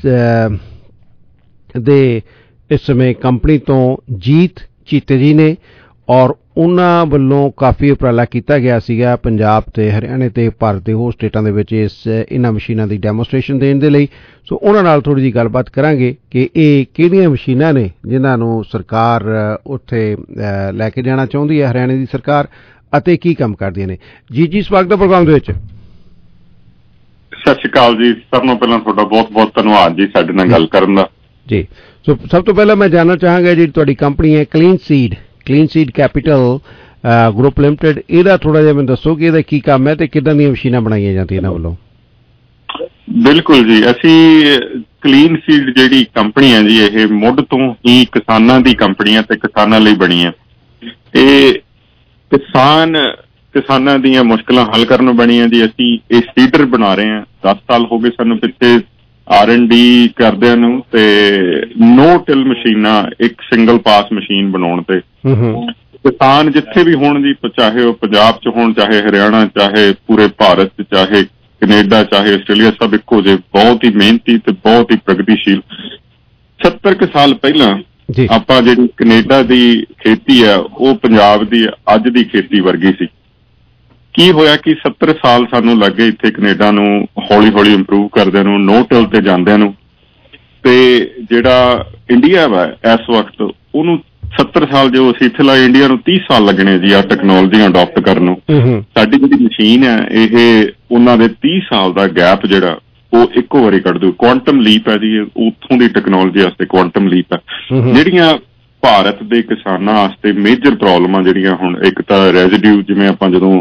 ਦੇ ਇਸ ਸਮੇਂ ਕੰਪਨੀ ਤੋਂ ਜੀਤ ਚੀਤੇ ਜੀ ਨੇ ਔਰ ਉਹਨਾਂ ਵੱਲੋਂ ਕਾਫੀ ਉਪਰਾਲਾ ਕੀਤਾ ਗਿਆ ਸੀਗਾ ਪੰਜਾਬ ਤੇ ਹਰਿਆਣੇ ਤੇ ਭਾਰਤ ਦੇ ਹੋਰ ਸਟੇਟਾਂ ਦੇ ਵਿੱਚ ਇਹਨਾਂ ਮਸ਼ੀਨਾਂ ਦੀ ਡੈਮੋਸਟ੍ਰੇਸ਼ਨ ਦੇਣ ਦੇ ਲਈ। ਸੋ ਉਹਨਾਂ ਨਾਲ ਥੋੜ੍ਹੀ ਜਿਹੀ ਗੱਲਬਾਤ ਕਰਾਂਗੇ ਕਿ ਇਹ ਕਿਹੜੀਆਂ ਮਸ਼ੀਨਾਂ ਨੇ ਜਿਨ੍ਹਾਂ ਨੂੰ ਸਰਕਾਰ ਉੱਥੇ ਲੈ ਕੇ ਜਾਣਾ ਚਾਹੁੰਦੀ ਹੈ ਹਰਿਆਣੇ ਦੀ ਸਰਕਾਰ ਅਤੇ ਕੀ ਕੰਮ ਕਰਦੀਆਂ ਨੇ। ਜੀ ਸਵਾਗਤ ਹੈ ਪ੍ਰੋਗਰਾਮ ਦੇ ਵਿੱਚ। ਸਤਿ ਸ਼੍ਰੀ ਅਕਾਲ ਜੀ। ਸਭ ਤੋਂ ਪਹਿਲਾਂ ਤੁਹਾਡਾ ਬਹੁਤ ਬਹੁਤ ਧੰਨਵਾਦ ਜੀ ਸਾਡੇ ਨਾਲ ਗੱਲ ਕਰਨ ਦਾ ਜੀ। ਸੋ ਸਭ ਤੋਂ ਪਹਿਲਾਂ ਮੈਂ ਜਾਣਨਾ ਚਾਹਾਂਗਾ ਜਿਹੜੀ ਤੁਹਾਡੀ ਕੰਪਨੀ ਹੈ Clean Seed Capital Group Limited, ਇਹਦਾ ਥੋੜਾ ਜਿਹਾ ਮੈਨੂੰ ਦੱਸੋ ਕਿ ਇਹਦਾ ਕੀ ਕੰਮ ਹੈ ਤੇ ਕਿੱਦਾਂ ਦੀਆਂ ਮਸ਼ੀਨਾਂ ਬਣਾਈਆਂ ਜਾਂਦੀਆਂ ਇਹਨਾਂ ਵੱਲੋਂ। ਬਿਲਕੁਲ ਜੀ, ਅਸੀਂ ਕਲੀਨ ਸੀਡ ਜਿਹੜੀ ਕੰਪਨੀ ਹੈ ਜੀ ਇਹ ਮੁੱਢ ਤੋਂ ਹੀ ਕਿਸਾਨਾਂ ਦੀ ਕੰਪਨੀ ਹੈ ਤੇ ਕਿਸਾਨਾਂ ਲਈ ਬਣੀ ਹੈ। ਇਹ ਕਿਸਾਨਾਂ ਦੀਆਂ ਮੁਸ਼ਕਲਾਂ ਹੱਲ ਕਰਨ ਬਣੀ ਹੈ ਜੀ। ਅਸੀਂ ਇਹ ਸੀਡਰ ਬਣਾ ਰਹੇ ਹਾਂ। 10 ਸਾਲ ਹੋ ਗਏ ਸਾਨੂੰ ਪਿੱਛੇ R&D ਕਰਦਿਆਂ ਨੂੰ ਤੇ ਨੋ ਟਿਲ ਮਸ਼ੀਨਾਂ, ਇੱਕ ਸਿੰਗਲ ਪਾਸ ਮਸ਼ੀਨ ਬਣਾਉਣ ਤੇ ਕਿਸਾਨ ਜਿੱਥੇ ਵੀ ਹੋਣ ਜੀ, ਚਾਹੇ ਉਹ ਪੰਜਾਬ 'ਚ ਹੋਣ, ਚਾਹੇ ਹਰਿਆਣਾ, ਚਾਹੇ ਪੂਰੇ ਭਾਰਤ 'ਚ, ਚਾਹੇ ਕੈਨੇਡਾ, ਚਾਹੇ ਆਸਟ੍ਰੇਲੀਆ, ਸਭ ਇੱਕੋ ਜਿਹੇ ਬਹੁਤ ਹੀ ਮਿਹਨਤੀ ਤੇ ਬਹੁਤ ਹੀ ਪ੍ਰਗਤੀਸ਼ੀਲ। 70 ਕੁ ਸਾਲ ਪਹਿਲਾਂ ਆਪਾਂ ਜਿਹੜੀ ਕੈਨੇਡਾ ਦੀ ਖੇਤੀ ਹੈ ਉਹ ਪੰਜਾਬ ਦੀ ਅੱਜ ਦੀ ਖੇਤੀ ਵਰਗੀ ਸੀ। ਕੀ ਹੋਇਆ ਕਿ 70 ਸਾਲ ਸਾਨੂੰ ਲੱਗ ਗਏ ਇੱਥੇ ਕੈਨੇਡਾ ਨੂੰ ਹੌਲੀ ਹੌਲੀ ਇੰਪਰੂਵ ਕਰਦਿਆਂ ਨੂੰ, ਨੋ ਟਿਲ ਤੇ ਜਾਂਦਿਆਂ ਨੂੰ, ਤੇ ਜਿਹੜਾ ਇੰਡੀਆ ਵਾ ਇਸ ਵਕਤ ਉਹਨੂੰ 70 ਸਾਲ ਜੋ ਅਸੀਂ ਇੱਥੇ ਲਾਏ, ਇੰਡੀਆ ਨੂੰ 30 ਸਾਲ ਲੱਗਣੇ ਜੀ ਆ ਟੈਕਨੋਲੋਜੀ ਅਡਾਪਟ ਕਰਨ ਨੂੰ। ਸਾਡੀ ਜਿਹੜੀ ਮਸ਼ੀਨ ਹੈ ਇਹ ਉਹਨਾਂ ਦੇ 30 ਸਾਲ ਦਾ ਗੈਪ ਜਿਹੜਾ ਉਹ ਇੱਕੋ ਵਾਰੀ ਕੱਢ ਦੂ। ਕੁਆਂਟਮ ਲੀਪ ਹੈ ਜੀ, ਉੱਥੋਂ ਦੀ ਟੈਕਨੋਲੋਜੀ ਵਾਸਤੇ ਕੁਆਂਟਮ ਲੀਪ ਹੈ। ਜਿਹੜੀਆਂ ਭਾਰਤ ਦੇ ਕਿਸਾਨਾਂ ਵਾਸਤੇ ਮੇਜਰ ਪ੍ਰੋਬਲਮਾਂ ਜਿਹੜੀਆਂ ਹੁਣ, ਇੱਕ ਤਾਂ ਰੈਜ਼ੀਡਿਊ, ਜਿਵੇਂ ਆਪਾਂ ਜਦੋਂ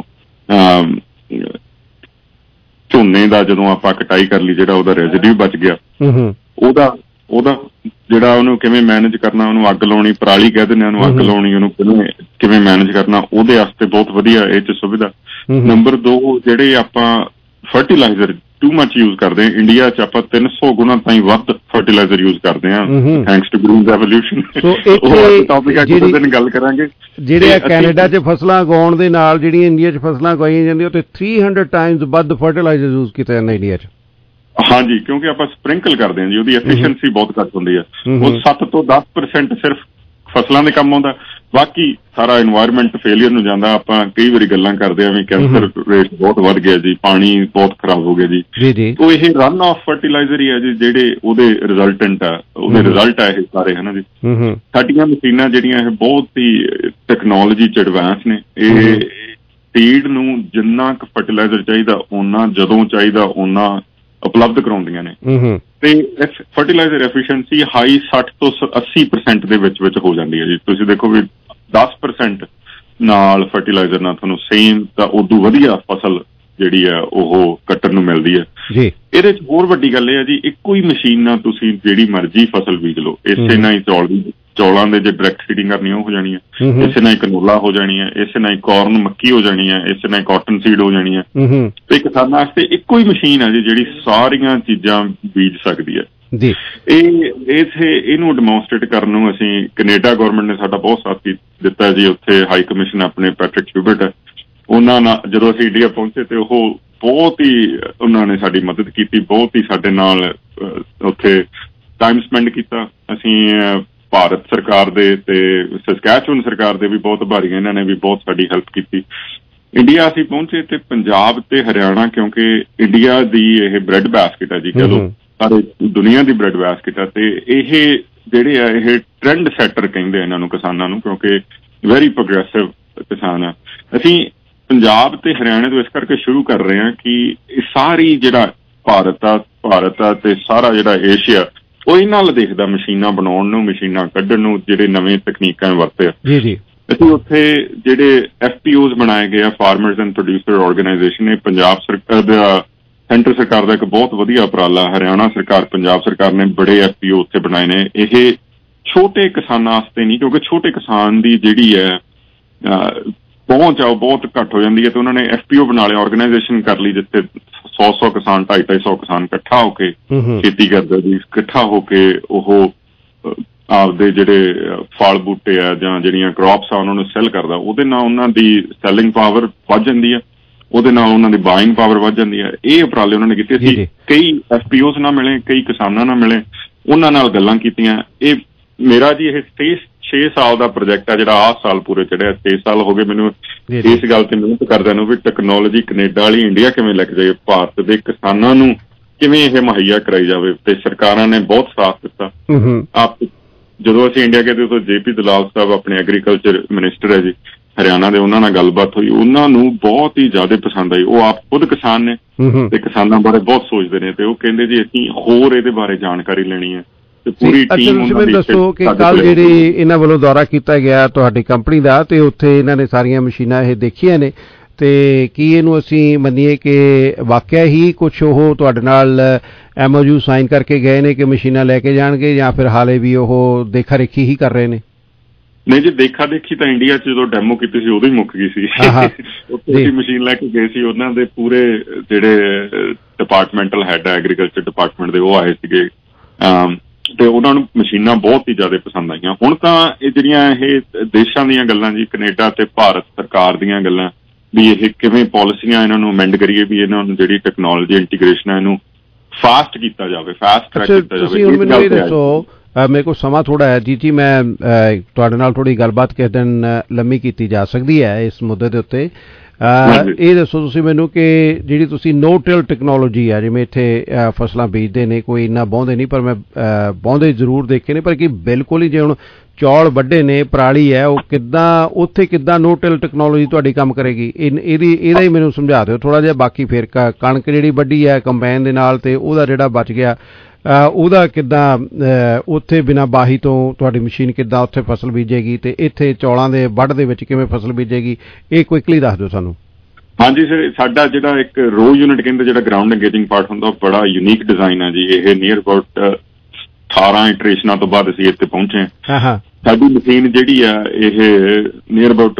ਝੋਨੇ ਦਾ ਜਦੋਂ ਆਪਾਂ ਕਟਾਈ ਕਰ ਲਈ ਜਿਹੜਾ ਉਹਦਾ ਰੈਜ਼ੀਡਿਊ ਬਚ ਗਿਆ, ਉਹਦਾ ਜਿਹੜਾ ਉਹਨੂੰ ਕਿਵੇਂ ਮੈਨੇਜ ਕਰਨਾ, ਉਹਨੂੰ ਅੱਗ ਲਾਉਣੀ, ਪਰਾਲੀ ਕਹਿ ਦਿੰਦੇ ਉਹਨੂੰ, ਅੱਗ ਲਾਉਣੀ, ਉਹਨੂੰ ਕਿਵੇਂ ਮੈਨੇਜ ਕਰਨਾ, ਉਹਦੇ ਵਾਸਤੇ ਬਹੁਤ ਵਧੀਆ ਇਹ 'ਚ ਸੁਵਿਧਾ। ਨੰਬਰ 2, ਜਿਹੜੇ ਆਪਾਂ ਫਰਟੀਲਾਈਜ਼ਰ ਟੂ ਮਚ ਯੂਜ਼ ਕਰਦੇ ਹਾਂ ਇੰਡੀਆ 'ਚ, ਆਪਾਂ 300 ਗੁਣਾ ਤਾਈਂ ਵੱਧ ਫਰਟੀਲਾਈਜ਼ਰ ਯੂਜ਼ ਕਰਦੇ ਹਾਂ ਥੈਂਕਸ ਟੂ ਗ੍ਰੀਨ ਰੈਵੋਲੂਸ਼ਨ। ਉਹ ਟੌਪਿਕ ਆ, ਕਿਸੇ ਦਿਨ ਗੱਲ ਕਰਾਂਗੇ। ਜਿਹੜੇ ਕੈਨੇਡਾ 'ਚ ਫਸਲਾਂ ਉਗਾਉਣ ਦੇ ਨਾਲ ਜਿਹੜੀਆਂ ਇੰਡੀਆ 'ਚ ਫਸਲਾਂ ਉਗਾਈਆਂ ਜਾਂਦੀਆਂ ਉਹ ਤੇ 300 ਟਾਈਮਸ ਵੱਧ ਫਰਟੀਲਾਈਜ਼ਰ ਯੂਜ਼ ਕੀਤਾ ਜਾਂਦਾ ਇੰਡੀਆ 'ਚ। ਹਾਂਜੀ, ਕਿਉਂਕਿ ਆਪਾਂ ਸਪ੍ਰਿੰਕਲ ਕਰਦੇ ਹਾਂ ਜੀ, ਉਹਦੀ ਐਫੀਸ਼ੀਐਂਸੀ ਬਹੁਤ ਘੱਟ ਹੁੰਦੀ ਹੈ। ਉਹ 7 ਤੋਂ 10% ਸਿਰਫ ਫਸਲਾਂ ਦੇ ਕੰਮ ਆਉਂਦਾ, ਬਾਕੀ ਸਾਰਾ এনवायरमेंट ਫੇਲੀਅਰ ਨੂੰ ਜਾਂਦਾ। ਆਪਾਂ ਕਈ ਵਾਰੀ ਗੱਲਾਂ ਕਰਦੇ ਆ ਵੀ ਕੈਂਸਰ ਰੇਟ ਬਹੁਤ ਵੱਧ ਗਿਆ ਜੀ, ਪਾਣੀ ਬਹੁਤ ਖਰਾਬ ਹੋ ਗਿਆ ਜੀ। ਤੋ ਇਹ ਰਨ ਆਫ ਫਰਟੀਲਾਈਜ਼ਰ ਹੀ ਹੈ ਜੀ ਜਿਹੜੇ ਉਹਦੇ ਰਿਜ਼ਲਟੈਂਟ ਆ, ਉਹਦੇ ਰਿਜ਼ਲਟ ਆ ਇਹ ਸਾਰੇ, ਹੈ ਨਾ ਜੀ। ਸਾਡੀਆਂ ਮਸ਼ੀਨਾਂ ਜਿਹੜੀਆਂ ਇਹ ਬਹੁਤ ਹੀ ਟੈਕਨੋਲੋਜੀ 'ਚ ਐਡਵਾਂਸ ਨੇ। ਇਹ ਸੀਡ ਨੂੰ ਜਿੰਨਾ ਕੁ ਫਰਟੀਲਾਈਜ਼ਰ ਚਾਹੀਦਾ ਓਨਾ, ਜਦੋਂ ਚਾਹੀਦਾ ਓਨਾ ਉਪਲਬਧ ਕਰਾਉਂਦੀਆਂ ਨੇ। ਤੇ ਫਰਟੀਲਾਈਜ਼ਰ ਐਫੀਸ਼ੀਐਂਸੀ ਹਾਈ 60 ਤੋਂ 80% ਦੇ ਵਿੱਚ ਹੋ ਜਾਂਦੀ ਹੈ ਜੀ। ਤੁਸੀਂ ਦੇਖੋ ਵੀ 10% ਨਾਲ ਫਰਟੀਲਾਈਜ਼ਰ ਨਾਲ ਤੁਹਾਨੂੰ ਸੇਮ ਤਾਂ ਉਦੋਂ ਵਧੀਆ ਫਸਲ ਜਿਹੜੀ ਹੈ ਉਹ ਕੱਟਣ ਨੂੰ ਮਿਲਦੀ ਹੈ। ਇਹਦੇ 'ਚ ਹੋਰ ਵੱਡੀ ਗੱਲ ਇਹ ਹੈ ਜੀ, ਇੱਕੋ ਹੀ ਮਸ਼ੀਨ ਨਾਲ ਤੁਸੀਂ ਜਿਹੜੀ ਮਰਜ਼ੀ ਫਸਲ ਬੀਜ ਲਓ। ਇਸੇ ਨਾਲ ਹੀ ਚੌਲਾਂ ਦੇ ਜੇ ਡਾਇਰੈਕਟ ਫੀਡਿੰਗ ਕਰਨੀ ਉਹ ਹੋ ਜਾਣੀ ਹੈ, ਇਸੇ ਨਾਲ ਹੀ ਕਨੋਲਾ ਹੋ ਜਾਣੀ ਹੈ, ਇਸੇ ਨਾਲ ਹੀ ਕੋਰਨ ਮੱਕੀ ਹੋ ਜਾਣੀ ਹੈ, ਇਸੇ ਨਾਲ ਹੀ ਕਾਟਨ ਸੀਡ ਹੋ ਜਾਣੀ ਹੈ। ਤੇ ਕਿਸਾਨਾਂ ਵਾਸਤੇ ਇੱਕੋ ਹੀ ਮਸ਼ੀਨ ਹੈ ਜੀ ਜਿਹੜੀ ਸਾਰੀਆਂ ਚੀਜ਼ਾਂ ਬੀਜ ਸਕਦੀ ਹੈ। ਇਹਨੂੰ ਡੈਮੋਨਸਟ੍ਰੇਟ ਕਰਨ ਨੂੰ ਅਸੀਂ ਕੈਨੇਡਾ ਗੌਰਮੈਂਟ ਨੇ ਸਾਡਾ ਬਹੁਤ ਸਾਥ ਦਿੱਤਾ ਜੀ। ਉੱਥੇ ਹਾਈ ਕਮਿਸ਼ਨ ਆਪਣੇ ਪੈਟਰਿਕ ਹਿਊਬਰਟ, ਉਹਨਾਂ ਨਾਲ ਜਦੋਂ ਅਸੀਂ ਇੰਡੀਆ ਪਹੁੰਚੇ ਤੇ ਉਹ ਬਹੁਤ ਹੀ ਉਹਨਾਂ ਨੇ ਸਾਡੀ ਮਦਦ ਕੀਤੀ, ਬਹੁਤ ਹੀ ਸਾਡੇ ਨਾਲ ਉੱਥੇ ਟਾਈਮ ਸਪੈਂਡ ਕੀਤਾ। ਅਸੀਂ ਭਾਰਤ ਸਰਕਾਰ ਦੇ ਤੇ ਸਸਕੈਚੁਅਨ ਸਰਕਾਰ ਦੇ ਵੀ ਬਹੁਤ ਆਭਾਰੀ, ਇਹਨਾਂ ਨੇ ਵੀ ਬਹੁਤ ਸਾਡੀ ਹੈਲਪ ਕੀਤੀ। ਇੰਡੀਆ ਅਸੀਂ ਪਹੁੰਚੇ ਤੇ ਪੰਜਾਬ ਤੇ ਹਰਿਆਣਾ, ਕਿਉਂਕਿ ਇੰਡੀਆ ਦੀ ਇਹ ਬ੍ਰੈਡ ਬਾਸਕਿਟ ਹੈ ਜੀ, ਚਲੋ ਸਾਰੇ ਦੁਨੀਆ ਦੀ ਬ੍ਰੈਡ ਬਾਸਕਿਟ ਹੈ। ਤੇ ਇਹ ਜਿਹੜੇ ਆ ਇਹ ਟ੍ਰੈਂਡ ਸੈਟਰ ਕਹਿੰਦੇ ਇਹਨਾਂ ਨੂੰ, ਕਿਸਾਨਾਂ ਨੂੰ, ਕਿਉਂਕਿ ਵੈਰੀ ਪ੍ਰੋਗਰੈਸਿਵ ਕਿਸਾਨ ਆ। ਅਸੀਂ ਪੰਜਾਬ ਤੇ ਹਰਿਆਣੇ ਤੋਂ ਇਸ ਕਰਕੇ ਸ਼ੁਰੂ ਕਰ ਰਹੇ ਹਾਂ ਕਿ ਇਹ ਸਾਰੀ ਜਿਹੜਾ ਭਾਰਤ ਆ ਤੇ ਸਾਰਾ ਜਿਹੜਾ ਏਸ਼ੀਆ ਉਹ ਇਹਨਾਂ ਨਾਲ ਦੇਖਦਾ ਮਸ਼ੀਨਾਂ ਬਣਾਉਣ ਨੂੰ, ਮਸ਼ੀਨਾਂ ਕੱਢਣ ਨੂੰ, ਜਿਹੜੇ ਨਵੇਂ ਤਕਨੀਕਾਂ ਵਰਤੇ ਆ। ਅਸੀਂ ਉੱਥੇ ਜਿਹੜੇ FPOs ਬਣਾਏ ਗਏ ਆ, ਫਾਰਮਰਸ ਐਂਡ ਪ੍ਰੋਡਿਊਸਰ ਆਰਗੇਨਾਈਜੇਸ਼ਨ, ਇਹ ਪੰਜਾਬ ਸਰਕਾਰ ਦਾ, ਸੈਂਟਰ ਸਰਕਾਰ ਦਾ ਇੱਕ ਬਹੁਤ ਵਧੀਆ ਉਪਰਾਲਾ। ਹਰਿਆਣਾ ਸਰਕਾਰ, ਪੰਜਾਬ ਸਰਕਾਰ ਨੇ ਬੜੇ FPO ਉੱਥੇ ਬਣਾਏ ਨੇ। ਇਹ ਛੋਟੇ ਕਿਸਾਨਾਂ ਵਾਸਤੇ ਨਹੀਂ, ਕਿਉਂਕਿ ਛੋਟੇ ਕਿਸਾਨ ਦੀ ਜਿਹੜੀ ਹੈ ਪਹੁੰਚ ਆ ਉਹ ਬਹੁਤ ਘੱਟ ਹੋ ਜਾਂਦੀ ਹੈ। ਤੇ ਉਹਨਾਂ ਨੇ FPO ਬਣਾ ਲਿਆ, ਆਰਗੇਨਾਈਜੇਸ਼ਨ ਕਰ ਲਈ, ਜਿੱਥੇ 100 ਕਿਸਾਨ, 250 ਕਿਸਾਨ ਇਕੱਠਾ ਹੋ ਕੇ ਖੇਤੀ ਕਰਦਾ ਜੀ। ਇਕੱਠਾ ਹੋ ਕੇ ਉਹ ਆਪਦੇ ਜਿਹੜੇ ਫਲ ਬੂਟੇ ਆ ਜਾਂ ਜਿਹੜੀਆਂ ਕ੍ਰੌਪਸ ਆ ਉਹਨਾਂ ਨੂੰ ਸੈੱਲ ਕਰਦਾ। ਉਹਦੇ ਨਾਲ ਉਹਨਾਂ ਦੀ ਸੈਲਿੰਗ ਪਾਵਰ ਵੱਧ ਜਾਂਦੀ ਹੈ, ਉਹਦੇ ਨਾਲ ਉਹਨਾਂ ਦੀ ਬਾਇੰਗ ਪਾਵਰ ਵੱਧ ਜਾਂਦੀ ਹੈ। ਇਹ ਉਪਰਾਲੇ ਉਹਨਾਂ ਨੇ ਕੀਤੇ ਸੀ। ਕਈ FPOs ਨਾਲ ਮਿਲੇ, ਕਈ ਕਿਸਾਨਾਂ ਨਾਲ ਮਿਲੇ, ਉਹਨਾਂ ਨਾਲ ਗੱਲਾਂ ਕੀਤੀਆਂ। ਇਹ ਮੇਰਾ ਜੀ ਇਹ 6 ਸਾਲ ਦਾ ਪ੍ਰੋਜੈਕਟ ਆ ਜਿਹੜਾ ਆਹ ਸਾਲ ਪੂਰੇ ਚੜਿਆ। 6 ਸਾਲ ਹੋ ਗਏ ਮੈਨੂੰ ਇਸ ਗੱਲ ਤੇ ਮਿਹਨਤ ਕਰਦਿਆਂ ਨੂੰ ਵੀ ਟੈਕਨੋਲੋਜੀ ਕੈਨੇਡਾ ਵਾਲੀ ਇੰਡੀਆ ਕਿਵੇਂ ਲੈ ਕੇ ਜਾਏ, ਭਾਰਤ ਦੇ ਕਿਸਾਨਾਂ ਨੂੰ ਕਿਵੇਂ ਇਹ ਮੁਹੱਈਆ ਕਰਾਈ ਜਾਵੇ। ਤੇ ਸਰਕਾਰਾਂ ਨੇ ਬਹੁਤ ਸਾਥ ਦਿੱਤਾ। ਜਦੋਂ ਅਸੀਂ ਇੰਡੀਆ ਗਏ ਤੇ ਉਦੋਂ JP ਦਲਾਲ ਸਾਹਿਬ ਆਪਣੇ ਐਗਰੀਕਲਚਰ ਮਿਨਿਸਟਰ ਹੈ ਜੀ ਹਰਿਆਣਾ ਦੇ, ਉਹਨਾਂ ਨਾਲ ਗੱਲਬਾਤ ਹੋਈ, ਉਹਨਾਂ ਨੂੰ ਬਹੁਤ ਹੀ ਜ਼ਿਆਦਾ ਪਸੰਦ ਆਈ। ਉਹ ਆਪ ਖੁਦ ਕਿਸਾਨ ਨੇ ਤੇ ਕਿਸਾਨਾਂ ਬਾਰੇ ਬਹੁਤ ਸੋਚਦੇ ਨੇ, ਤੇ ਉਹ ਕਹਿੰਦੇ ਜੀ ਅਸੀਂ ਹੋਰ ਇਹਦੇ ਬਾਰੇ ਜਾਣਕਾਰੀ ਲੈਣੀ ਹੈ। ਤੁਸੀਂ ਮੈਨੂੰ ਦੱਸੋ ਕਿ ਕੱਲ ਜਿਹੜੀ ਇਹਨਾਂ ਵੱਲੋਂ ਦੌਰਾ ਕੀਤਾ ਗਿਆ ਤੁਹਾਡੀ ਕੰਪਨੀ ਦਾ, ਤੇ ਉੱਥੇ ਇਹਨਾਂ ਨੇ ਸਾਰੀਆਂ ਮਸ਼ੀਨਾਂ ਇਹ ਦੇਖੀਆਂ ਨੇ, ਤੇ ਕੀ ਇਹਨੂੰ ਅਸੀਂ ਮੰਨੀਏ ਕਿ ਵਾਕਿਆ ਹੀ ਕੁਛ ਉਹ ਤੁਹਾਡੇ ਨਾਲ MOU ਸਾਈਨ ਕਰਕੇ ਗਏ ਨੇ ਕਿ ਮਸ਼ੀਨਾਂ ਲੈ ਕੇ ਜਾਣਗੇ, ਜਾਂ ਫਿਰ ਹਾਲੇ ਵੀ ਉਹ ਦੇਖਾ ਰੇਖੀ ਹੀ ਕਰ ਰਹੇ ਨੇ? ਨਹੀਂ ਜੀ, ਦੇਖਾ ਦੇਖੀ ਤਾਂ ਇੰਡੀਆ 'ਚ ਜਦੋਂ ਡੈਮੋ ਕੀਤੀ ਸੀ ਉਦੋਂ ਹੀ ਮੁੱਕ ਗਈ ਸੀ। ਉੱਥੇ ਅਸੀਂ ਮਸ਼ੀਨ ਲੈ ਕੇ ਗਏ ਸੀ, ਉਹਨਾਂ ਦੇ ਪੂਰੇ ਜਿਹੜੇ ਡਿਪਾਰਟਮੈਂਟਲ ਹੈਡ ਹੈ ਐਗਰੀਕਲਚਰ ਡਿਪਾਰਟਮੈਂਟ ਦੇ, ਉਹ ਆਏ ਸੀਗੇ ਤੇ ਉਹਨਾਂ ਨੂੰ ਮਸ਼ੀਨਾਂ ਬਹੁਤ ਹੀ ਜ਼ਿਆਦਾ ਪਸੰਦ ਆਈਆਂ। ਹੁਣ ਤਾਂ ਇਹ ਜਿਹੜੀਆਂ ਇਹ ਦੇਸ਼ਾਂ ਦੀਆਂ ਗੱਲਾਂ ਜੀ, ਕੈਨੇਡਾ ਤੇ ਭਾਰਤ ਸਰਕਾਰ ਦੀਆਂ ਗੱਲਾਂ ਵੀ ਇਹ ਕਿਵੇਂ ਪਾਲਿਸੀਆਂ ਇਹਨਾਂ ਨੂੰ ਅਮੈਂਡ ਕਰੀਏ, ਵੀ ਇਹਨਾਂ ਨੂੰ ਜਿਹੜੀ ਟੈਕਨੋਲੋਜੀ ਇੰਟੀਗ੍ਰੇਸ਼ਨ ਹੈ ਇਹਨੂੰ ਫਾਸਟ ਕੀਤਾ ਜਾਵੇ, ਫਾਸਟ ਟਰੈਕ ਕੀਤਾ ਜਾਵੇ। ਤੁਸੀਂ ਮੈਨੂੰ ਇਹ ਦੱਸੋ ਮੇਰੇ ਕੋਲ ਸਮਾਂ ਥੋੜ੍ਹਾ ਹੈ ਜੀ ਮੈਂ ਤੁਹਾਡੇ ਨਾਲ ਥੋੜ੍ਹੀ ਗੱਲਬਾਤ ਕਿਸੇ ਦਿਨ ਲੰਮੀ ਕੀਤੀ ਜਾ ਸਕਦੀ ਹੈ ਇਸ ਮੁੱਦੇ ਦੇ ਉੱਤੇ। ਇਹ ਦੱਸੋ ਤੁਸੀਂ ਮੈਨੂੰ ਕਿ ਜਿਹੜੀ ਤੁਸੀਂ ਨੋ ਟਿਲ ਟੈਕਨੋਲੋਜੀ ਆ, ਜਿਵੇਂ ਇੱਥੇ ਫਸਲਾਂ ਬੀਜਦੇ ਨੇ, ਕੋਈ ਇੰਨਾ ਵਾਹੁੰਦੇ ਨਹੀਂ, ਪਰ ਮੈਂ ਵਾਹੁੰਦੇ ਜ਼ਰੂਰ ਦੇਖੇ ਨੇ, ਪਰ ਕੀ ਬਿਲਕੁਲ ਹੀ ਜੇ ਹੁਣ ਚੌਲ ਵੱਡੇ ਨੇ, ਪਰਾਲੀ ਹੈ, ਉਹ ਕਿੱਦਾਂ ਉੱਥੇ ਕਿੱਦਾਂ ਨੋ ਟਿਲ ਟੈਕਨੋਲੋਜੀ ਤੁਹਾਡੀ ਕੰਮ ਕਰੇਗੀ? ਇਹਦਾ ਹੀ ਮੈਨੂੰ ਸਮਝਾ ਦਿਓ ਥੋੜ੍ਹਾ ਜਿਹਾ। ਬਾਕੀ ਫਿਰ ਕਣਕ ਜਿਹੜੀ ਵੱਡੀ ਹੈ ਕੰਬਾਈਨ ਦੇ ਨਾਲ, ਤੇ ਉਹਦਾ ਜਿਹੜਾ ਬਚ ਗਿਆ ਉਹਦਾ ਕਿੱਦਾਂ ਉੱਥੇ ਬਿਨਾਂ ਬਾਹੀ ਤੋਂ ਤੁਹਾਡੀ ਮਸ਼ੀਨ ਕਿੱਦਾਂ ਉੱਥੇ ਫਸਲ ਬੀਜੇਗੀ, ਤੇ ਇੱਥੇ ਚੌਲਾਂ ਦੇ ਵੱਢ ਦੇ ਵਿੱਚ ਕਿਵੇਂ ਫਸਲ ਬੀਜੇਗੀ? ਇਹ ਕੁਇਕਲੀ ਦੱਸ ਦਿਓ ਸਾਨੂੰ। ਹਾਂਜੀ ਸਰ, ਸਾਡਾ ਜਿਹੜਾ ਇੱਕ ਰੋ ਯੂਨਿਟ ਕਹਿੰਦੇ ਜਿਹੜਾ ਗਰਾਊਂਡ ਇੰਗੇਜਿੰਗ ਪਾਰਟ ਹੁੰਦਾ, ਉਹ ਬੜਾ ਯੂਨੀਕ ਡਿਜ਼ਾਈਨ ਹੈ ਜੀ। ਇਹ ਨੀਅਰ ਅਬਾਊਟ 18 ਇਟਰੇਸ਼ਨਾਂ ਤੋਂ ਬਾਅਦ ਅਸੀਂ ਇੱਥੇ ਪਹੁੰਚੇ ਹਾਂ। ਸਾਡੀ ਮਸ਼ੀਨ ਜਿਹੜੀ ਆ ਇਹ ਨੀਅਰ ਅਬਾਊਟ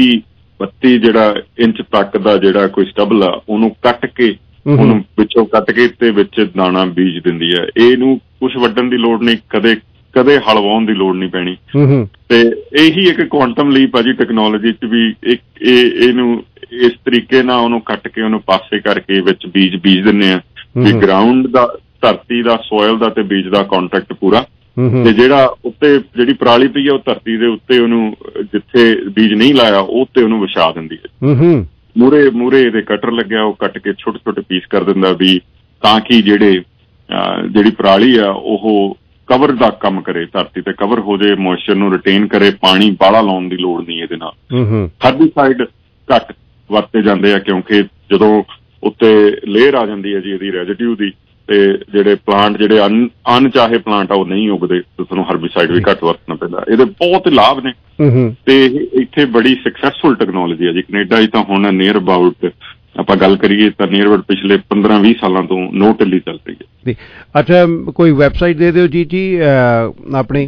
32 ਜਿਹੜਾ ਇੰਚ ਤੱਕ ਦਾ ਜਿਹੜਾ ਕੋਈ ਸਟਬਲ ਆ ਉਹਨੂੰ ਕੱਟ ਕੇ, ਉਹਨੂੰ ਵਿੱਚੋਂ ਕੱਟ ਕੇ ਤੇ ਵਿੱਚ ਦਾਣਾ ਬੀਜ ਦਿੰਦੀ ਹੈ। ਇਹਨੂੰ ਕੁਛ ਵੱਢਣ ਦੀ ਲੋੜ ਨਹੀਂ, ਕਦੇ ਹਲ ਵਾਹੁਣ ਦੀ ਲੋੜ ਨਹੀਂ ਪੈਣੀ। ਤੇ ਇਹੀ ਇੱਕ ਕੁਆਂਟਮ ਲੀਪ ਆ ਜੀ ਟੈਕਨੋਲੋਜੀ ਚ ਵੀ। ਇਹਨੂੰ ਇਸ ਤਰੀਕੇ ਨਾਲ ਉਹਨੂੰ ਕੱਟ ਕੇ ਉਹਨੂੰ ਪਾਸੇ ਕਰਕੇ ਵਿੱਚ ਬੀਜ ਦਿੰਦੇ ਆ ਵੀ ਗਰਾਊਂਡ ਦਾ, ਧਰਤੀ ਦਾ, ਸੋਇਲ ਦਾ ਤੇ ਬੀਜ ਦਾ ਕਾਂਟੈਕਟ ਪੂਰਾ। ਤੇ ਜਿਹੜਾ ਉੱਤੇ ਜਿਹੜੀ ਪਰਾਲੀ ਪਈ ਆ ਉਹ ਧਰਤੀ ਦੇ ਉੱਤੇ ਉਹਨੂੰ ਜਿੱਥੇ ਬੀਜ ਨਹੀਂ ਲਾਇਆ ਉਹ ਤੇ ਉਹਨੂੰ ਵਿਛਾ ਦਿੰਦੀ ਹੈ। ਮੂਰੇ ਇਹਦੇ ਕਟਰ ਲੱਗਿਆ, ਉਹ ਕੱਟ ਕੇ ਛੋਟੇ ਛੋਟੇ ਪੀਸ ਕਰ ਦਿੰਦਾ ਵੀ ਤਾਂ ਕਿ ਜਿਹੜੀ ਪਰਾਲੀ ਆ ਉਹ ਕਵਰ ਦਾ ਕੰਮ ਕਰੇ, ਧਰਤੀ ਤੇ ਕਵਰ ਹੋ ਜਾਏ, ਮੋਇਸਚਰ ਨੂੰ ਰਿਟੇਨ ਕਰੇ, ਪਾਣੀ ਬਾਹਲਾ ਲਾਉਣ ਦੀ ਲੋੜ ਨਹੀਂ ਇਹਦੇ ਨਾਲ। ਹਰਬੀਸਾਈਡ ਘੱਟ ਵਰਤੇ ਜਾਂਦੇ ਆ ਕਿਉਂਕਿ ਜਦੋਂ ਉੱਤੇ ਲੇਅਰ ਆ ਜਾਂਦੀ ਹੈ ਜੀ ਇਹਦੀ ਰੈਜ਼ੀਡਿਊ ਦੀ, ਤੇ ਜਿਹੜੇ ਪਲਾਂਟ ਜਿਹੜੇ ਅਣਚਾਹੇ ਪਲਾਂਟ ਆ ਉਹ ਨਹੀਂ ਉੱਗਦੇ, ਤੇ ਤੁਹਾਨੂੰ ਹਰਬੀਸਾਈਡ ਵੀ ਘੱਟ ਵਰਤਣਾ ਪੈਂਦਾ। ਇਹਦੇ ਬਹੁਤ ਲਾਭ ਨੇ ਤੇ ਇੱਥੇ ਬੜੀ ਸਕਸੈਸਫੁਲ ਟੈਕਨੋਲੋਜੀ ਹੈ ਜੀ। ਕੈਨੇਡਾ 'ਚ ਤਾਂ ਹੁਣ ਨੀਅਰ ਅਬਾਊਟ ਆਪਾਂ ਗੱਲ ਕਰੀਏ ਤਾਂ ਨੀਅਰ ਅਬਾਊਟ ਪਿਛਲੇ 15-20 ਸਾਲਾਂ ਤੋਂ ਨੋ ਟਿਲ ਹੀ ਚੱਲ ਰਹੀ ਹੈ। ਅੱਛਾ, ਕੋਈ ਵੈਬਸਾਈਟ ਦੇ ਦਿਓ ਜੀ ਆਪਣੀ।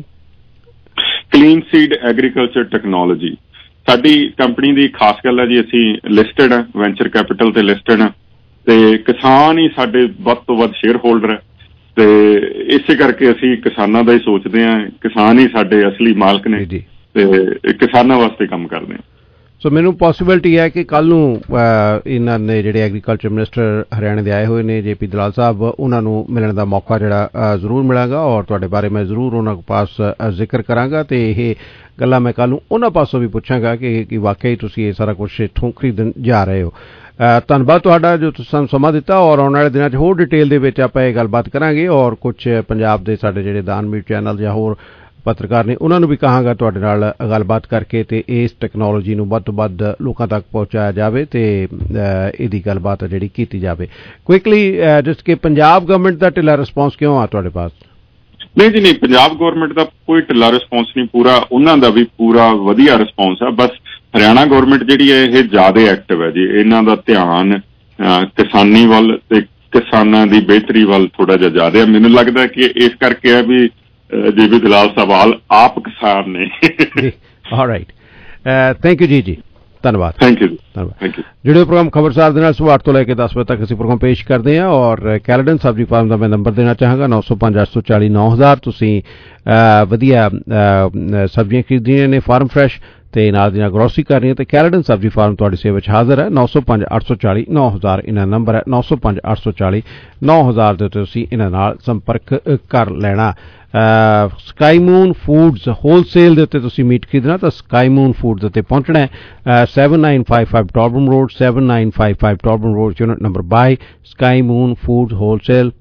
ਕਲੀਨ ਸੀਡ ਐਗਰੀਕਲਚਰ ਟੈਕਨੋਲੋਜੀ ਸਾਡੀ ਕੰਪਨੀ ਦੀ ਖਾਸ ਗੱਲ ਹੈ ਜੀ। ਅਸੀਂ ਲਿਸਟਡ ਹੈ, ਵੈਂਚਰ ਕੈਪੀਟਲ ਤੇ ਲਿਸਟਡ ਹੈ, ਤੇ ਕਿਸਾਨ ਹੀ ਸਾਡੇ ਵੱਧ ਤੋਂ ਵੱਧ ਸ਼ੇਅਰ ਹੋਲਡਰ ਹੈ, ਤੇ ਇਸੇ ਕਰਕੇ ਅਸੀਂ ਕਿਸਾਨਾਂ ਦਾ ਹੀ ਸੋਚਦੇ ਹਾਂ। ਕਿਸਾਨ ਹੀ ਸਾਡੇ ਅਸਲੀ ਮਾਲਕ ਨੇ ਤੇ ਕਿਸਾਨਾਂ ਵਾਸਤੇ ਕੰਮ ਕਰਦੇ ਹਾਂ। ਸੋ ਮੈਨੂੰ ਪੋਸੀਬਿਲਿਟੀ ਹੈ ਕਿ ਕੱਲ੍ਹ ਨੂੰ ਇਹਨਾਂ ਨੇ ਜਿਹੜੇ ਐਗਰੀਕਲਚਰ ਮਿਨਿਸਟਰ ਹਰਿਆਣੇ ਦੇ ਆਏ ਹੋਏ ਨੇ JP ਦਲਾਲ ਸਾਹਿਬ, ਉਹਨਾਂ ਨੂੰ ਮਿਲਣ ਦਾ ਮੌਕਾ ਜਿਹੜਾ ਜ਼ਰੂਰ ਮਿਲਾਂਗਾ, ਔਰ ਤੁਹਾਡੇ ਬਾਰੇ ਮੈਂ ਜ਼ਰੂਰ ਉਹਨਾਂ ਪਾਸ ਜ਼ਿਕਰ ਕਰਾਂਗਾ, ਤੇ ਇਹ ਗੱਲਾਂ ਮੈਂ ਕੱਲ੍ਹ ਨੂੰ ਉਹਨਾਂ ਪਾਸੋਂ ਵੀ ਪੁੱਛਾਂਗਾ ਕਿ ਵਾਕਈ ਤੁਸੀਂ ਇਹ ਸਾਰਾ ਕੁਛ ਇੱਥੋਂ ਖਰੀਦਣ ਜਾ ਰਹੇ ਹੋ। ਧੰਨਵਾਦ ਤੁਹਾਡਾ ਜੋ ਤੁਸੀਂ ਸਾਨੂੰ ਸਮਾਂ ਦਿੱਤਾ, ਔਰ ਆਉਣ ਵਾਲੇ ਦਿਨਾਂ 'ਚ ਹੋਰ ਡਿਟੇਲ ਦੇ ਵਿੱਚ ਆਪਾਂ ਇਹ ਗੱਲਬਾਤ ਕਰਾਂਗੇ, ਔਰ ਕੁਛ ਪੰਜਾਬ ਦੇ ਸਾਡੇ ਜਿਹੜੇ ਦਾਨਮੀਟ ਚੈਨਲ ਜਾਂ ਹੋਰ ਪੱਤਰਕਾਰ ਨੇ ਉਹਨਾਂ ਨੂੰ ਵੀ ਕਹਾਂਗਾ ਤੁਹਾਡੇ ਨਾਲ ਗੱਲਬਾਤ ਕਰਕੇ ਤੇ ਇਸ ਟੈਕਨੋਲੋਜੀ ਨੂੰ ਵੱਧ ਤੋਂ ਵੱਧ ਲੋਕਾਂ ਤੱਕ ਪਹੁੰਚਾਇਆ ਜਾਵੇ ਤੇ ਇਹਦੀ ਗੱਲਬਾਤ ਜਿਹੜੀ ਕੀਤੀ ਜਾਵੇ। ਕੁਇਕਲੀ ਜਸਟ ਕਿ ਪੰਜਾਬ ਗਵਰਨਮੈਂਟ ਦਾ ਢਿੱਲਾ ਰਿਸਪੌਂਸ ਕਿਉਂ ਆ ਤੁਹਾਡੇ ਪਾਸ? ਨਹੀਂ ਜੀ ਨਹੀਂ, ਪੰਜਾਬ ਗਵਰਨਮੈਂਟ ਦਾ ਕੋਈ ਢਿੱਲਾ ਰਿਸਪੌਂਸ ਨਹੀਂ, ਪੂਰਾ ਉਹਨਾਂ ਦਾ ਵੀ ਪੂਰਾ ਵਧੀਆ ਰਿਸਪੌਂਸ ਆ। ਬਸ ਹਰਿਆਣਾ ਗਵਰਨਮੈਂਟ ਜਿਹੜੀ ਹੈ ਇਹ ਜ਼ਿਆਦਾ ਐਕਟਿਵ ਹੈ ਜੀ। ਇਹਨਾਂ ਦਾ ਧਿਆਨ ਕਿਸਾਨੀ ਵੱਲ ਤੇ ਕਿਸਾਨਾਂ ਦੀ ਬਿਹਤਰੀ ਵੱਲ ਥੋੜਾ ਜਿਹਾ ਜ਼ਿਆਦਾ ਹੈ। ਮੈਨੂੰ ਲੱਗਦਾ ਕਿ ਇਸ ਕਰਕੇ ਹੈ ਵੀ JP ਦਲਾਲ ਸਾਹਿਬ ਆਪ ਕਿਸਾਨ ਨੇ। ਆਲਰਾਈਟ, ਥੈਂਕ ਯੂ ਜੀ। ਧੰਨਵਾਦ। Thank you. ਜਿਹੜੇ ਪ੍ਰੋਗਰਾਮ ਖਬਰਸਾਰ ਦੇ ਨਾਲ ਸੁਬਾਹ 8 ਤੋਂ ਲੈ ਕੇ 10 ਵਜੇ ਤੱਕ ਅਸੀਂ ਪ੍ਰੋਗਰਾਮ ਪੇਸ਼ ਕਰਦੇ ਹਾਂ, ਔਰ ਕੈਲਡਨ ਸਬਜ਼ੀ ਫਾਰਮ ਦਾ ਮੈਂ ਨੰਬਰ ਦੇਣਾ ਚਾਹਾਂਗਾ 905-840-9000। ਤੁਸੀਂ ਵਧੀਆ ਸਬਜ਼ੀਆਂ ਖਰੀਦੀਆਂ ਨੇ ਫਾਰਮ ਫਰੈਸ਼, ਤੇ ਨਾਲ ਦੀਆਂ ਗਰੋਸਰੀ ਕਰਨੀ ਹੈ ਤੇ ਕੈਲਡਨ ਸਬਜ਼ੀ ਫਾਰਮ ਤੁਹਾਡੀ ਸੇਵਾ ਵਿੱਚ ਹਾਜ਼ਰ ਹੈ। 905-840-9000 ਇਹਨਾਂ ਨੰਬਰ ਹੈ। 905-840-9000 ਦੇ ਉੱਤੇ ਤੁਸੀਂ ਇਹਨਾਂ ਨਾਲ ਸੰਪਰਕ ਕਰ ਲੈਣਾ। ਸਕਾਈ ਮੂਨ ਫੂਡਸ ਹੋਲਸੇਲ ਦੇ ਉੱਤੇ ਤੁਸੀਂ ਮੀਟ ਖਰੀਦਣਾ ਤਾਂ ਸਕਾਈ ਮੂਨ ਫੂਡ ਦੇ ਉੱਤੇ ਪਹੁੰਚਣਾ ਹੈ। 7955 Torbram road, 7955 Torbram road, unit number 22, Sky Moon food wholesale.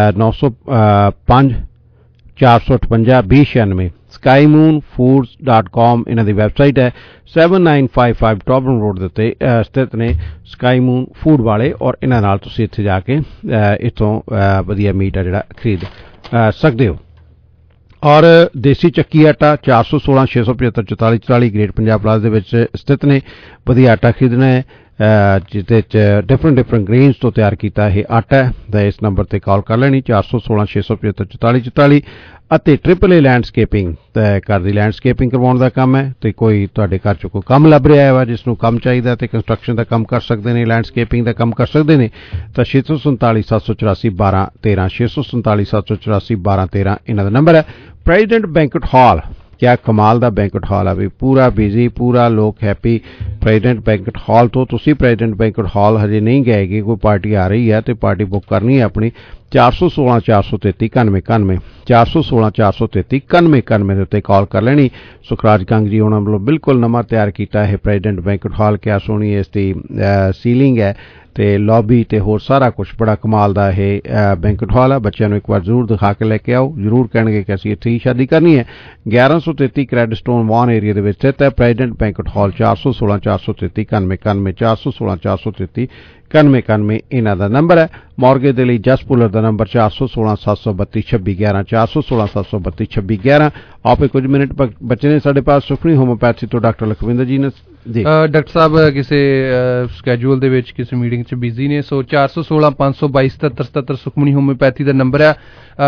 905-458-2096 skymoonfoods.com ਇਹਨਾਂ ਦੀ ਵੈਬਸਾਈਟ ਹੈ। 7955 ਟੌਰਬਨ ਰੋਡ ਦੇ ਉੱਤੇ ਸਥਿਤ ਨੇ ਸਕਾਈ ਮੂਨ ਫੂਡ ਵਾਲੇ, ਔਰ ਇਹਨਾਂ ਨਾਲ ਤੁਸੀਂ ਇੱਥੇ ਜਾ ਕੇ ਇੱਥੋਂ ਵਧੀਆ ਮੀਟ ਆ ਜਿਹੜਾ ਖਰੀਦ ਸਕਦੇ ਹੋ। ਔਰ ਦੇਸੀ ਚੱਕੀ ਆਟਾ 416-675-4444 ਗ੍ਰੇਟ ਪੰਜਾਬ ਪਲਾਜ਼ਾ ਦੇ ਵਿੱਚ ਸਥਿਤ ਨੇ। ਵਧੀਆ ਆਟਾ ਖਰੀਦਣਾ ਹੈ ਜਿਹਦੇ 'ਚ ਡਿਫਰੈਂਟ ਗ੍ਰੇਨਸ ਤੋਂ ਤਿਆਰ ਕੀਤਾ ਇਹ ਆਟਾ ਹੈ, ਤਾਂ ਇਸ ਨੰਬਰ ਤੇ ਕਾਲ ਕਰ ਲੈਣੀ 416-675-4444। ਅਤੇ AAA ਲੈਂਡਸਕੇਪਿੰਗ, ਘਰ ਦੀ ਲੈਂਡਸਕੇਪਿੰਗ ਕਰਵਾਉਣ ਦਾ ਕੰਮ ਹੈ, ਤੇ ਕੋਈ ਤੁਹਾਡੇ ਘਰ 'ਚ ਕੋਈ ਕੰਮ ਲੱਭ ਰਿਹਾ ਵਾ ਜਿਸ ਨੂੰ ਕੰਮ ਚਾਹੀਦਾ ਤੇ ਕੰਸਟਰਕਸ਼ਨ ਦਾ ਕੰਮ ਕਰ ਸਕਦੇ ਨੇ, ਲੈਂਡਸਕੇਪਿੰਗ ਦਾ ਕੰਮ ਕਰ ਸਕਦੇ ਨੇ, ਤਾਂ 647-784-1213 647-784-1213 ਇਹਨਾਂ ਦਾ ਨੰਬਰ ਹੈ। ਪ੍ਰੈਜ਼ੀਡੈਂਟ ਬੈਂਕਟ ਹਾਲ, ਕਿਆ ਕਮਾਲ ਦਾ ਬੈਂਕਟ ਹਾਲ ਆ ਵੀ, ਪੂਰਾ ਬਿਜ਼ੀ, ਪੂਰਾ ਲੋਕ ਹੈਪੀ ਪ੍ਰੈਜ਼ੀਡੈਂਟ ਬੈਂਕਟ ਹਾਲ ਤੋਂ। ਤੁਸੀਂ ਪ੍ਰੈਜ਼ੀਡੈਂਟ ਬੈਂਕਟ ਹਾਲ ਹਜੇ ਨਹੀਂ ਗਏਗੇ, ਕੋਈ ਪਾਰਟੀ ਆ ਰਹੀ ਹੈ ਤੇ ਪਾਰਟੀ ਬੁੱਕ ਕਰਨੀ ਹੈ ਆਪਣੀ, 416 433 91 416 433 91 ਦੇ ਉੱਤੇ ਕਾਲ ਕਰ ਲੈਣੀ। ਸੁਖਰਾਜ ਕੰਗ ਜੀ ਉਹਨਾਂ ਵੱਲੋਂ ਬਿਲਕੁਲ ਨਵਾਂ ਤਿਆਰ ਕੀਤਾ ਹੈ ਪ੍ਰੈਜ਼ੀਡੈਂਟ ਬੈਂਕਟ ਹਾਲ, ਕਿਆ ਸੋਹਣੀ ਇਸ ਦੀ ਸੀਲਿੰਗ ਹੈ ਤੇ ਲੌਬੀ ਤੇ ਹੋਰ ਸਾਰਾ ਕੁਝ ਬੜਾ ਕਮਾਲ ਦਾ ਇਹ ਬੈਂਕਟ ਹਾਲ ਹੈ। ਬੱਚਿਆਂ ਨੂੰ ਇੱਕ ਵਾਰ ਜ਼ਰੂਰ ਦਿਖਾ ਕੇ ਲੈ ਕੇ ਆਓ, ਜ਼ਰੂਰ ਕਹਿਣਗੇ ਕਿ ਅਸੀਂ ਇੱਥੇ ਹੀ ਸ਼ਾਦੀ ਕਰਨੀ ਹੈ। 1133 ਕ੍ਰੈਡਸਟੋਨ ਵਾਨ ਏਰੀਆ ਦੇ ਵਿੱਚ ਸਥਿਤ ਹੈ ਪ੍ਰੈਜ਼ੀਡੈਂਟ ਬੈਂਕਟ ਹਾਲ। 416 433 91 416 433 91 ਇਹਨਾਂ ਦਾ ਨੰਬਰ ਹੈ। ਮੌਰਗੇਜ ਦੇ ਲਈ ਜਸ ਪੁਲਰ ਦਾ ਨੰਬਰ 416 732 26 11 416 732 26 11। ਆਪੇ ਕੁਝ ਮਿੰਟ ਬੱਚੇ ਨੇ ਸਾਡੇ ਪਾਸ ਸੁਖਮਨੀ ਹੋਮੋਪੈਥੀ ਤੋਂ ਡਾਕਟਰ ਲਖਵਿੰਦਰ ਜੀ ਨੇ ਜੀ। ਡਾਕਟਰ ਸਾਹਿਬ ਕਿਸੇ ਸਕੈਜੂਲ ਦੇ ਵਿੱਚ ਕਿਸੇ ਮੀਟਿੰਗ 'ਚ ਬਿਜ਼ੀ ਨੇ, ਸੋ 416 522 77 ਸੁਖਮਨੀ ਹੋਮੋਪੈਥੀ ਦਾ ਨੰਬਰ ਹੈ।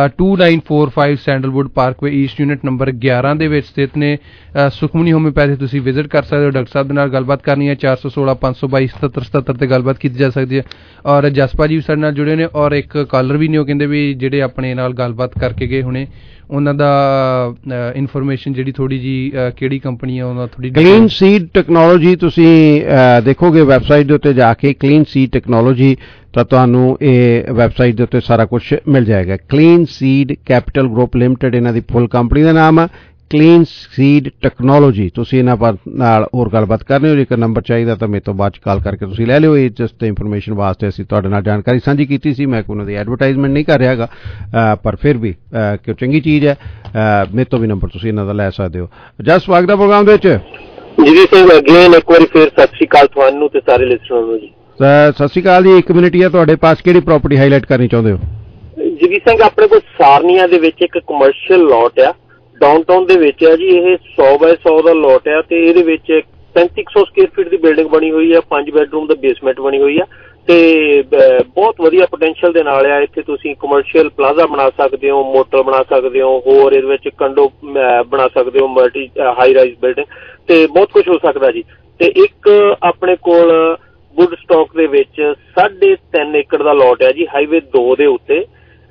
2945 Sandalwood Parkway East unit number 11 ਦੇ ਵਿੱਚ ਸਥਿਤ ਨੇ ਸੁਖਮਨੀ ਹੋਮੋਪੈਥੀ। ਤੁਸੀਂ ਵਿਜ਼ਿਟ ਕਰ ਸਕਦੇ ਹੋ, ਡਾਕਟਰ ਸਾਹਿਬ ਦੇ ਨਾਲ ਗੱਲਬਾਤ ਕਰਨੀ ਹੈ। 416 522 77 77 ਤੇ ਗੱਲਬਾਤ ਕੀਤੀ ਜਾ ਸਕਦੀ ਹੈ। ਔਰ ਜਸਪਾ ਜੀ ਵੀ ਸਾਡੇ ਨਾਲ ਜੁੜੇ ਨੇ ਔਰ ਇੱਕ ਕਾਲਰ ਵੀ ਨੇ, ਉਹ ਕਹਿੰਦੇ ਵੀ ਜਿਹੜੇ ਆਪਣੇ ਨਾਲ ਗੱਲਬਾਤ ਕਰਕੇ ਗਏ ਹੁਣੇ ਉਹਨਾਂ ਦਾ ਇਨਫੋਰਮੇਸ਼ਨ ਜਿਹੜੀ ਥੋੜੀ ਜੀ ਕਿਹੜੀ ਕੰਪਨੀ ਹੈ ਉਹਨਾਂ ਥੋੜੀ ਕਲੀਨ ਸੀਡ ਟੈਕਨੋਲੋਜੀ ਤੁਸੀਂ ਦੇਖੋਗੇ ਵੈਬਸਾਈਟ ਦੇ ਉੱਤੇ ਜਾ ਕੇ ਕਲੀਨ ਸੀਡ ਟੈਕਨੋਲੋਜੀ, ਤਾਂ ਤੁਹਾਨੂੰ ਇਹ ਵੈਬਸਾਈਟ ਦੇ ਉੱਤੇ ਸਾਰਾ ਕੁਝ ਮਿਲ ਜਾਏਗਾ। Clean Seed Capital Group Limited ਇਹਨਾਂ ਦੀ ਫੁੱਲ ਕੰਪਨੀ ਦਾ ਨਾਮ ਹੈ, ਕਲੀਨ ਸੀਡ ਟੈਕਨੋਲੋਜੀ। ਤੁਸੀਂ ਇਹਨਾਂ ਨਾਲ ਹੋਰ ਗੱਲਬਾਤ ਕਰਨੀ ਹੋ, ਜੇਕਰ ਨੰਬਰ ਚਾਹੀਦਾ ਤਾਂ ਮੇਰੇ ਤੋਂ ਬਾਅਦ 'ਚ ਕਾਲ ਕਰਕੇ ਤੁਸੀਂ ਲੈ ਲਿਓ। ਇਹ ਜਸਟ ਇਨਫੋਰਮੇਸ਼ਨ ਵਾਸਤੇ ਅਸੀਂ ਤੁਹਾਡੇ ਨਾਲ ਜਾਣਕਾਰੀ ਸਾਂਝੀ ਕੀਤੀ ਸੀ। ਮੈਂ ਉਹਨਾਂ ਦੀ ਐਡਵਰਟਾਈਜ਼ਮੈਂਟ ਨਹੀਂ ਕਰ ਰਿਹਾ ਹੈਗਾ, ਪਰ ਫਿਰ ਵੀ ਕਿ ਚੰਗੀ ਚੀਜ਼ ਹੈ, ਮੇਰੇ ਤੋਂ ਵੀ ਨੰਬਰ ਤੁਸੀਂ ਇਹਨਾਂ ਦਾ ਲੈ ਸਕਦੇ ਹੋ। ਜਸ ਸਵਾਗਤ ਦਾ ਪ੍ਰੋਗਰਾਮ ਦੇ ਵਿੱਚ ਜੀ ਸਿੰਘ ਅਗੇਨ ਇੱਕ ਵਾਰੀ ਫਿਰ ਸਤਿ ਸ਼੍ਰੀ ਅਕਾਲ ਤੁਹਾਨੂੰ ਤੇ ਸਾਰੇ ਲਿਸਨਰਾਂ ਨੂੰ ਜੀ। ਸਤਿ ਸ਼੍ਰੀ ਅਕਾਲ ਜੀ। 1 ਮਿੰਟ ਹੀ ਹੈ, ਤੁਹਾਡੇ ਪਾਸ ਕਿਹੜੀ ਪ੍ਰਾਪਰਟੀ ਹਾਈਲਾਈਟ ਕਰਨੀ ਚਾਹੁੰਦੇ ਹੋ? ਜੀ ਸਿੰਘ ਆਪਣੇ ਕੋਲ ਸਾਰਨੀਆ ਦੇ ਵਿੱਚ ਇੱਕ ਕਮਰਸ਼ੀਅਲ ਲੋਟ ਆ, ਡਾਊਨਟਾਊਨ ਦੇ ਵਿੱਚ ਆ ਜੀ। ਇਹ 100x100 ਦਾ ਲੋਟ ਆ ਤੇ ਇਹਦੇ ਵਿੱਚ 3500 ਸਕੁਅਰ ਫੀਟ ਦੀ ਬਿਲਡਿੰਗ ਬਣੀ ਹੋਈ ਆ, 5 ਬੈਡਰੂਮ ਦਾ ਬੇਸਮੈਂਟ ਬਣੀ ਹੋਈ ਆ ਤੇ ਬਹੁਤ ਵਧੀਆ ਪੋਟੈਂਸ਼ੀਅਲ ਦੇ ਨਾਲ ਆ। ਇੱਥੇ ਤੁਸੀਂ ਕਮਰਸ਼ੀਅਲ ਪਲਾਜ਼ਾ ਬਣਾ ਸਕਦੇ ਹੋ, ਮੋਟਲ ਬਣਾ ਸਕਦੇ ਹੋ, ਹੋਰ ਇਹਦੇ ਵਿੱਚ ਕੰਡੋ ਬਣਾ ਸਕਦੇ ਹੋ, ਮਲਟੀ ਹਾਈ ਰਾਈਜ਼ ਬਿਲਡਿੰਗ ਤੇ ਬਹੁਤ ਕੁਝ ਹੋ ਸਕਦਾ ਜੀ। ਤੇ ਇੱਕ ਆਪਣੇ ਕੋਲ ਵੁੱਡ ਸਟਾਕ ਦੇ ਵਿੱਚ 3.5 ਏਕੜ ਦਾ ਲੋਟ ਹੈ ਜੀ, ਹਾਈਵੇ 2 ਦੇ ਉੱਤੇ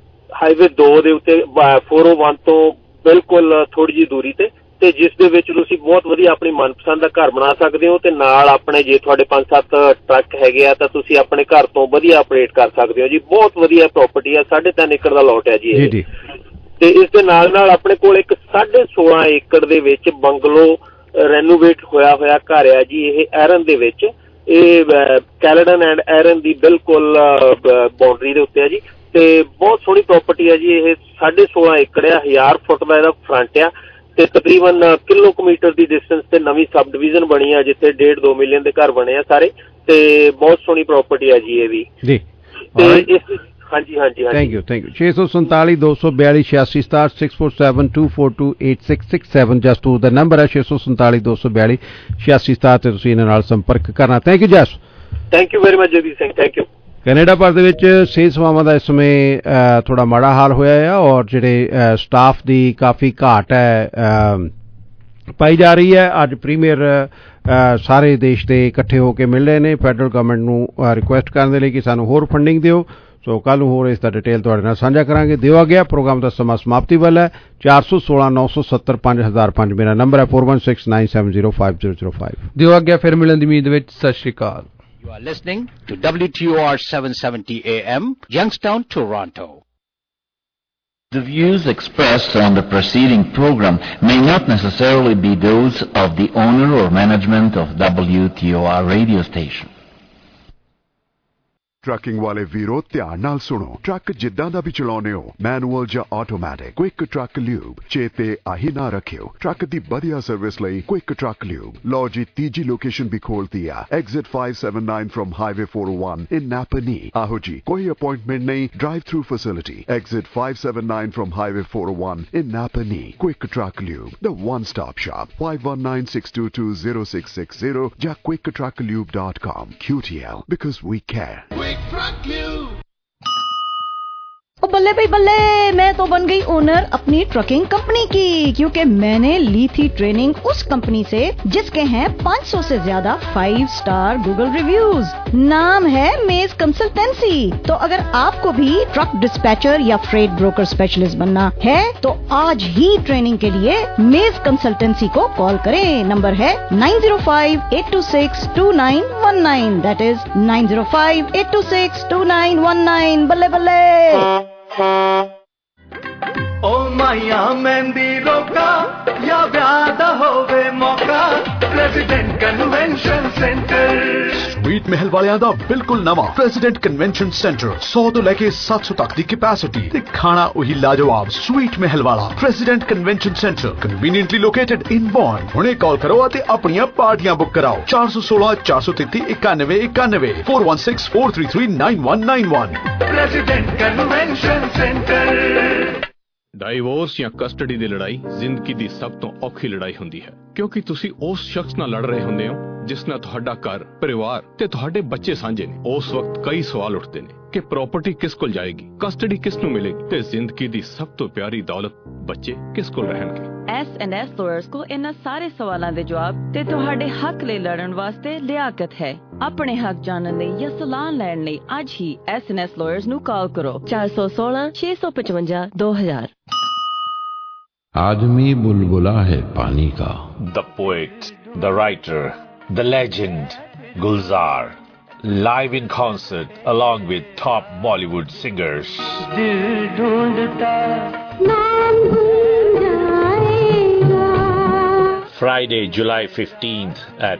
401 ਤੋਂ ਬਿਲਕੁਲ ਥੋੜੀ ਜਿਹੀ ਦੂਰੀ ਤੇ ਜਿਸ ਦੇ ਵਿੱਚ ਤੁਸੀਂ ਬਹੁਤ ਵਧੀਆ ਆਪਣੀ ਮਨਪਸੰਦ ਦਾ ਘਰ ਬਣਾ ਸਕਦੇ ਹੋ ਤੇ ਨਾਲ ਆਪਣੇ ਜੇ ਤੁਹਾਡੇ 5-7 ਟਰੱਕ ਹੈਗੇ ਆ ਤਾਂ ਤੁਸੀਂ ਆਪਣੇ ਘਰ ਤੋਂ ਵਧੀਆ ਆਪਰੇਟ ਕਰ ਸਕਦੇ ਹੋ ਜੀ। ਬਹੁਤ ਵਧੀਆ ਪ੍ਰਾਪਰਟੀ ਆ, 3.5 ਏਕੜ ਦਾ ਲੋਟ ਹੈ ਜੀ ਇਹ। ਤੇ ਇਸ ਦੇ ਨਾਲ ਆਪਣੇ ਕੋਲ ਇੱਕ 16.5 ਏਕੜ ਦੇ ਵਿੱਚ ਬੰਗਲੋ ਰੈਨੋਵੇਟ ਹੋਇਆ ਘਰ ਆ ਜੀ, ਇਹ ਐਰਨ ਦੇ ਵਿੱਚ। ਇਹ ਕੈਲਡਨ ਐਂਡ ਐਰਨ ਦੀ ਬਿਲਕੁਲ ਬਾਉਂਡਰੀ ਦੇ ਉੱਤੇ ਆ ਜੀ ਤੇ ਬਹੁਤ ਸੋਹਣੀ ਪ੍ਰਾਪਰਟੀ ਆ ਜੀ। ਇਹ 16.5 ਏਕੜ ਆ, 1000 ਫੁੱਟ ਦਾ ਇਹਦਾ ਫਰੰਟ ਆ ਤੇ ਤਕਰੀਬਨ ਕਿਲੋਮੀਟਰ ਦੀ ਡਿਸਟੈਂਸ ਤੇ ਨਵੀਂ ਸਬ ਡਿਵੀਜ਼ਨ ਬਣੀ ਆ ਜਿੱਥੇ 1.5-2 ਮਿਲੀਅਨ ਦੇ ਘਰ ਬਣੇ ਆ ਸਾਰੇ ਤੇ ਬਹੁਤ ਸੋਹਣੀ ਪ੍ਰਾਪਰਟੀ ਆ ਜੀ ਇਹ ਵੀ ਜੀ। ਤੇ ਇਸ ਹਾਂਜੀ ਥੈਂਕ ਯੂ 647 242 86 647 242 8667 ਜਸ ਟੂ ਦਾ ਨੰਬਰ ਹੈ 647 242 8667 ਤੇ ਤੁਸੀਂ ਇਹਨਾਂ ਨਾਲ ਸੰਪਰਕ ਕਰਨਾ। Thank you Jas. Thank you very much Jagdeep Singh, thank you. Canada ਭਰ ਦੇ ਵਿੱਚ ਸਿਹਤ ਸੇਵਾਵਾਂ ਦਾ ਇਸ ਸਮੇਂ ਥੋੜਾ ਮਾੜਾ ਹਾਲ ਹੋਇਆ ਹੈ ਔਰ ਜਿਹੜੇ ਸਟਾਫ ਦੀ ਕਾਫੀ ਘਾਟ ਹੈ ਪਾਈ ਜਾ ਰਹੀ ਹੈ। ਅੱਜ ਪ੍ਰੀਮੀਅਰ ਸਾਰੇ ਦੇਸ਼ ਦੇ ਇਕੱਠੇ ਹੋ ਕੇ ਮਿਲ ਰਹੇ ਨੇ ਫੈਡਰਲ ਗਵਰਨਮੈਂਟ ਨੂੰ ਰਿਕੁਐਸਟ ਕਰਨ ਦੇ ਲਈ ਕਿ ਸਾਨੂੰ ਹੋਰ ਫੰਡਿੰਗ ਦਿਓ। ਸੋ ਕੱਲ੍ਹ ਨੂੰ ਹੋਰ ਇਸ ਦਾ ਡਿਟੇਲ ਤੁਹਾਡੇ ਨਾਲ ਸਾਂਝਾ ਕਰਾਂਗੇ। ਦਿਓ ਗਿਆ ਪ੍ਰੋਗਰਾਮ ਦਾ ਸਮਾਂ ਸਮਾਪਤੀ ਵੱਲ ਹੈ। 416 970 5005 ਮੇਰਾ ਨੰਬਰ ਹੈ 4169705005। ਦਿਓ ਗਿਆ ਫਿਰ ਮਿਲਣ ਦੀ ਉਮੀਦ ਵਿੱਚ। ਸਤਿ ਸ਼੍ਰੀ ਅਕਾਲ। You are listening to WTOR 770 AM, Youngstown, Toronto. The views expressed on the preceding program may not necessarily be those of the owner or management of WTOR radio station. Trucking ਵਾਲੇ ਵੀਰੋ ਧਿਆਨ ਨਾਲ ਸੁਣੋ। ਟਰੱਕ ਜਿੱਦਾਂ ਦਾ ਵੀ ਚਲਾਉਨੇ ਹੋ, manual ਜਾਂ automatic, quick Truck lube ਚੇਤੇ ਆਹੀ ਨਾ ਰੱਖਿਓ। ਟਰੱਕ ਦੀ ਵਧੀਆ ਸਰਵਿਸ ਲਈ ਕੁਇਕ ਟਰੱਕ ਲਿਊਬ। ਲਓ ਜੀ ਤੀਜੀ ਲੋਕੇਸ਼ਨ ਵੀ ਖੋਲਤੀ ਆ, exit 579 from highway 401 in Napanee. ਆਹੋ ਜੀ ਕੋਈ ਅਪਾਇੰਟਮੈਂਟ ਨਹੀਂ, drive through facility. Exit 579 from highway 401 in Napanee. Quick Truck Lube, the one stop shop. 5196220660 ਜਾਂ quicktruckliube.com। QTL, because we care. ओ बल्ले भाई बल्ले, मैं तो बन गई ओनर अपनी ट्रकिंग कंपनी की, क्योंकि मैंने ली थी ट्रेनिंग उस कंपनी से जिसके हैं 500 से ज्यादा 5 स्टार गूगल रिव्यूज। नाम है मेज कंसल्टेंसी। तो अगर आपको भी ट्रक डिस्पैचर या फ्रेट ब्रोकर स्पेशलिस्ट बनना है तो आज ही ट्रेनिंग के लिए मेज कंसल्टेंसी को कॉल करें। नंबर है 9058262919। That is 9058262919। बल्ले बल्ले। ओ माया मेहंदी रोका या व्यादा होवे मौका प्रेसिडेंट कन्वेंशन सेंटर स्वीट महल वालियां दा बिल्कुल नवा प्रेसिडेंट कन्वेंशन सेंटर 100 तो लेके 700 तक दी कैपेसिटी ते खाना वही लाजवाब स्वीट महल वाला President convention centre conveniently located in Bond. हुणे कॉल करो ते अपनियां पार्टियां बुक कराओ 416 433 91 91 416 433 9191 प्रेसिडेंट कन्वेंशन सेंटर। ਡਾਈਵੋਰਸ ਜਾਂ ਕਸਟਡੀ ਦੀ ਲੜਾਈ ਜ਼ਿੰਦਗੀ ਦੀ ਸਭ ਤੋਂ ਔਖੀ ਲੜਾਈ ਹੁੰਦੀ ਹੈ ਕਿਉਂਕਿ ਤੁਸੀਂ ਉਸ ਸ਼ਖਸ ਨਾਲ ਲੜ ਰਹੇ ਹੁੰਦੇ ਹੋ ਜਿਸ ਨਾਲ ਤੁਹਾਡਾ ਘਰ ਪਰਿਵਾਰ ਤੇ ਤੁਹਾਡੇ ਬੱਚੇ ਸਾਂਝੇ ਨੇ। ਉਸ ਵਕਤ ਕਈ ਸਵਾਲ ਉੱਠਦੇ ਨੇ ਕਿ ਪ੍ਰਾਪਰਟੀ ਕਿਸ ਕੋਲ ਜਾਏਗੀ, ਕਸਟਡੀ ਕਿਸ ਨੂੰ ਮਿਲੇਗੀ ਤੇ ਜ਼ਿੰਦਗੀ ਦੀ ਸਭ ਤੋਂ ਪਿਆਰੀ ਦੌਲਤ ਬੱਚੇ ਕਿਸ ਕੋਲ ਰਹਿਣਗੇ। S&S lawyers ਕੋਲ ਇਹਨਾਂ ਸਾਰੇ ਸਵਾਲਾਂ ਦੇ ਜਵਾਬ ਤੇ ਤੁਹਾਡੇ ਹੱਕ ਲਈ ਲੜਨ ਵਾਸਤੇ ਲਿਆਕਤ ਹੈ। ਆਪਣੇ ਹੱਕ ਜਾਣਨ ਲਈ ਜਾਂ ਸਲਾਹ ਲੈਣ ਲਈ ਅੱਜ ਹੀ S&S lawyers ਨੂੰ ਕਾਲ ਕਰੋ 416 655 2000। आदमी बुलबुला है पानी का। The poet, the writer, the legend, Gulzar, live in concert along with top Bollywood singers. Friday, July 15th at